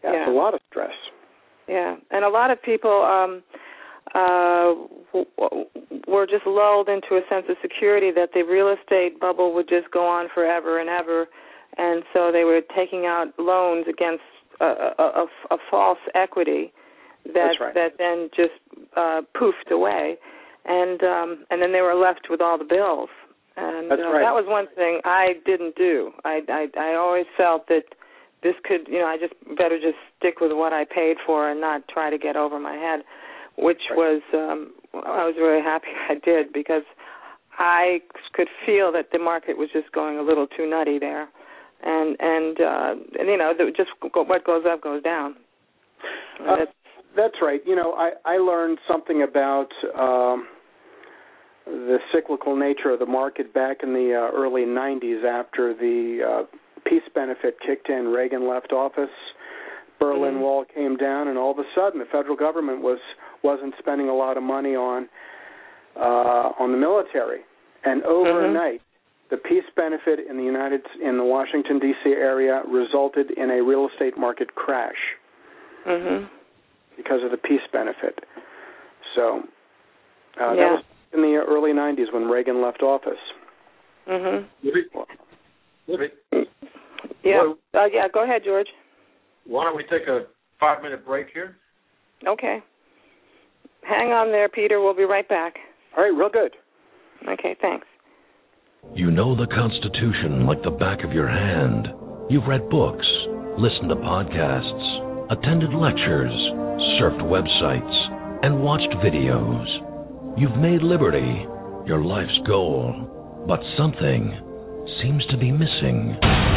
Yeah, yeah. It's a lot of stress. Yeah, and a lot of people um, uh, w- w- were just lulled into a sense of security that the real estate bubble would just go on forever and ever, and so they were taking out loans against a, a, a, a false equity that right. that then just uh, poofed away, and um, and then they were left with all the bills. And That's uh, right. that was one thing I didn't do. I, I I always felt that this could, you know, I just better just stick with what I paid for and not try to get over my head, which right. was um, I was really happy I did, because I could feel that the market was just going a little too nutty there, and and uh, and you know, just what goes up goes down. Uh, that's, that's right. You know, I I learned something about Um, the cyclical nature of the market back in the uh, early nineties after the uh, peace benefit kicked in. Reagan left office, Berlin mm-hmm. Wall came down, and all of a sudden the federal government was, wasn't spending a lot of money on uh, on the military. And overnight, mm-hmm. the peace benefit in the United in the Washington, D C area resulted in a real estate market crash mm-hmm. because of the peace benefit. So uh, yeah. that was in the early nineties when Reagan left office. Mhm. Libby? Yeah. Uh, yeah. Go ahead, George. Why don't we take a five-minute break here? Okay. Hang on there, Peter. We'll be right back. All right. Real good. Okay. Thanks. You know the Constitution like the back of your hand. You've read books, listened to podcasts, attended lectures, surfed websites, and watched videos. You've made liberty your life's goal, but something seems to be missing.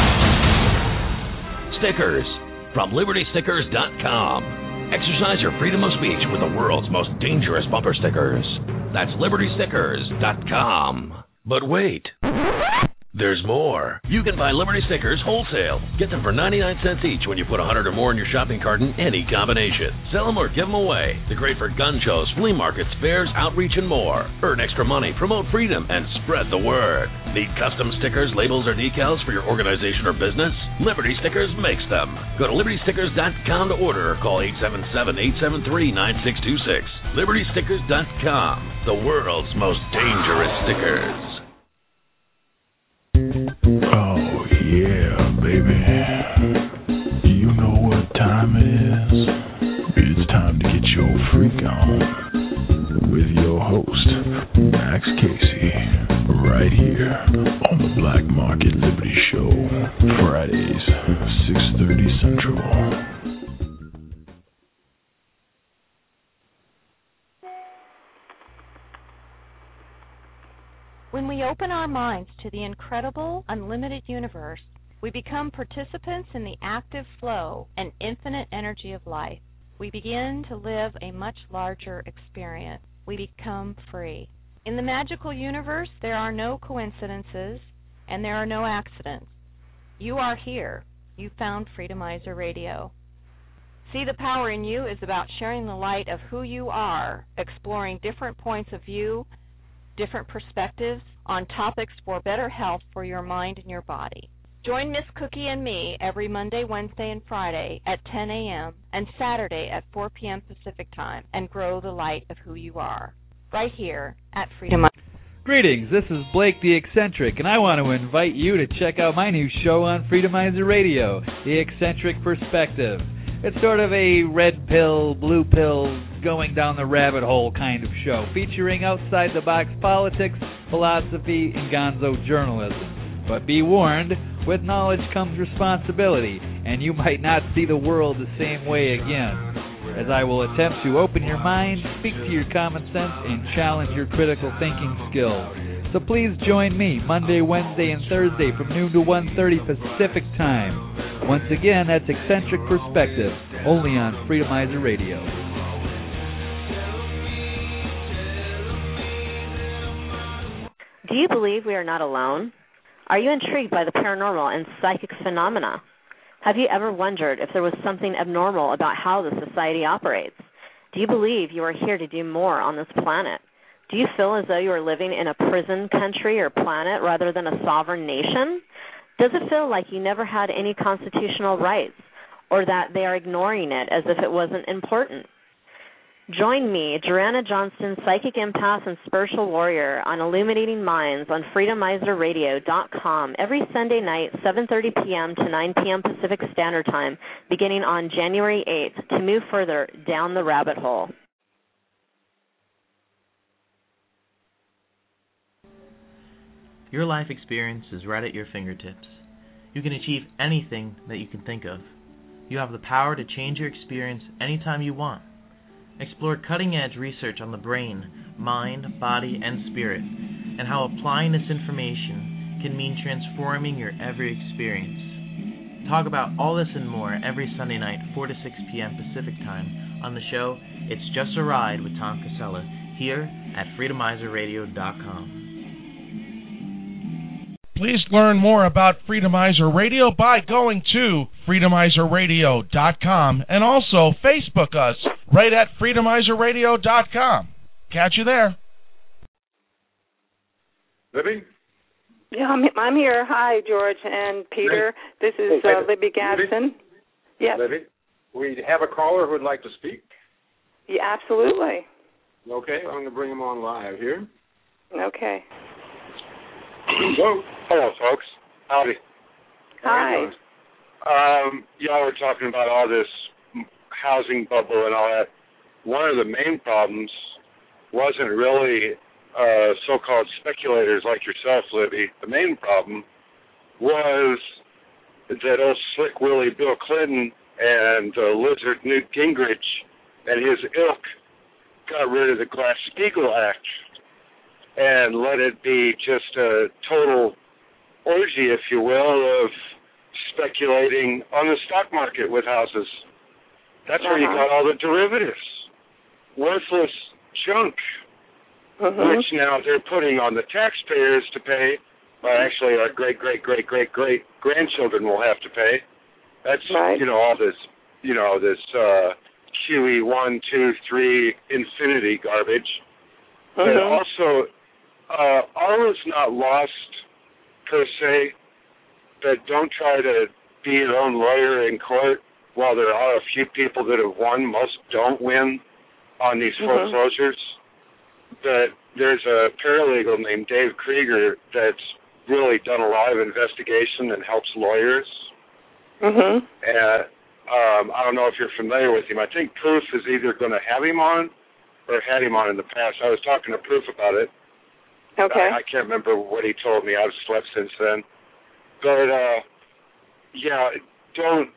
Stickers from Liberty Stickers dot com. Exercise your freedom of speech with the world's most dangerous bumper stickers. That's Liberty Stickers dot com. But wait. There's more. You can buy Liberty stickers wholesale. Get them for ninety-nine cents each when you put one hundred or more in your shopping cart in any combination. Sell them or give them away. They're great for gun shows, flea markets, fairs, outreach, and more. Earn extra money, promote freedom, and spread the word. Need custom stickers, labels, or decals for your organization or business? Liberty Stickers makes them. Go to Liberty Stickers dot com to order or call eight seven seven, eight seven three, nine six two six. Liberty Stickers dot com, the world's most dangerous stickers. Oh, yeah, baby. You know what time it is. It's time to get your freak on with your host, Max Casey, right here on the Black Market Liberty Show, Fridays, six thirty Central. When we open our minds to the incredible, unlimited universe, we become participants in the active flow and infinite energy of life. We begin to live a much larger experience. We become free. In the magical universe, there are no coincidences and there are no accidents. You are here. You found Freedomizer Radio. See, the power in you is about sharing the light of who you are, exploring different points of view, different perspectives on topics for better health for your mind and your body. Join Miss Cookie and me every Monday, Wednesday, and Friday at ten a.m. and Saturday at four p.m. Pacific Time and grow the light of who you are, right here at Freedom. Greetings, this is Blake the Eccentric, and I want to invite you to check out my new show on Freedomizer Radio, The Eccentric Perspective. It's sort of a red pill, blue pill, going down the rabbit hole kind of show, featuring outside-the-box politics, philosophy, and gonzo journalism. But be warned, with knowledge comes responsibility, and you might not see the world the same way again, as I will attempt to open your mind, speak to your common sense, and challenge your critical thinking skills. So please join me Monday, Wednesday, and Thursday from noon to one thirty Pacific Time. Once again, that's Eccentric Perspective, only on Freedomizer Radio. Do you believe we are not alone? Are you intrigued by the paranormal and psychic phenomena? Have you ever wondered if there was something abnormal about how the society operates? Do you believe you are here to do more on this planet? Do you feel as though you are living in a prison country or planet rather than a sovereign nation? Does it feel like you never had any constitutional rights? or that they are ignoring it as if it wasn't important. Join me, Joanna Johnston, Psychic Empath and Spiritual Warrior, on Illuminating Minds on freedomizer radio dot com every Sunday night, seven thirty p.m. to nine p.m. Pacific Standard Time, beginning on January eighth, to move further down the rabbit hole. Your life experience is right at your fingertips. You can achieve anything that you can think of. You have the power to change your experience anytime you want. Explore cutting-edge research on the brain, mind, body, and spirit, and how applying this information can mean transforming your every experience. Talk about all this and more every Sunday night, four to six p.m. Pacific Time, on the show It's Just a Ride with Tom Casella, here at freedomizer radio dot com. Please learn more about Freedomizer Radio by going to freedomizer radio dot com and also Facebook us right at freedomizer radio dot com. Catch you there. Libby? Yeah, I'm, I'm here. Hi, George and Peter. This is Hey, uh, Libby Gadsden. Yes. Libby, we have a caller who would like to speak. Yeah, absolutely. Okay, I'm going to bring him on live here. Okay. Hello. Hello, folks. Howdy. Hi. Um, y'all were talking about all this housing bubble and all that. One of the main problems wasn't really uh, so-called speculators like yourself, Libby. The main problem was that old Slick Willie Bill Clinton and uh, Lizard Newt Gingrich and his ilk got rid of the Glass-Steagall Act and let it be just a total orgy, if you will, of speculating on the stock market with houses. That's uh-huh. where you got all the derivatives. Worthless junk, uh-huh. which now they're putting on the taxpayers to pay, well, actually our great-great-great-great-great-grandchildren will have to pay. That's, right. you know, all this, you know, this uh, Q E one, two, three, infinity garbage. Uh-huh. But also, Uh, all is not lost, per se, but don't try to be your own lawyer in court. While there are a few people that have won, most don't win on these mm-hmm. foreclosures. But there's a paralegal named Dave Krieger that's really done a lot of investigation and helps lawyers. Mm-hmm. And um, I don't know if you're familiar with him. I think Proof is either going to have him on or had him on in the past. I was talking to Proof about it. Okay. I, I can't remember what he told me. I've slept since then. But, uh, yeah, don't,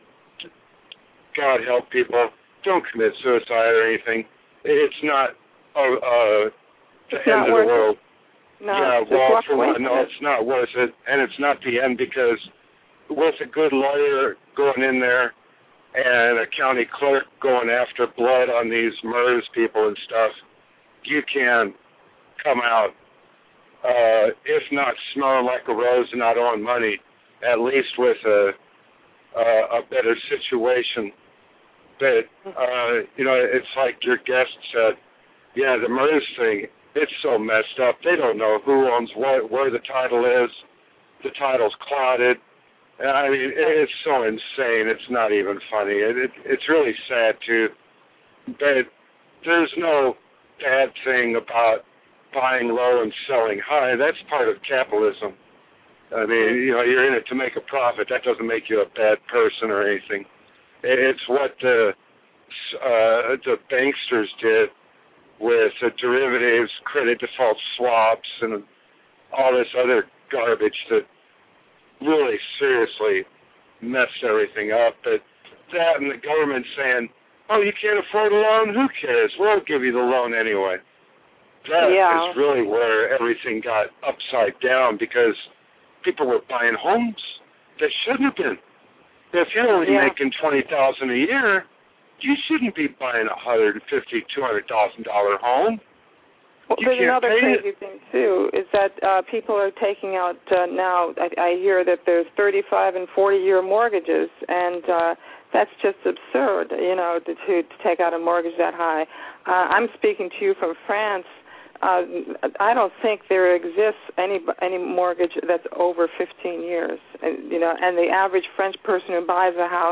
God help people, don't commit suicide or anything. It's not uh, uh, the it's end not of the world. It. No, yeah, just well, walk for away one, from no, it. it's not worth it. And it's not the end because with a good lawyer going in there and a county clerk going after blood on these MERS people and stuff, you can come out, uh, if not smelling like a rose and not owing money, at least with a uh, a better situation. But, uh, you know, it's like your guest said, yeah, the MERS thing, it's so messed up. They don't know who owns what, where the title is. The title's clouded. I mean, it's so insane. It's not even funny. It, it, it's really sad, too. But there's no bad thing about buying low and selling high. That's part of capitalism. I mean, you know, you're in it to make a profit. That doesn't make you a bad person or anything. It's what the uh, the banksters did with the derivatives, credit default swaps, and all this other garbage that really seriously messed everything up. But that and the government saying, oh, you can't afford a loan? Who cares? We'll give you the loan anyway. That yeah. is really where everything got upside down because people were buying homes that shouldn't have been. If you're only yeah. making twenty thousand dollars a year, you shouldn't be buying a one hundred fifty thousand dollars, two hundred thousand dollars home. Well, you there's can't another pay crazy it. thing, too, is that uh, people are taking out uh, now, I, I hear that there's thirty-five and forty-year mortgages, and uh, that's just absurd, you know, to, to, to take out a mortgage that high. Uh, I'm speaking to you from France. Uh, I don't think there exists any any mortgage that's over fifteen years. And, you know, and the average French person who buys a house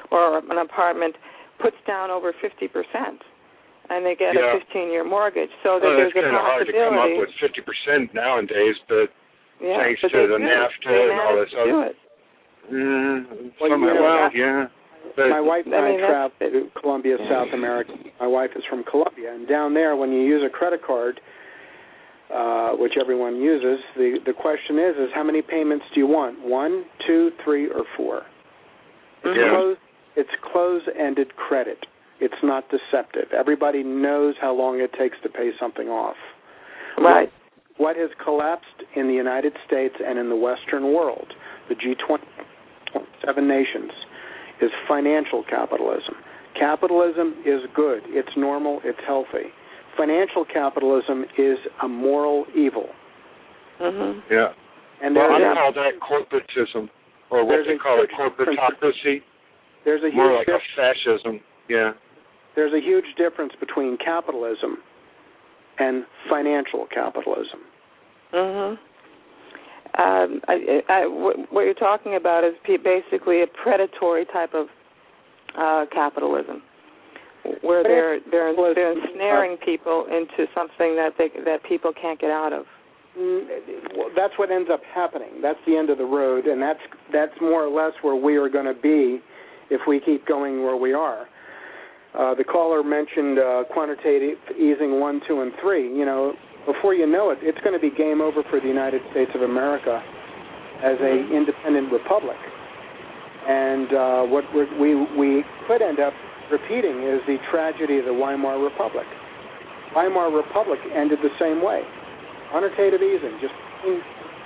or an apartment puts down over fifty percent, and they get yeah. a fifteen-year mortgage. So that well, there's it's a kind of hard to come up possibility. with fifty percent nowadays, but Yeah, thanks but to they the do. NAFTA They and all manage this to do other. it. Mm, Well, some, you know, well, that- yeah. But, My wife and I I, mean, that's- traveled to Colombia, South America. My wife is from Colombia, and down there, when you use a credit card, uh, which everyone uses, the the question is, is how many payments do you want? One, two, three, or four? It's Yeah. close. It's close-ended credit. It's not deceptive. Everybody knows how long it takes to pay something off. Right. What, what has collapsed in the United States and in the Western world, the G twenty, twenty-seven nations, is financial capitalism. Capitalism is good. It's normal. It's healthy. Financial capitalism is a moral evil. Mm-hmm. Yeah. And well, there's I a- call that corporatism, or what There's they a call it, huge corporatocracy. There's a More huge like a dif- fascism. Yeah. there's a huge difference between capitalism and financial capitalism. Mm-hmm. Um, I, I, what you're talking about is basically a predatory type of uh, capitalism, where they're they're they're ensnaring people into something that they that people can't get out of. Well, that's what ends up happening. That's the end of the road, and that's that's more or less where we are going to be if we keep going where we are. Uh, the caller mentioned uh, quantitative easing one, two, and three. You know, before you know it, it's going to be game over for the United States of America as a independent republic. And uh, what we're, we we could end up repeating is the tragedy of the Weimar Republic. Weimar Republic ended the same way. Quantitative easing, just you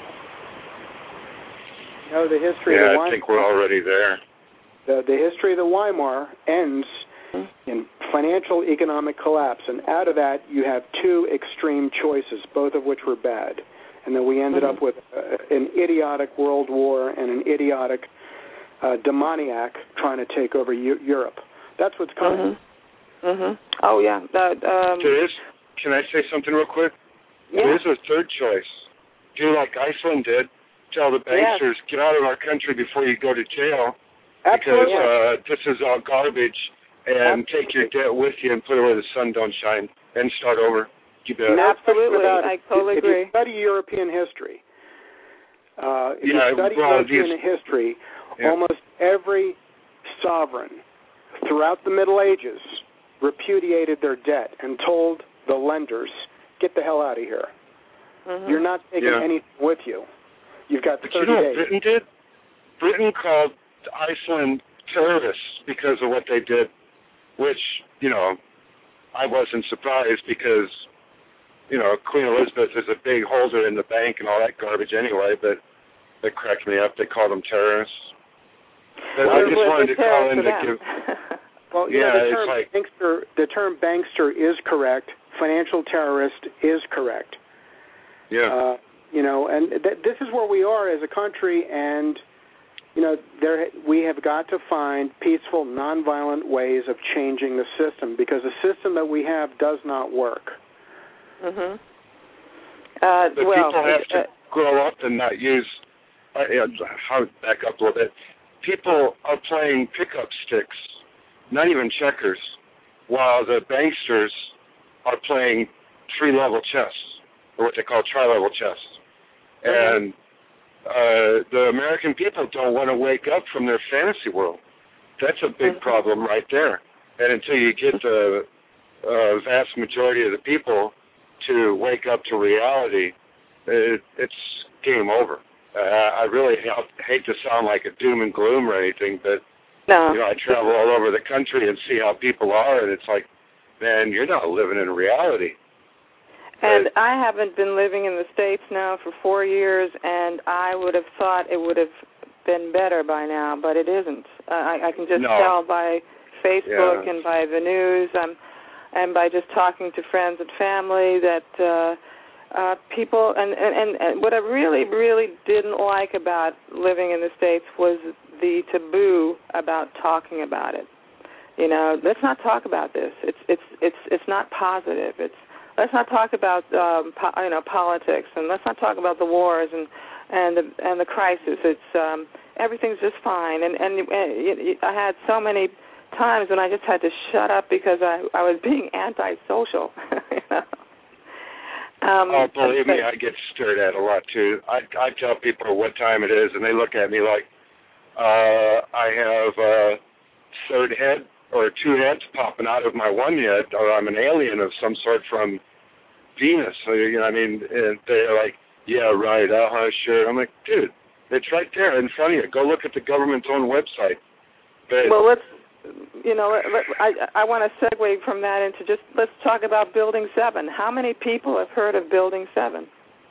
know the history Yeah, of the I Weimar. think we're already there. The, the history of the Weimar ends in financial economic collapse, and out of that you have two extreme choices, both of which were bad, and then we ended Mm-hmm. up with uh, an idiotic world war and an idiotic uh, demoniac trying to take over U- Europe. That's what's coming. Mm-hmm. Mm-hmm. Oh yeah. That, um, There is, can I say something real quick? Yeah. There is a third choice. Do like Iceland did. Tell the banksters, get out of our country before you go to jail. Because Absolutely. uh, this is all garbage, and take your debt with you and put it where the sun don't shine, and start over. You bet. No question Absolutely. about I it. totally if agree. you study European history, uh, if Yeah, you study well, European these- history, Yeah. almost every sovereign throughout the Middle Ages repudiated their debt and told the lenders, get the hell out of here. Mm-hmm. You're not taking Yeah. anything with you. You've got But you thirty know what days. Britain did? Britain called Iceland terrorists because of what they did, which, you know, I wasn't surprised because, you know, Queen Elizabeth is a big holder in the bank and all that garbage anyway, but it cracked me up. They called them terrorists. But Well, I just they're- wanted to they're call in to terrorists give... Well, you Yeah, know, the it's term, like- bankster, the term bankster is correct. Financial terrorist is correct. Yeah. Uh, you know, and th- this is where we are as a country, and you know, there we have got to find peaceful, nonviolent ways of changing the system because the system that we have does not work. Mm-hmm. Uh, But well, people have uh, to grow up and not use. Uh, yeah, I'll back up a little bit. People are playing pickup sticks, not even checkers, while the banksters are playing three-level chess, or what they call tri-level chess. And uh, the American people don't want to wake up from their fantasy world. That's a big problem right there. And until you get the uh, vast majority of the people to wake up to reality, it, it's game over. Uh, I really hate to sound like a doom and gloom or anything, but no. you know, I travel all over the country and see how people are, and it's like, man, you're not living in reality. And I haven't been living in the States now for four years, and I would have thought it would have been better by now, but it isn't. Uh, I, I can just No. tell by Facebook Yeah. and by the news, um, and by just talking to friends and family that uh, uh, people, and, and, and what I really, really didn't like about living in the States was the taboo about talking about it. You know, let's not talk about this. It's it's it's it's not positive. It's let's not talk about um, po- you know politics, and let's not talk about the wars and and the and the crisis. It's um, everything's just fine. And and, and I had so many times when I just had to shut up because I I was being antisocial. You know? um, oh, believe but, me, I get stared at a lot too. I I tell people what time it is, and they look at me like uh, I have a third head or two heads popping out of my one head, or I'm an alien of some sort from Venus. So, you know, I mean, and they're like, yeah, right, uh-huh, sure. I'm like, dude, it's right there in front of you. Go look at the government's own website. But, well, let's, you know, let, I I want to segue from that into just, let's talk about Building seven. How many people have heard of Building seven?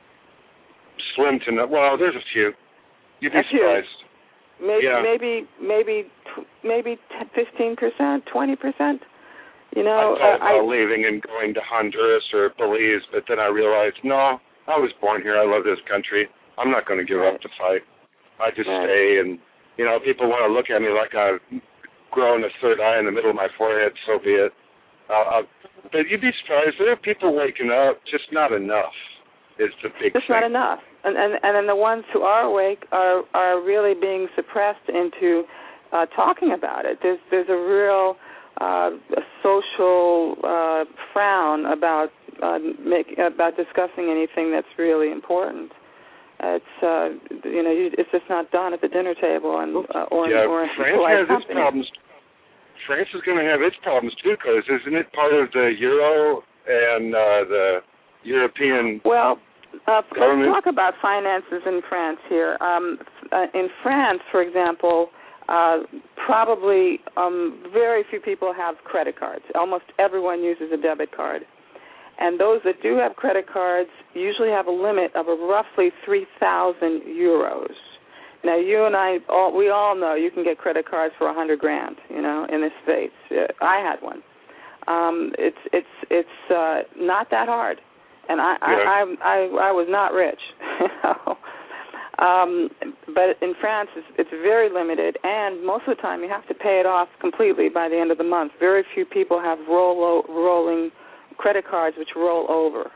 Slim to no, well, there's a few. You'd be a surprised. Few. Maybe, yeah. maybe, maybe, maybe fifteen percent, twenty percent. You know, I thought uh, about I, leaving and going to Honduras or Belize, but then I realized, no, I was born here. I love this country. I'm not going to give right. up the fight. I just right. stay, and, you know, people want to look at me like I've grown a third eye in the middle of my forehead, so be it. Uh, but you'd be surprised. There are people waking up, just not enough is the big just thing. not enough. And, and, and then the ones who are awake are, are really being suppressed into uh, talking about it. There's, there's a real... Uh, a social uh, frown about uh, make, about discussing anything that's really important. It's uh, you know you, it's just not done at the dinner table and uh, or yeah, or in France has its problems. France is going to have its problems too, because isn't it part of the Euro and uh, the European? Well, uh, government? let's talk about finances in France here. Um, uh, in France, for example. Uh, probably um, very few people have credit cards. Almost everyone uses a debit card. And those that do have credit cards usually have a limit of a roughly three thousand euros. Now, you and I, all, we all know you can get credit cards for a hundred grand, you know, in the States. Uh, I had one. Um, it's it's it's uh, not that hard. And I, yeah. I, I, I, I was not rich, you know. Um, but in France, it's, it's very limited, and most of the time you have to pay it off completely by the end of the month. Very few people have roll rolling credit cards which roll over.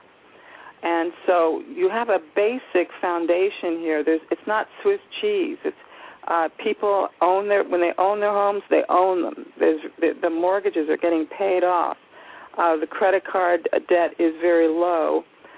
And so you have a basic foundation here. There's, it's not Swiss cheese. It's uh, people own their when they own their homes, they own them. There's, the, the mortgages are getting paid off. Uh, the credit card debt is very low.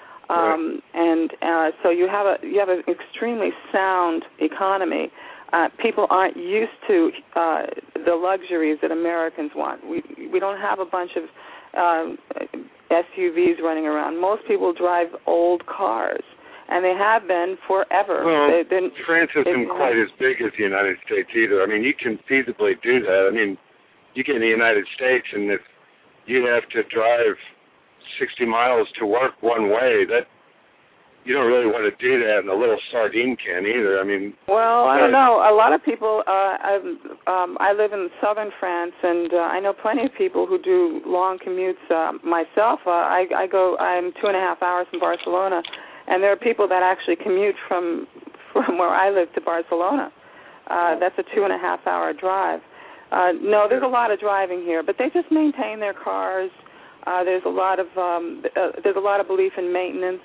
Um, and uh, so you have a you have an extremely sound economy. Uh, people aren't used to uh, the luxuries that Americans want. We we don't have a bunch of um, S U Vs running around. Most people drive old cars, and they have been forever. Well, they, France isn't quite as big as the United States either. I mean, you can feasibly do that. I mean, you get in the United States, and if you have to drive sixty miles to work one way, that you don't really want to do that in a little sardine can either. I mean, well, I don't know. A lot of people. Uh, I've, um, I live in southern France, and uh, I know plenty of people who do long commutes. Uh, myself, uh, I, I go. I'm two and a half hours from Barcelona, and there are people that actually commute from from where I live to Barcelona. Uh, that's a two and a half hour drive. Uh, no, there's a lot of driving here, but they just maintain their cars. Uh, there's a lot of um, uh, there's a lot of belief in maintenance.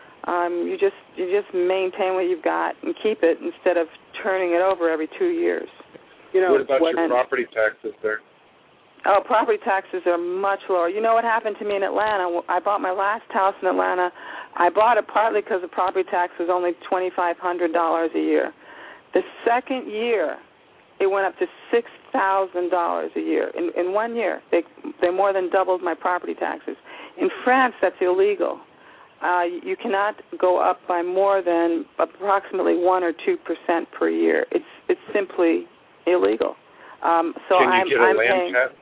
Um, you just you just maintain what you've got and keep it instead of turning it over every two years. You know, what about what, your property taxes there? Oh, property taxes are much lower. You know what happened to me in Atlanta? I bought my last house in Atlanta. I bought it partly because the property tax was only twenty-five hundred dollars a year. The second year, it went up to six thousand dollars a year. In, in one year, they they more than doubled my property taxes. In France, that's illegal. Uh, you cannot go up by more than approximately one or two percent per year. It's it's simply illegal. Um, so can you I'm, get a I'm land paying. patent?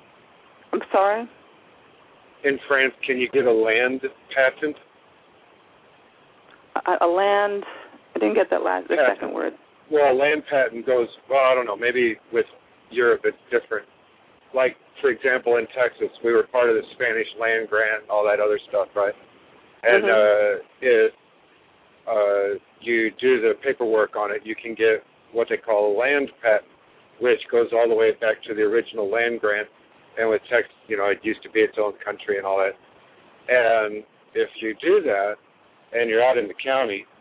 I'm sorry. In France, can you get a land patent? A, a land. I didn't get that last. The patent. second word. Well, a land patent goes. Well, I don't know. Maybe with Europe, it's different. Like, for example, in Texas, we were part of the Spanish land grant, all that other stuff, right? And mm-hmm. uh, if uh, you do the paperwork on it, you can get what they call a land patent, which goes all the way back to the original land grant. And with Texas, you know, it used to be its own country and all that. And if you do that, and you're out in the county,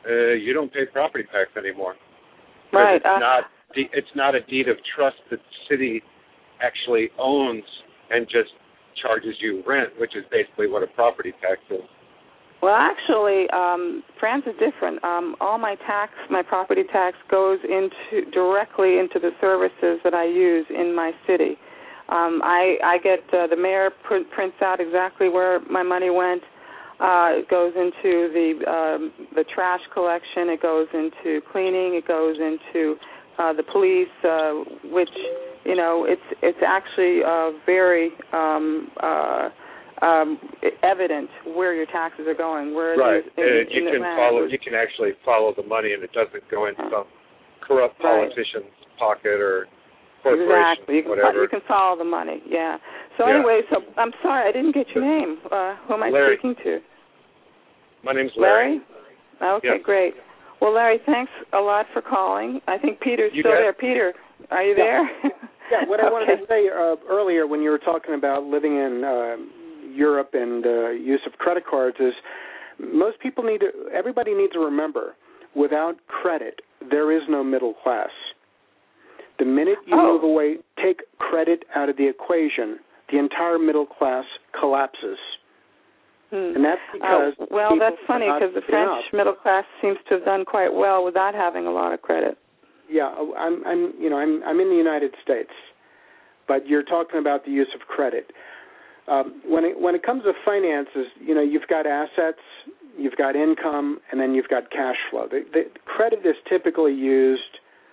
uh, you don't pay property tax anymore. Right. It's uh, not. It's not a deed of trust that the city actually owns and just charges you rent, which is basically what a property tax is. Well, actually, um, France is different. Um, all my tax, my property tax, goes into directly into the services that I use in my city. Um, I, I get uh, the mayor pr- prints out exactly where my money went. Uh, it goes into the um, the trash collection. It goes into cleaning. It goes into uh, the police, uh, which you know it's it's actually uh, very um, uh, um, evident where your taxes are going. Where right, in, and you in can follow. You can actually follow the money, and it doesn't go into some corrupt right. politician's pocket or corporation, exactly. You can whatever. You can follow the money. Yeah. So yeah. anyway, so I'm sorry I didn't get your name. Uh, who am I Larry. speaking to? My name's Larry. Larry? Okay, yeah. great. Well, Larry, thanks a lot for calling. I think Peter's you still bet. there. Peter, are you yeah. there? yeah, what I okay. wanted to say uh, earlier when you were talking about living in uh, Europe and uh, use of credit cards is most people need to, everybody needs to remember, without credit, there is no middle class. The minute you oh. move away, take credit out of the equation, the entire middle class collapses. Hmm. And that's because uh, well, that's funny because the French enough. middle class seems to have done quite well without having a lot of credit. Yeah, I'm, I'm, you know, I'm, I'm in the United States, but you're talking about the use of credit. Um, when it when it comes to finances, you know, you've got assets, you've got income, and then you've got cash flow. The, the credit is typically used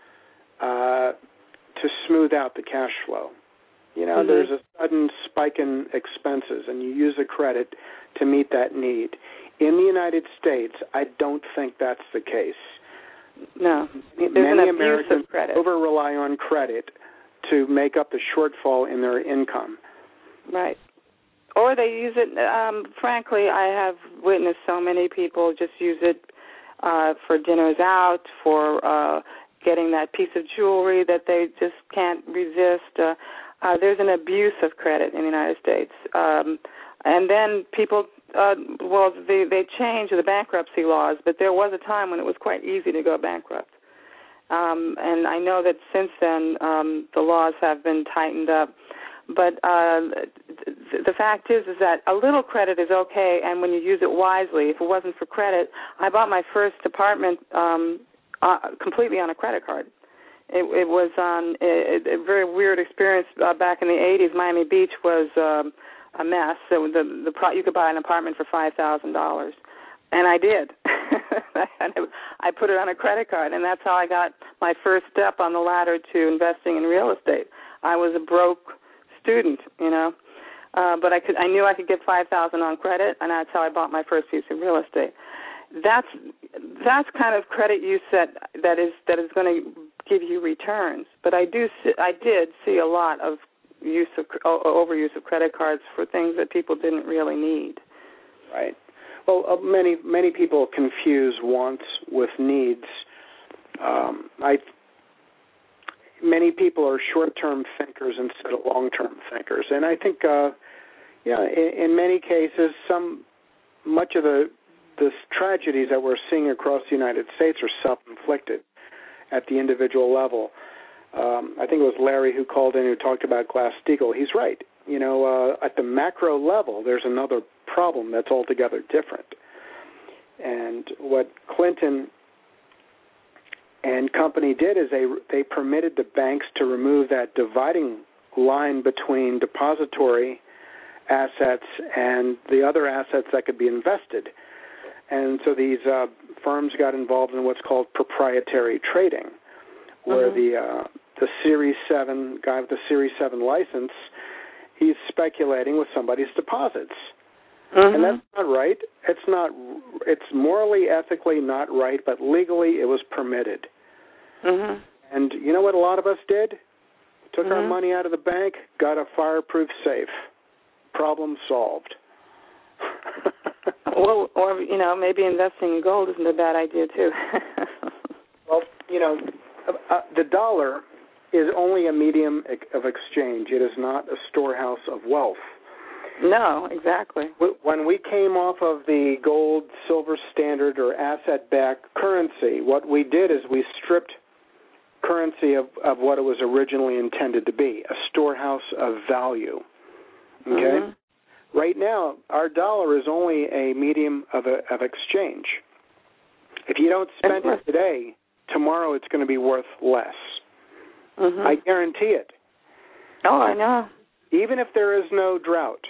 uh, to smooth out the cash flow. You know, mm-hmm. there's a sudden spike in expenses, and you use a credit to meet that need. In the United States, I don't think that's the case. No, there's Many an abuse Americans of credit. over rely on credit to make up the shortfall in their income. Right. Or they use it, um, frankly, I have witnessed so many people just use it uh, for dinners out, for uh, getting that piece of jewelry that they just can't resist. Uh, uh, there's an abuse of credit in the United States. Um, and then people, uh, well, they, they changed the bankruptcy laws, but there was a time when it was quite easy to go bankrupt. Um, and I know that since then um, the laws have been tightened up. But uh, the fact is, is that a little credit is okay, and when you use it wisely. If it wasn't for credit, I bought my first apartment um, uh, completely on a credit card. It, it was on a, a very weird experience uh, back in the eighties. Miami Beach was um, a mess. So the the pro- you could buy an apartment for five thousand dollars, and I did. I put it on a credit card, and that's how I got my first step on the ladder to investing in real estate. I was a broke student, you know, uh, but I could. I knew I could get five thousand on credit, and that's how I bought my first piece of real estate. That's that's kind of credit use that that is that is going to give you returns. But I do see, I did see a lot of use of overuse of credit cards for things that people didn't really need. Right. Well, uh, many many people confuse wants with needs. Um, I. Many people are short-term thinkers instead of long-term thinkers, and I think, uh, yeah, in, in many cases, some much of the the tragedies that we're seeing across the United States are self-inflicted at the individual level. Um, I think it was Larry who called in who talked about Glass-Steagall. He's right. You know, uh, at the macro level, there's another problem that's altogether different, and what Clinton and company did is they they permitted the banks to remove that dividing line between depository assets and the other assets that could be invested. And so these uh, firms got involved in what's called proprietary trading, where mm-hmm. the uh, the Series seven guy with the Series seven license, he's speculating with somebody's deposits. Mm-hmm. And that's not right. It's not. It's morally, ethically not right, but legally it was permitted. Mm-hmm. And you know what a lot of us did? Took mm-hmm. our money out of the bank, got a fireproof safe. Problem solved. Well, or, you know, maybe investing in gold isn't a bad idea, too. Well, you know, uh, the dollar is only a medium of exchange. It is not a storehouse of wealth. No, exactly. When we came off of the gold, silver standard or asset-backed currency, what we did is we stripped currency of, of what it was originally intended to be, a storehouse of value. Okay? Mm-hmm. Right now, our dollar is only a medium of, a, of exchange. If you don't spend it today, tomorrow it's going to be worth less. Mm-hmm. I guarantee it. Oh, I know. Even if there is no drought,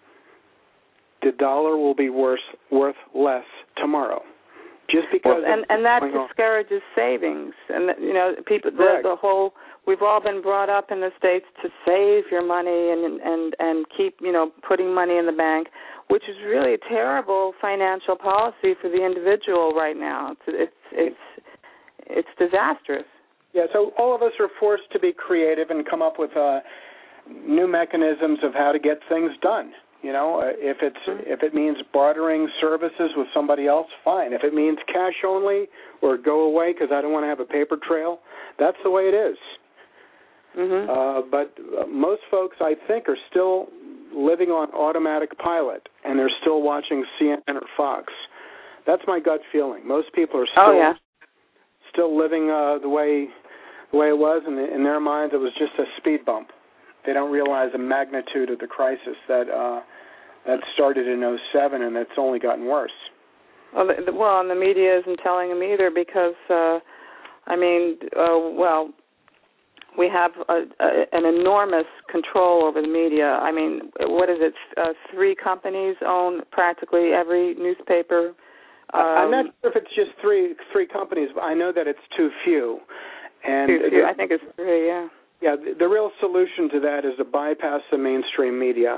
the dollar will be worth worth less tomorrow, just because. Well, and and that discourages on. savings, and you know, people. The, the whole we've all been brought up in the States to save your money and and and keep you know putting money in the bank, which is really a terrible financial policy for the individual right now. It's it's it's, it's disastrous. Yeah. So all of us are forced to be creative and come up with uh, new mechanisms of how to get things done. You know, uh, if it's if it means bartering services with somebody else, fine. If it means cash only or go away because I don't want to have a paper trail, that's the way it is. Mm-hmm. Uh, but uh, most folks, I think, are still living on automatic pilot, and they're still watching C N N or Fox. That's my gut feeling. Most people are still oh, yeah. still living uh, the way the way it was, and in their minds, it was just a speed bump. They don't realize the magnitude of the crisis that uh, that started in oh seven, and it's only gotten worse. Well, the, well, and the media isn't telling them either because, uh, I mean, uh, well, we have a, a, an enormous control over the media. I mean, what is it? Uh, three companies own practically every newspaper. Um, I'm not sure if it's just three three companies, but I know that it's too few. And too few. I think it's three. Yeah. Yeah, the, the real solution to that is to bypass the mainstream media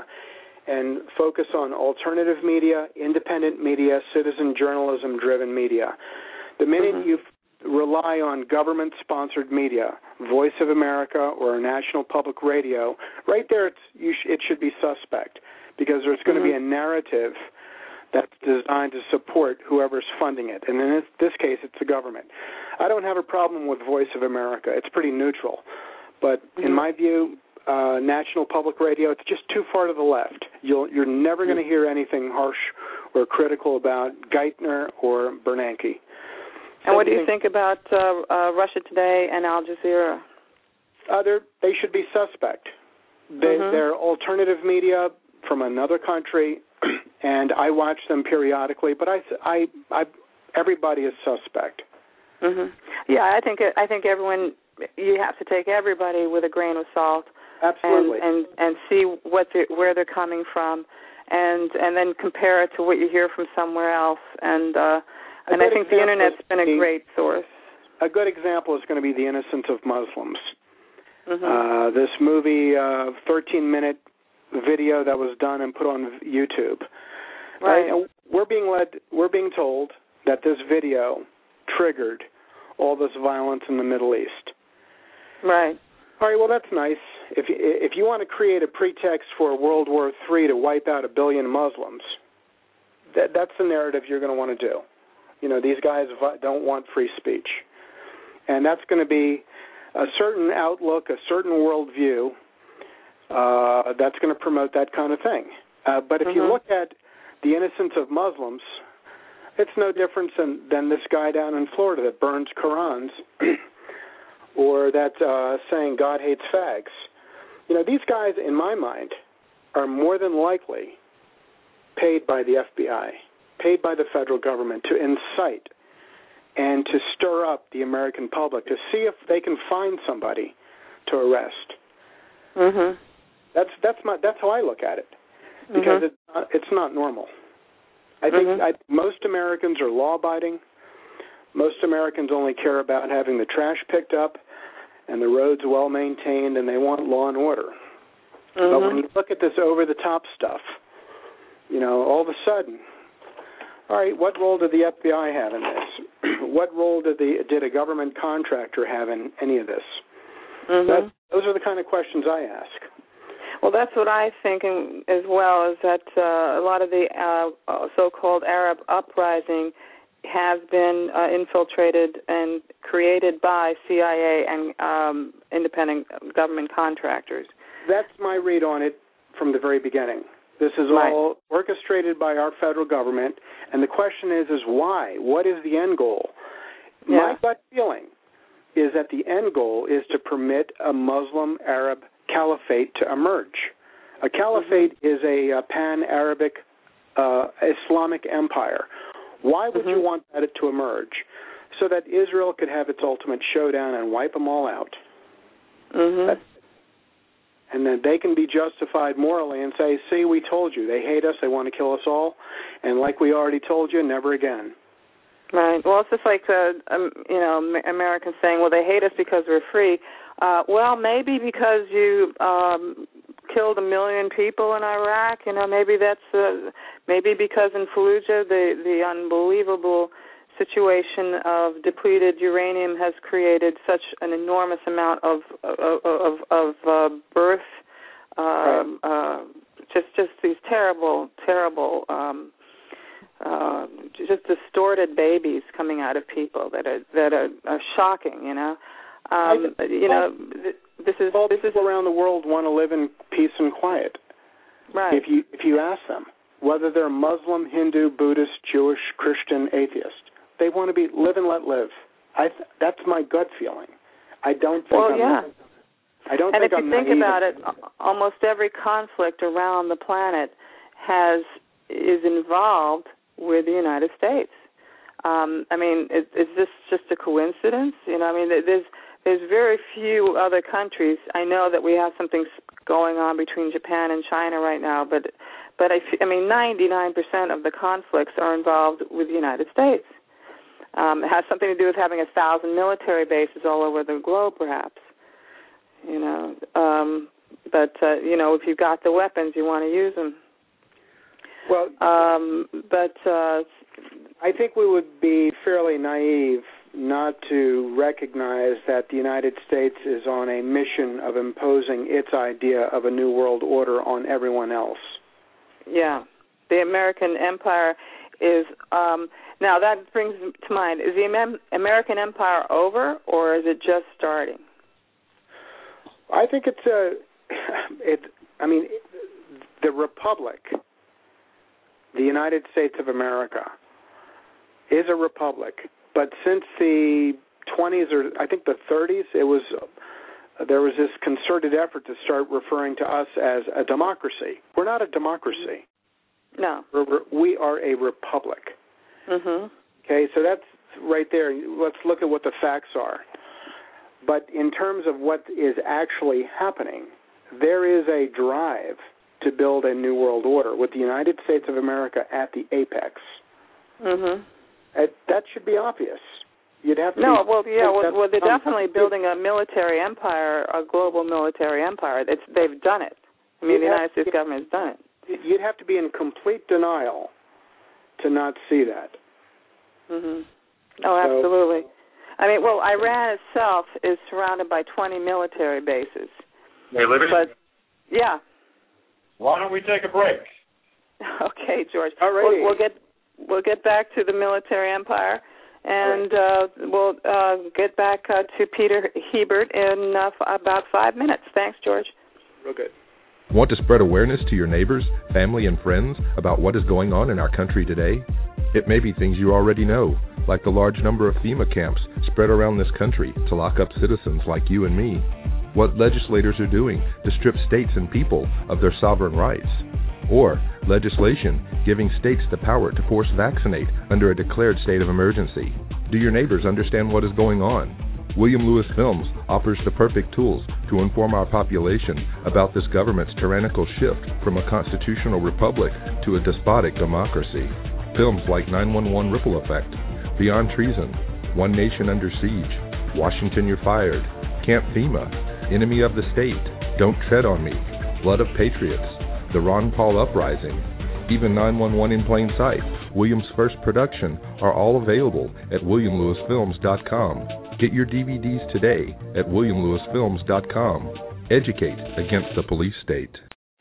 and focus on alternative media, independent media, citizen journalism-driven media. The minute mm-hmm. you rely on government-sponsored media, Voice of America or National Public Radio, right there it's, you sh- it should be suspect because there's going mm-hmm. to be a narrative that's designed to support whoever's funding it. And in this, this case, it's the government. I don't have a problem with Voice of America. It's pretty neutral. But mm-hmm. in my view, uh, National Public Radio, it's just too far to the left. You'll, you're never going to hear anything harsh or critical about Geithner or Bernanke. And what do you think about uh, uh, Russia Today and Al Jazeera? Uh, they should be suspect. They, mm-hmm. They're alternative media from another country, and I watch them periodically. But I, I, I, everybody is suspect. Mm-hmm. Yeah, I think I think everyone. You have to take everybody with a grain of salt. Absolutely. And and, and see what they're, where they're coming from, and and then compare it to what you hear from somewhere else. And uh, and I think the Internet's been a great source. A good example is going to be The Innocence of Muslims. Mm-hmm. Uh, this movie, uh, thirteen-minute video that was done and put on YouTube. Right. right? We're being led. We're being told that this video triggered all this violence in the Middle East. Right. All right, well, that's nice. If you, if you want to create a pretext for World War Three to wipe out a billion Muslims, that, that's the narrative you're going to want to do. You know, these guys don't want free speech. And that's going to be a certain outlook, a certain worldview uh, that's going to promote that kind of thing. Uh, but if mm-hmm. you look at The Innocence of Muslims, it's no different than, than this guy down in Florida that burns Qurans or that uh, saying God hates fags. You know, these guys, in my mind, are more than likely paid by the F B I, paid by the federal government to incite and to stir up the American public to see if they can find somebody to arrest. Mm-hmm. That's that's my that's how I look at it, because mm-hmm. it's not, it's not normal. I think mm-hmm. I, most Americans are law-abiding. Most Americans only care about having the trash picked up and the roads well-maintained, and they want law and order. Mm-hmm. But when you look at this over-the-top stuff, you know, all of a sudden, all right, what role did the F B I have in this? What role did the did a government contractor have in any of this? Mm-hmm. That, those are the kind of questions I ask. Well, that's what I think as well, is that uh, a lot of the uh, so-called Arab uprising has been uh, infiltrated and created by C I A and um, independent government contractors. That's my read on it from the very beginning. This is right. all orchestrated by our federal government, and the question is, is why? What is the end goal? Yeah. My gut feeling is that the end goal is to permit a Muslim Arab caliphate to emerge. A caliphate mm-hmm. is a, a pan-Arabic uh, Islamic empire. Why would mm-hmm. you want that to emerge? So that Israel could have its ultimate showdown and wipe them all out. Mm-hmm. And then they can be justified morally and say, see, we told you. They hate us. They want to kill us all. And like we already told you, never again. Right. Well, it's just like, uh, um, you know, Americans saying, well, they hate us because we're free. Uh, well, maybe because you um, killed a million people in Iraq. You know, maybe that's, uh, maybe because in Fallujah, the, the unbelievable situation of depleted uranium has created such an enormous amount of of of, of uh, birth, uh, right. uh, just just these terrible, terrible, um, uh, just distorted babies coming out of people that are that are, are shocking. You know, um, you know, this is all this people is around the world want to live in peace and quiet. Right. If you if you ask them whether they're Muslim, Hindu, Buddhist, Jewish, Christian, atheist. They want to be live and let live. I th- that's my gut feeling. I don't think. Well, I'm, yeah. I don't and think if I'm you think naive. about it, almost every conflict around the planet has is involved with the United States. Um, I mean, is, is this just a coincidence? You know, I mean, there's there's very few other countries. I know that we have something going on between Japan and China right now, but but I, I mean, ninety-nine percent of the conflicts are involved with the United States. Um, it has something to do with having a thousand military bases all over the globe, perhaps. You know, um, but uh, you know, if you've got the weapons, you want to use them. Well, um, but uh, I think we would be fairly naive not to recognize that the United States is on a mission of imposing its idea of a new world order on everyone else. Yeah, the American empire is. Um, Now, that brings to mind, is the American empire over, or is it just starting? I think it's a, it, I mean, the Republic, the United States of America, is a republic. But since the twenties, or I think the thirties, it was, there was this concerted effort to start referring to us as a democracy. We're not a democracy. No. We're, we are a republic. Mm-hmm. Okay, so that's right there. Let's look at what the facts are. But in terms of what is actually happening, there is a drive to build a new world order with the United States of America at the apex. Mm-hmm. That, that should be obvious. You'd have to. No, be, well, yeah, well, well they're um, definitely building a military empire, a global military empire. It's, they've done it. I mean, the United States government has done it. You'd have to be in complete denial to not see that. Mm-hmm. Oh, absolutely. I mean, well, Iran itself is surrounded by twenty military bases. Hey, Liberty? But, yeah. Why don't we take a break? Okay, George. All right. We'll, we'll get we'll get back to the military empire, and right. uh, we'll uh, get back uh, to Peter Hebert in uh, f- about five minutes. Thanks, George. Real good. Want to spread awareness to your neighbors, family, and friends about what is going on in our country today? It may be things you already know, like the large number of FEMA camps spread around this country to lock up citizens like you and me. What legislators are doing to strip states and people of their sovereign rights. Or legislation giving states the power to force vaccinate under a declared state of emergency. Do your neighbors understand what is going on? William Lewis Films offers the perfect tools to inform our population about this government's tyrannical shift from a constitutional republic to a despotic democracy. Films like nine one one Ripple Effect, Beyond Treason, One Nation Under Siege, Washington You're Fired, Camp FEMA, Enemy of the State, Don't Tread on Me, Blood of Patriots, The Ron Paul Uprising, even nine one one in Plain Sight, William's first production, are all available at william lewis films dot com. Get your D V Ds today at william lewis films dot com. Educate against the police state.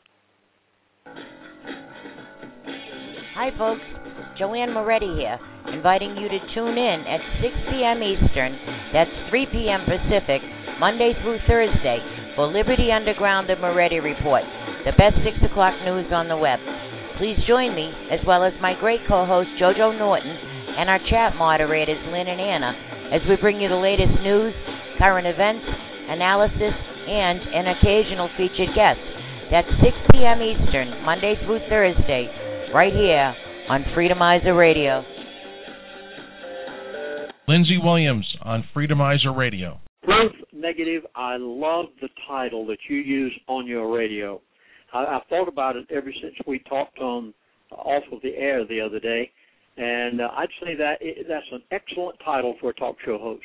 Hi, folks. Joanne Moretti here, inviting you to tune in at six p.m. Eastern, that's three p.m. Pacific, Monday through Thursday, for Liberty Underground, the Moretti Report, the best six o'clock news on the web. Please join me, as well as my great co-host JoJo Norton, and our chat moderators Lynn and Anna, as we bring you the latest news, current events, analysis, and an occasional featured guest. That's six p.m. Eastern, Monday through Thursday, right here on Freedomizer Radio. Lindsay Williams on Freedomizer Radio. Proof Negative, I love the title that you use on your radio. I, I've thought about it ever since we talked on off of the air the other day, and uh, I'd say that it, that's an excellent title for a talk show host.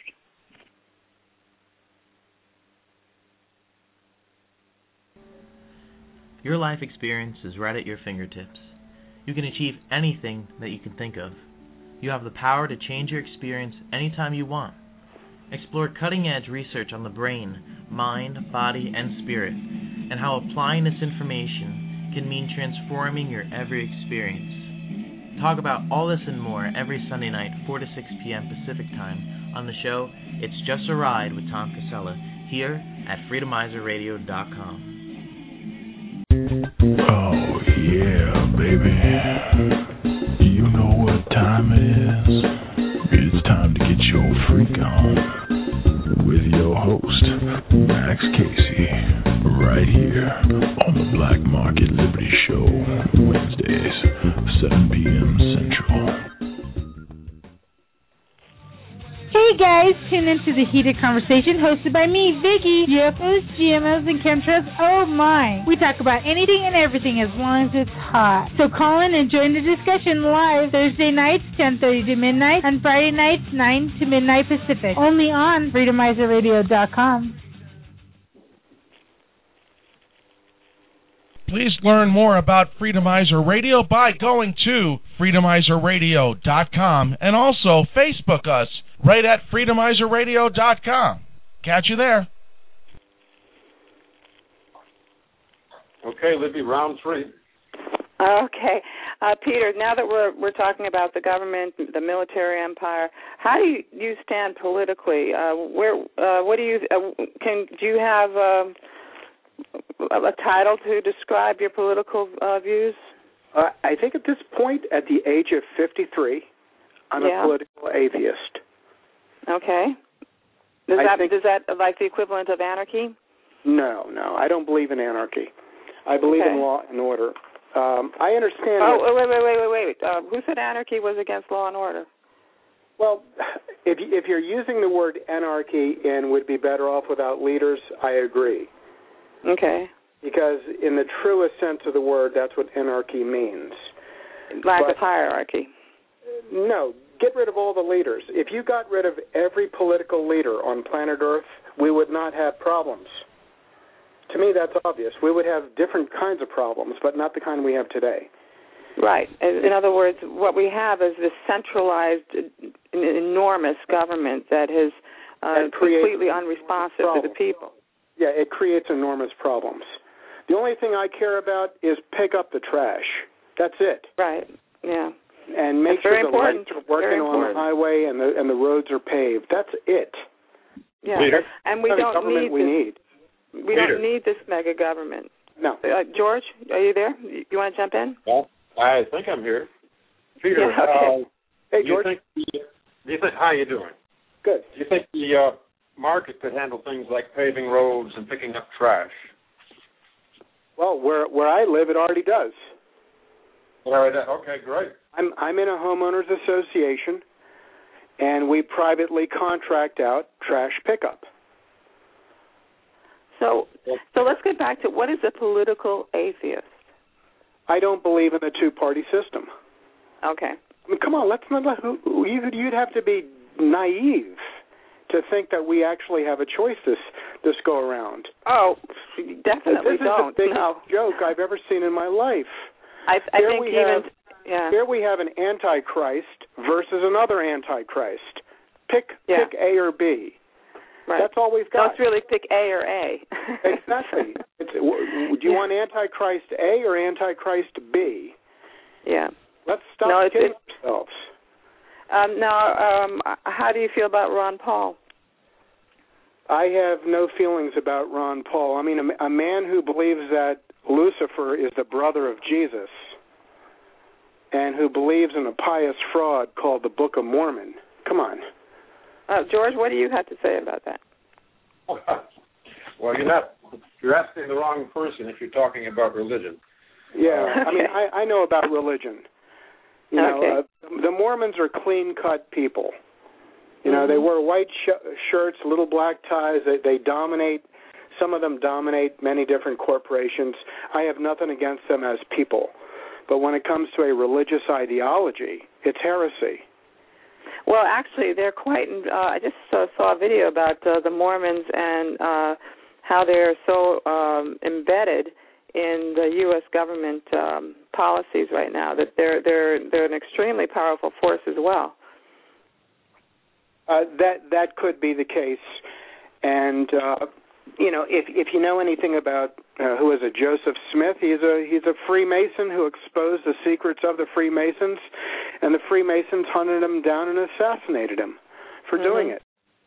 Your life experience is right at your fingertips. You can achieve anything that you can think of. You have the power to change your experience anytime you want. Explore cutting-edge research on the brain, mind, body, and spirit, and how applying this information can mean transforming your every experience. Talk about all this and more every Sunday night, four to six p.m. Pacific Time, on the show It's Just a Ride with Tom Casella, here at Freedomizer Radio dot com. Oh, yeah, baby. You know what time it is. It's time to get your freak on with your host, Max Casey, right here on the Black Market Liberty Show, Wednesdays, seven p.m. Central. Hey guys, tune into the Heated Conversation hosted by me, Vicky. U F Os, G M Os, and chemtrails, oh my. We talk about anything and everything as long as it's hot. So call in and join the discussion live Thursday nights, ten thirty to midnight, and Friday nights, nine to midnight Pacific. Only on Freedomizer Radio dot com. Please learn more about Freedomizer Radio by going to Freedomizer Radio dot com and also Facebook us right at Freedomizer Radio dot com. Catch you there. Okay, Libby, round three. Okay, uh, Peter. Now that we're we're talking about the government, the military empire, how do you, you stand politically? Uh, where uh, what do you uh, can do you have uh, a title to describe your political uh, views? Uh, I think at this point, at the age of fifty-three, I'm yeah. a political atheist. Okay. Does I that think, does that like the equivalent of anarchy? No, no, I don't believe in anarchy. I believe okay. in law and order. Um, I understand. Oh, that, wait, wait, wait, wait, wait. Uh, who said anarchy was against law and order? Well, if you, if you're using the word anarchy and would be better off without leaders, I agree. Okay. Because in the truest sense of the word, that's what anarchy means. Lack but, of hierarchy. No, get rid of all the leaders. If you got rid of every political leader on planet Earth, we would not have problems. To me, that's obvious. We would have different kinds of problems, but not the kind we have today. Right. In other words, what we have is this centralized, enormous government that is uh, completely unresponsive to the people. Yeah, it creates enormous problems. The only thing I care about is pick up the trash. That's it. Right. Yeah. And make That's sure the important. lights are working on the highway and the and the roads are paved. That's it. Yeah. Leader. And we That's don't the government need we this, need. We Leader. don't need this mega government. No. Uh, George, are you there? You want to jump in? Well, I think I'm here. Peter, yeah, okay. uh, hey do George. You think the, do you think, how are you doing? Good. Do you think the uh, market could handle things like paving roads and picking up trash? Well, where where I live, it already does. All right. Okay, great. I'm I'm in a homeowners association, and we privately contract out trash pickup. So, so let's get back to what is a political atheist? I don't believe in the two-party system. Okay. I mean, come on, let's not. Let, you'd you'd have to be naive to think that we actually have a choice this this go around. Oh, definitely this don't. This is the biggest no. joke I've ever seen in my life. I, I here think we even have, yeah. Here we have an antichrist versus another antichrist. Pick yeah. pick A or B. Right. That's all we've got. Let's really pick A or A. Exactly. It's, do you yeah. want Antichrist A or Antichrist B? Yeah. Let's stop no, kidding it's, ourselves. Um, now, um, how do you feel about Ron Paul? I have no feelings about Ron Paul. I mean, a, a man who believes that Lucifer is the brother of Jesus and who believes in a pious fraud called the Book of Mormon. Come on. Uh, George, what do you have to say about that? Well, you're not. You're asking the wrong person if you're talking about religion. Yeah, Uh, I mean, I, I know about religion. You know, Okay. uh, the Mormons are clean-cut people. You know, Mm-hmm. they wear white sh- shirts, little black ties. They, they dominate. Some of them dominate many different corporations. I have nothing against them as people. But when it comes to a religious ideology, it's heresy. Well, actually, they're quite. Uh, I just uh, saw a video about uh, the Mormons and uh, how they're so um, embedded in the U S government um, policies right now that they're they're they're an extremely powerful force as well. Uh, that that could be the case, and uh, you know, if if you know anything about uh, who is it, Joseph Smith, he's a he's a Freemason who exposed the secrets of the Freemasons, and the Freemasons hunted him down and assassinated him for Mm-hmm. doing it.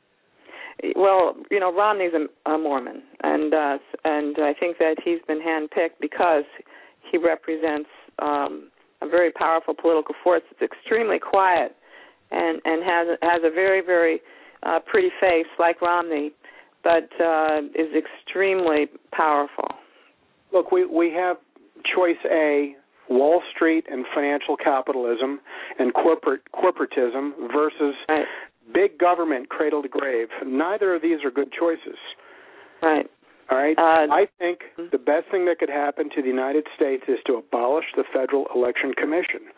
Well, you know, Romney's a, a Mormon, and uh, and I think that he's been handpicked because he represents um, a very powerful political force that's extremely quiet and and has has a very very uh, pretty face like Romney, but uh, is extremely powerful. Look, we we have choice A, Wall Street and financial capitalism and corporate corporatism versus right. big government, cradle to grave. Neither of these are good choices. Right. All right. Uh, I think the best thing that could happen to the United States is to abolish the Federal Election Commission.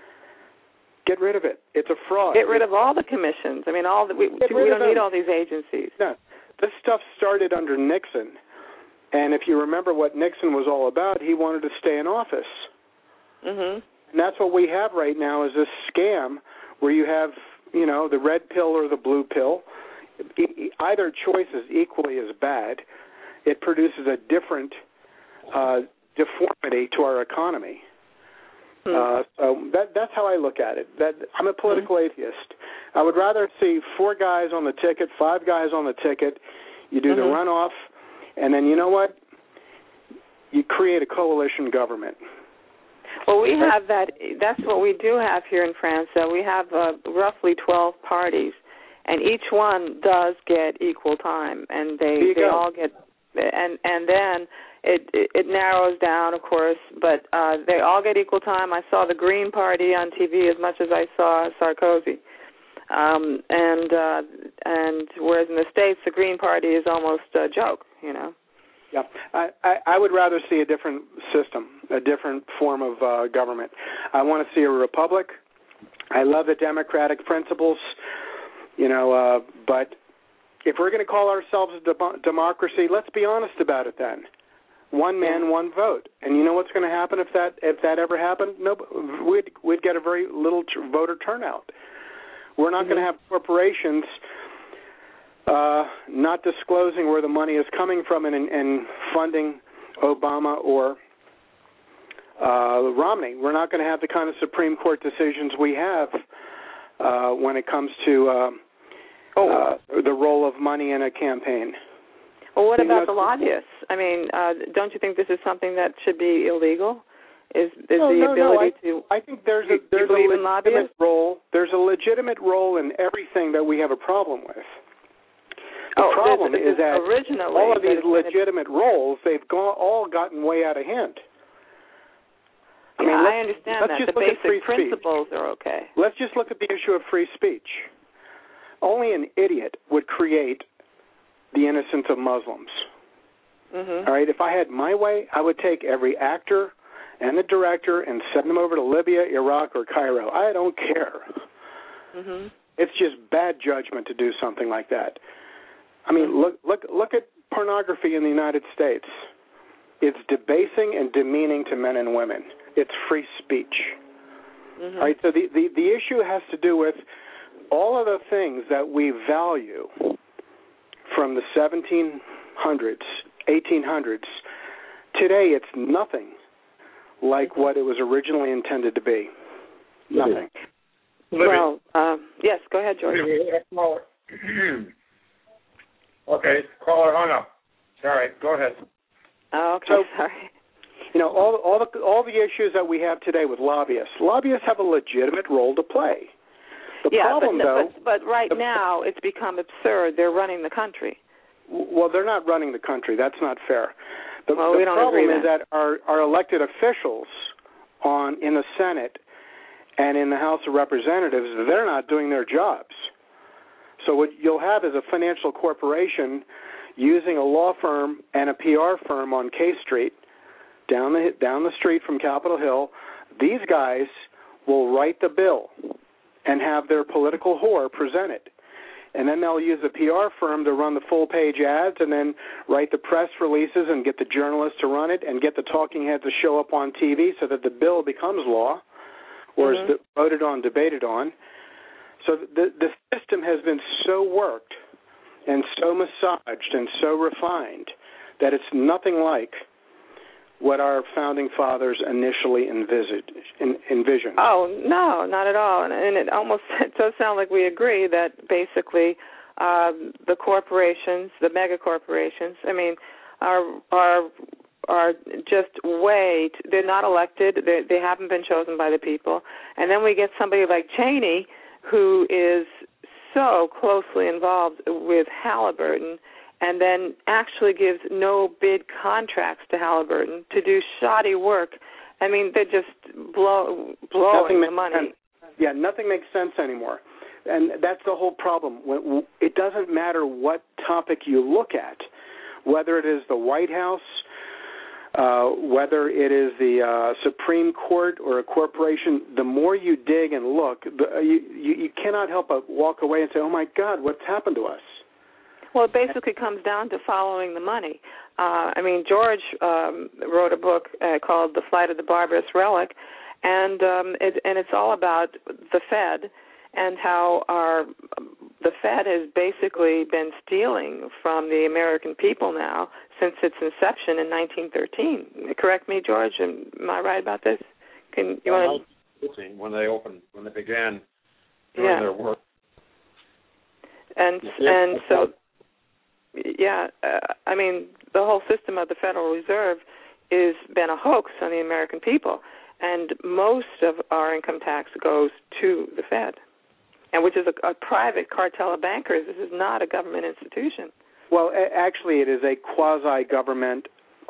Get rid of it. It's a fraud. Get rid of all the commissions. I mean, all the, we, we don't need all these agencies. No. This stuff started under Nixon. And if you remember what Nixon was all about, he wanted to stay in office. Mm-hmm. And that's what we have right now is this scam where you have, you know, the red pill or the blue pill. E- either choice is equally as bad. It produces a different uh, deformity to our economy. Hmm. Uh, so that, that's how I look at it. That I'm a political mm-hmm. atheist. I would rather see four guys on the ticket, five guys on the ticket. You do mm-hmm. the runoff, and then you know what? You create a coalition government. Well, we have that. That's what we do have here in France. Uh, we have uh, roughly twelve parties, and each one does get equal time, and they they go. all get, and and then it it narrows down, of course, but uh, they all get equal time. I saw the Green Party on T V as much as I saw Sarkozy, um, and uh, and whereas in the States the Green Party is almost a joke, you know. Yeah, I, I, I would rather see a different system, a different form of uh, government. I want to see a republic. I love the democratic principles, you know, uh, but if we're going to call ourselves a de- democracy, let's be honest about it then. One man, one vote. And you know what's going to happen if that if that ever happened? No, we'd, we'd get a very little t- voter turnout. We're not mm-hmm. going to have corporations Uh, not disclosing where the money is coming from and, and funding Obama or uh, Romney. We're not going to have the kind of Supreme Court decisions we have uh, when it comes to uh, oh. uh, the role of money in a campaign. Well, what you about know, the lobbyists? I mean, uh, don't you think this is something that should be illegal? Is, is no, the no, ability no. to? I, I think there's a there's a legitimate role. There's a legitimate role in everything that we have a problem with. The oh, problem this, this is that originally, all of these legitimate been... roles, they've gone, all gotten way out of hand. I yeah, mean, I understand let's that. Just the look basic at free principles speech. are okay. Let's just look at the issue of free speech. Only an idiot would create the innocence of Muslims. Mm-hmm. All right, if I had my way, I would take every actor and the director and send them over to Libya, Iraq, or Cairo. I don't care. Mm-hmm. It's just bad judgment to do something like that. I mean, look, look, look at pornography in the United States. It's debasing and demeaning to men and women. It's free speech. Mm-hmm. All right, so the, the, the issue has to do with all of the things that we value from the seventeen hundreds, eighteen hundreds. Today, it's nothing like mm-hmm. what it was originally intended to be. Nothing. Well, uh, yes, go ahead, George. Okay, caller hung up. All right, go ahead. Oh, okay, so, sorry. You know, all all the all the issues that we have today with lobbyists. Lobbyists have a legitimate role to play. The yeah, problem, but, though, but, but right the, now it's become absurd. They're running the country. Well, they're not running the country. That's not fair. The, well, the we don't problem agree is that our, our elected officials on in the Senate and in the House of Representatives, they're not doing their jobs. So what you'll have is a financial corporation using a law firm and a P R firm on K Street, down the down the street from Capitol Hill. These guys will write the bill and have their political whore present it. And then they'll use a P R firm to run the full-page ads and then write the press releases and get the journalists to run it and get the talking heads to show up on T V so that the bill becomes law or mm-hmm. is voted on, debated on. So the, the system has been so worked and so massaged and so refined that it's nothing like what our founding fathers initially envisaged, envisioned. Oh, no, not at all. And, and it almost it does sound like we agree that basically uh, the corporations, the mega corporations, I mean, are are are just way, t- they're not elected, they they haven't been chosen by the people. And then we get somebody like Cheney, who is so closely involved with Halliburton, and then actually gives no bid contracts to Halliburton to do shoddy work. I mean, they're just blow, blowing the money. Sense. Yeah, nothing makes sense anymore. And that's the whole problem. It doesn't matter what topic you look at, whether it is the White House, uh, whether it is the uh, Supreme Court or a corporation, the more you dig and look, the, you, you, you cannot help but walk away and say, oh, my God, what's happened to us? Well, it basically comes down to following the money. Uh, I mean, George um, wrote a book uh, called The Flight of the Barbarous Relic, and um, it, and it's all about the Fed and how our the Fed has basically been stealing from the American people now since its inception in nineteen thirteen. Correct me, George. Am I right about this? Can you well, want to? When they opened, when they began doing yeah. their work, and and so. Yeah, uh, I mean, the whole system of the Federal Reserve has been a hoax on the American people, and most of our income tax goes to the Fed, and which is a, a private cartel of bankers. This is not a government institution. Well, a- actually, it is a quasi-government,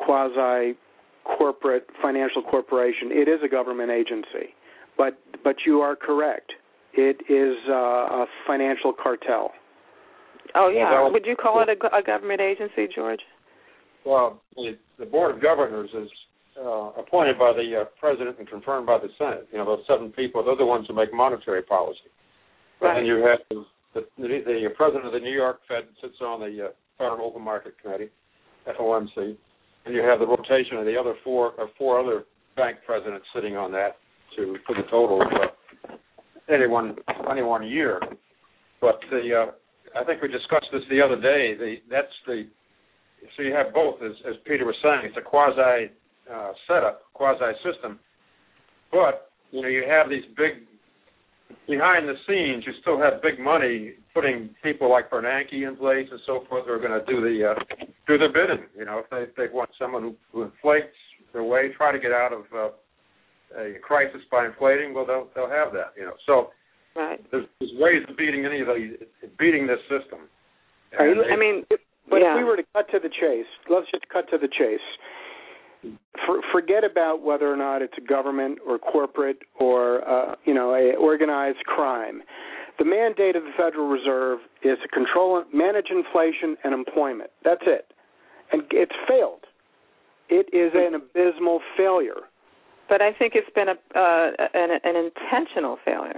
quasi-corporate financial corporation. It is a government agency, but but you are correct. It is uh, a financial cartel. Oh, yeah. Well, would you call it a, a government agency, George? Well, the, the Board of Governors is uh, appointed by the uh, President and confirmed by the Senate. You know, those seven people, they're the ones who make monetary policy. Right. And you have the, the, the President of the New York Fed sits on the uh, Federal Open Market Committee, F O M C, and you have the rotation of the other four, or four other bank presidents sitting on that to for the total of uh, any one, any one year. But the... Uh, I think we discussed this the other day. The, that's the so you have both, as, as Peter was saying. It's a quasi uh, setup, quasi system. But you know, you have these big behind the scenes. You still have big money putting people like Bernanke in place and so forth who are going to do the uh, do the bidding. You know, if they, if they want someone who, who inflates their way, try to get out of uh, a crisis by inflating, well, they'll they'll have that. You know, so. Right. There's, there's ways of beating any of the beating this system. And I mean, but yeah. if we were to cut to the chase, let's just cut to the chase. For, forget about whether or not it's a government or corporate or uh, you know a organized crime. The mandate of the Federal Reserve is to control, manage inflation and employment. That's it, and it's failed. It is an abysmal failure. But I think it's been a uh, an, an intentional failure.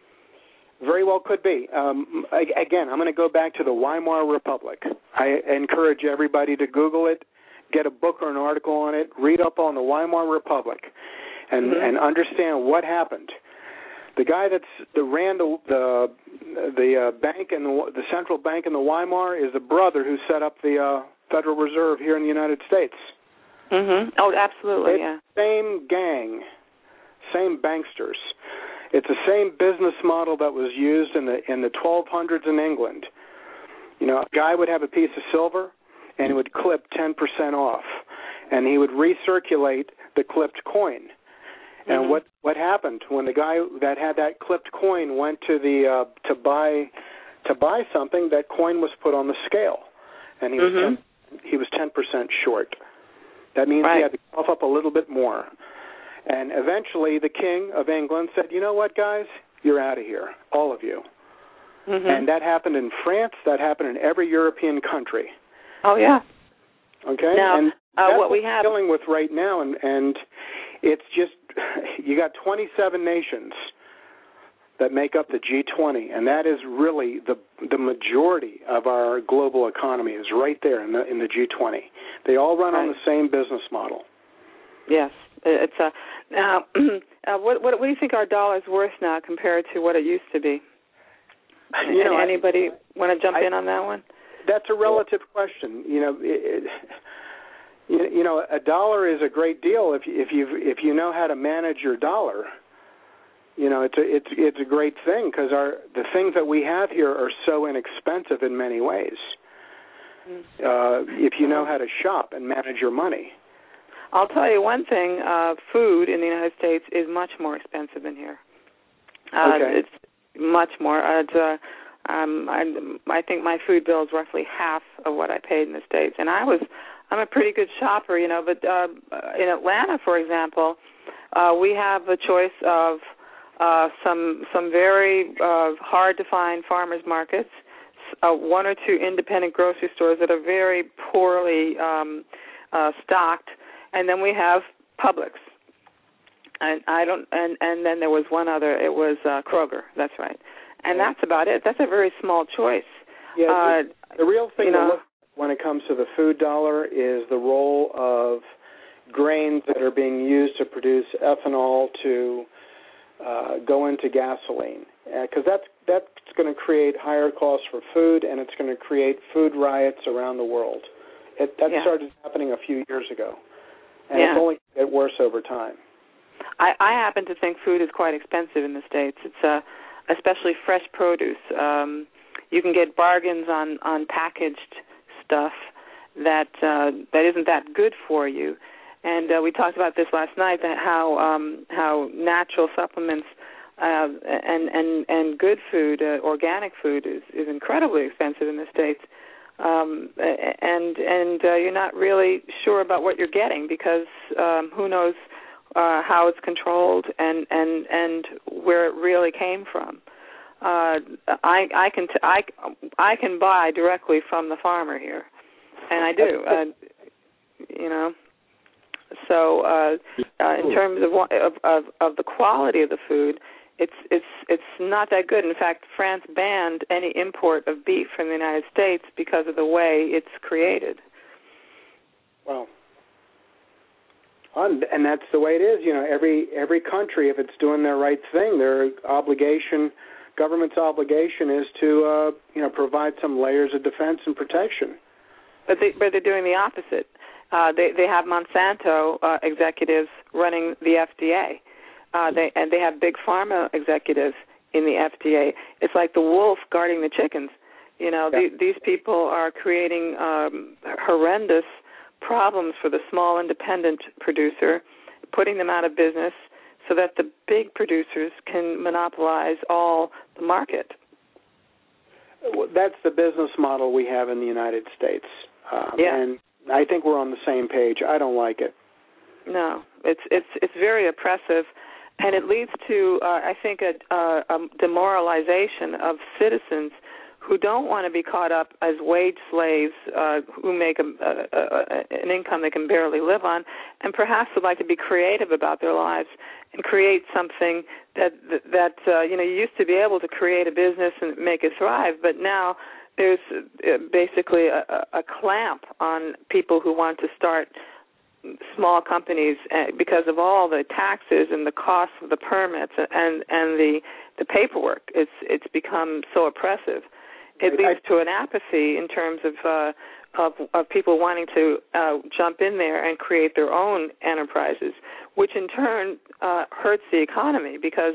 Very well could be. Um, again, I'm going to go back to the Weimar Republic. I encourage everybody to Google it, get a book or an article on it, read up on the Weimar Republic, and, mm-hmm. and understand what happened. The guy that's the ran the the, the uh, bank and the, the central bank in the Weimar is the brother who set up the uh, Federal Reserve here in the United States. Mm-hmm. Oh, absolutely. It's yeah. Same gang, same banksters. It's the same business model that was used in the in the twelve hundreds in England, You know, a guy would have a piece of silver, and he would clip ten percent off, and he would recirculate the clipped coin. And Mm-hmm. what what happened when the guy that had that clipped coin went to the uh, to buy to buy something, that coin was put on the scale, and he Mm-hmm. was ten, he was ten percent short. That means Right. he had to cough up a little bit more. And eventually, the king of England said, "You know what, guys? You're out of here, all of you." Mm-hmm. And that happened in France. That happened in every European country. Oh yeah. Okay. Now, and uh, that's what we we're have dealing with right now, and and it's just you got twenty-seven nations that make up the G twenty, and that is really the the majority of our global economy is right there in the in the G twenty. They all run on Right. the same business model. Yes, it's a. Now, uh, what, what what do you think our dollar's worth now compared to what it used to be? You know, I- Anybody want to jump I- in on that one? That's a relative question. You know, it, it, you, you know, a dollar is a great deal if you, if you if you know how to manage your dollar. You know, it's a it's it's a great thing because our the things that we have here are so inexpensive in many ways. Uh, if you know how to shop and manage your money. I'll tell you one thing: uh, food in the United States is much more expensive than here. Uh, Okay. It's much more. Uh, it's, uh, um, I, I think my food bill is roughly half of what I paid in the States, and I was I'm a pretty good shopper, you know. But uh, in Atlanta, for example, uh, we have a choice of uh, some some very uh, hard to find farmers markets, uh, one or two independent grocery stores that are very poorly um, uh, stocked, and then we have Publix. And I don't, and, and then there was one other. It was uh, Kroger. That's right, and that's about it. That's a very small choice. Yeah, uh, the, the real thing you to know, look at when it comes to the food dollar is the role of grains that are being used to produce ethanol to uh, go into gasoline, because uh, that's that's going to create higher costs for food, and it's going to create food riots around the world. It, that Yeah. started happening a few years ago, and Yeah. it's only get worse over time. I, I happen to think food is quite expensive in the States. It's uh, especially fresh produce. Um, you can get bargains on, on packaged stuff that uh, that isn't that good for you. And uh, we talked about this last night, that how um, how natural supplements uh, and and and good food, uh, organic food, is, is incredibly expensive in the States. Um, and and uh, you're not really sure about what you're getting because um, who knows uh, how it's controlled and, and, and where it really came from. Uh, I I can t- I, I can buy directly from the farmer here, and I do. Uh, you know. So uh, uh, in terms of, of of of the quality of the food, it's it's it's not that good. In fact, France banned any import of beef from the United States because of the way it's created. Well, and that's the way it is. You know, every every country, if it's doing their right thing, their obligation, government's obligation, is to uh, you know provide some layers of defense and protection. But they but they're doing the opposite. Uh, they they have Monsanto uh, executives running the F D A. Uh, they and they have big pharma executives in the F D A. It's like the wolf guarding the chickens. You know, Yeah. the, these people are creating um, horrendous problems for the small independent producer, putting them out of business so that the big producers can monopolize all the market. Well, that's the business model we have in the United States. Um, Yeah. And I think we're on the same page. I don't like it. No, it's it's it's very oppressive, and it leads to uh, I think a, a, a demoralization of citizens who don't want to be caught up as wage slaves uh, who make a, a, a, an income they can barely live on, and perhaps would like to be creative about their lives and create something that that uh, you know you used to be able to create a business and make it thrive, but now there's basically a, a clamp on people who want to start small companies because of all the taxes and the costs of the permits and and the the paperwork. It's it's become so oppressive. It leads to an apathy in terms of uh, of, of people wanting to uh, jump in there and create their own enterprises, which in turn uh, hurts the economy because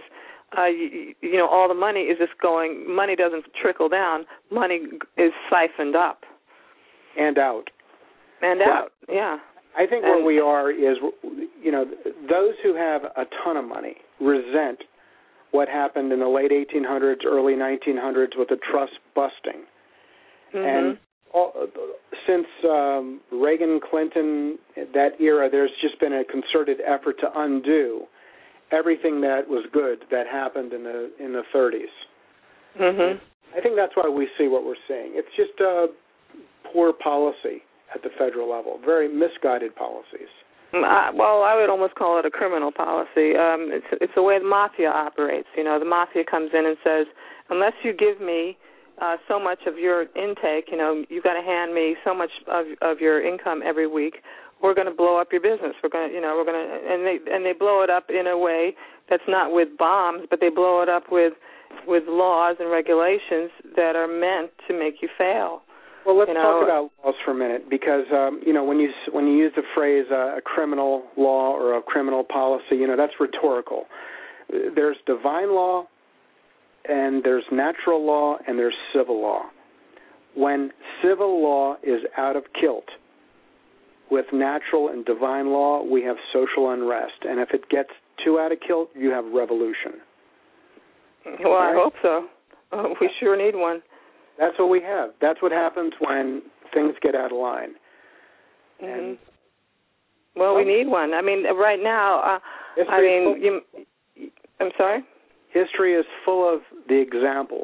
uh, you, you know, all the money is just going. Money doesn't trickle down. Money is siphoned up and out. And well, out. Yeah. I think and, where we are is, you know, those who have a ton of money resent what happened in the late eighteen hundreds, early nineteen hundreds with the trust busting. Mm-hmm. And all, since um, Reagan, Clinton, that era, there's just been a concerted effort to undo everything that was good that happened in the in the thirties. Mm-hmm. I think that's why we see what we're seeing. It's just uh, poor policy at the federal level, very misguided policies. Uh, well, I would almost call it a criminal policy. Um, it's it's the way the mafia operates. You know, the mafia comes in and says, unless you give me uh, so much of your intake, you know, you've got to hand me so much of of your income every week, we're going to blow up your business. We're going to, you know, we're going to, and they and they blow it up in a way that's not with bombs, but they blow it up with with laws and regulations that are meant to make you fail. Well, let's you know, talk about laws for a minute, because um, you know when you when you use the phrase uh, a criminal law or a criminal policy, you know that's rhetorical. There's divine law, and there's natural law, and there's civil law. When civil law is out of kilt with natural and divine law, we have social unrest, and if it gets too out of kilt, you have revolution. Well, right? I hope so. Oh, we sure need one. That's what we have. That's what happens when things get out of line. Mm-hmm. And, well, we need one. I mean, right now, uh, I mean, you, I'm sorry? History is full of the examples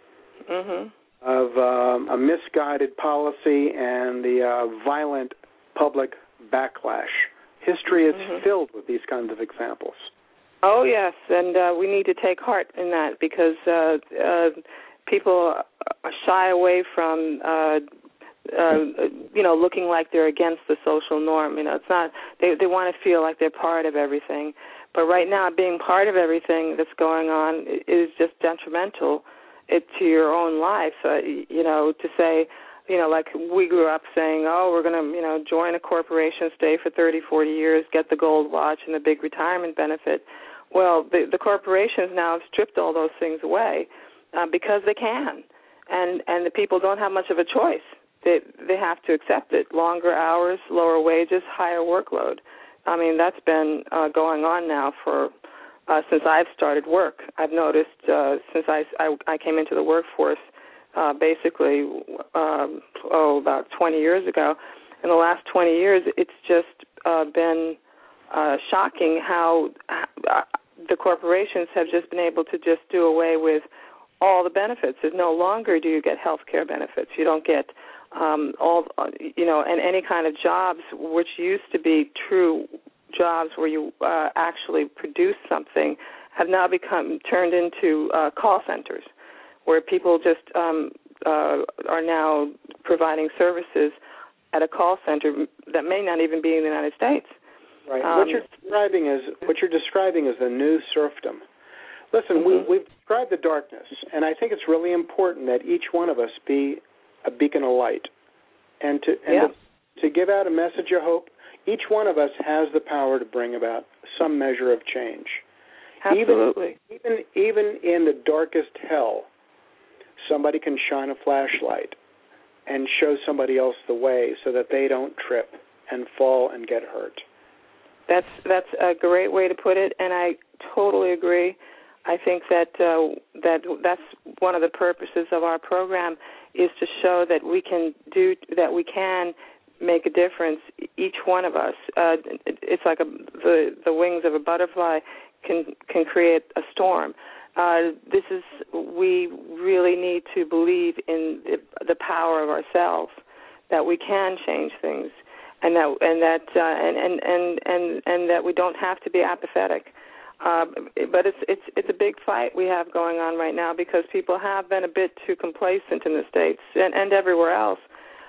mm-hmm. of um, a misguided policy and the uh, violent public backlash. History is mm-hmm. filled with these kinds of examples. Oh, yes, and uh, we need to take heart in that, because uh, uh, people shy away from, uh, uh, you know, looking like they're against the social norm. You know, it's not. They they want to feel like they're part of everything. But right now, being part of everything that's going on is just detrimental it, to your own life. Uh, you know, to say, you know, like we grew up saying, oh, we're going to, you know, join a corporation, stay for thirty, forty years, get the gold watch and the big retirement benefit. Well, the, the corporations now have stripped all those things away uh, because they can. And and the people don't have much of a choice. They they have to accept it. Longer hours, lower wages, higher workload. I mean, that's been uh, going on now for uh, since I've started work. I've noticed uh, since I, I, I came into the workforce uh, basically, um, oh, about twenty years ago. In the last twenty years, it's just uh, been uh, shocking how uh, the corporations have just been able to just do away with all the benefits. There's no longer do you get health care benefits. You don't get um, all, you know, and any kind of jobs which used to be true jobs where you uh, actually produce something have now become turned into uh, call centers where people just um, uh, are now providing services at a call center that may not even be in the United States. Right. Um, what you're describing is what you're describing is the new serfdom. Listen, mm-hmm. we, we've described the darkness, and I think it's really important that each one of us be a beacon of light, and to and yeah. to, to give out a message of hope. Each one of us has the power to bring about some measure of change. Absolutely. Even even, even in the darkest hell, somebody can shine a flashlight and show somebody else the way so that they don't trip and fall and get hurt. That's that's a great way to put it, and I totally agree. I think that uh, that that's one of the purposes of our program is to show that we can do that we can make a difference. Each one of us, uh, it's like a, the the wings of a butterfly can can create a storm. Uh, this is we really need to believe in the, the power of ourselves, that we can change things, and that and that uh, and, and and and and that we don't have to be apathetic. Uh, but it's it's it's a big fight we have going on right now because people have been a bit too complacent in the States and, and everywhere else.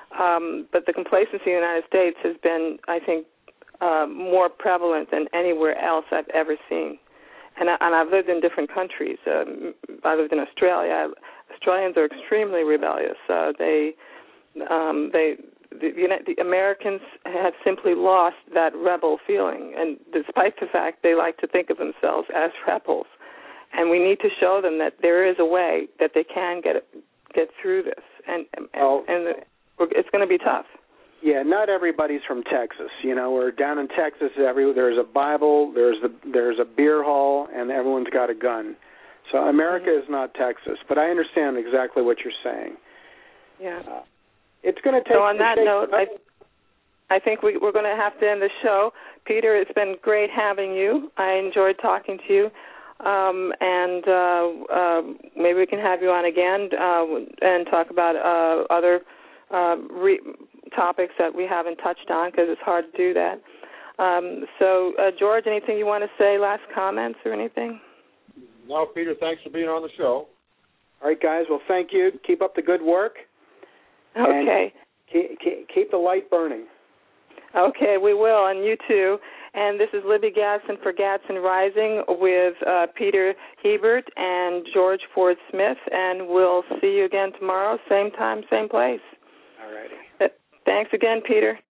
Um, but the complacency in the United States has been, I think, uh, more prevalent than anywhere else I've ever seen. And, I, and I've lived in different countries. Um, I lived in Australia. Australians are extremely rebellious. Uh, they um, they the, the Americans have simply lost that rebel feeling, and despite the fact they like to think of themselves as rebels. and we need to show them that there is a way that they can get get through this, and and, well, and it's going to be tough. Yeah, not everybody's from Texas. You know, we're down in Texas. Every there's a Bible, there's the there's a beer hall, and everyone's got a gun. So America mm-hmm. is not Texas, but I understand exactly what you're saying. Yeah, uh, it's going to take. So on that take, note, I I think we, we're going to have to end the show. Peter, it's been great having you. I enjoyed talking to you. Um, and uh, uh, maybe we can have you on again uh, and talk about uh, other uh, re- topics that we haven't touched on, because it's hard to do that. Um, so, uh, George, anything you want to say, last comments or anything? No, Peter, thanks for being on the show. All right, guys. Well, thank you. Keep up the good work. Okay. Keep, keep, keep the light burning. Okay, we will, and you too. And this is Libby Gadsden for Gadsden Rising with uh, Peter Hebert and George Ford Smith, and we'll see you again tomorrow, same time, same place. All righty. Uh, thanks again, Peter.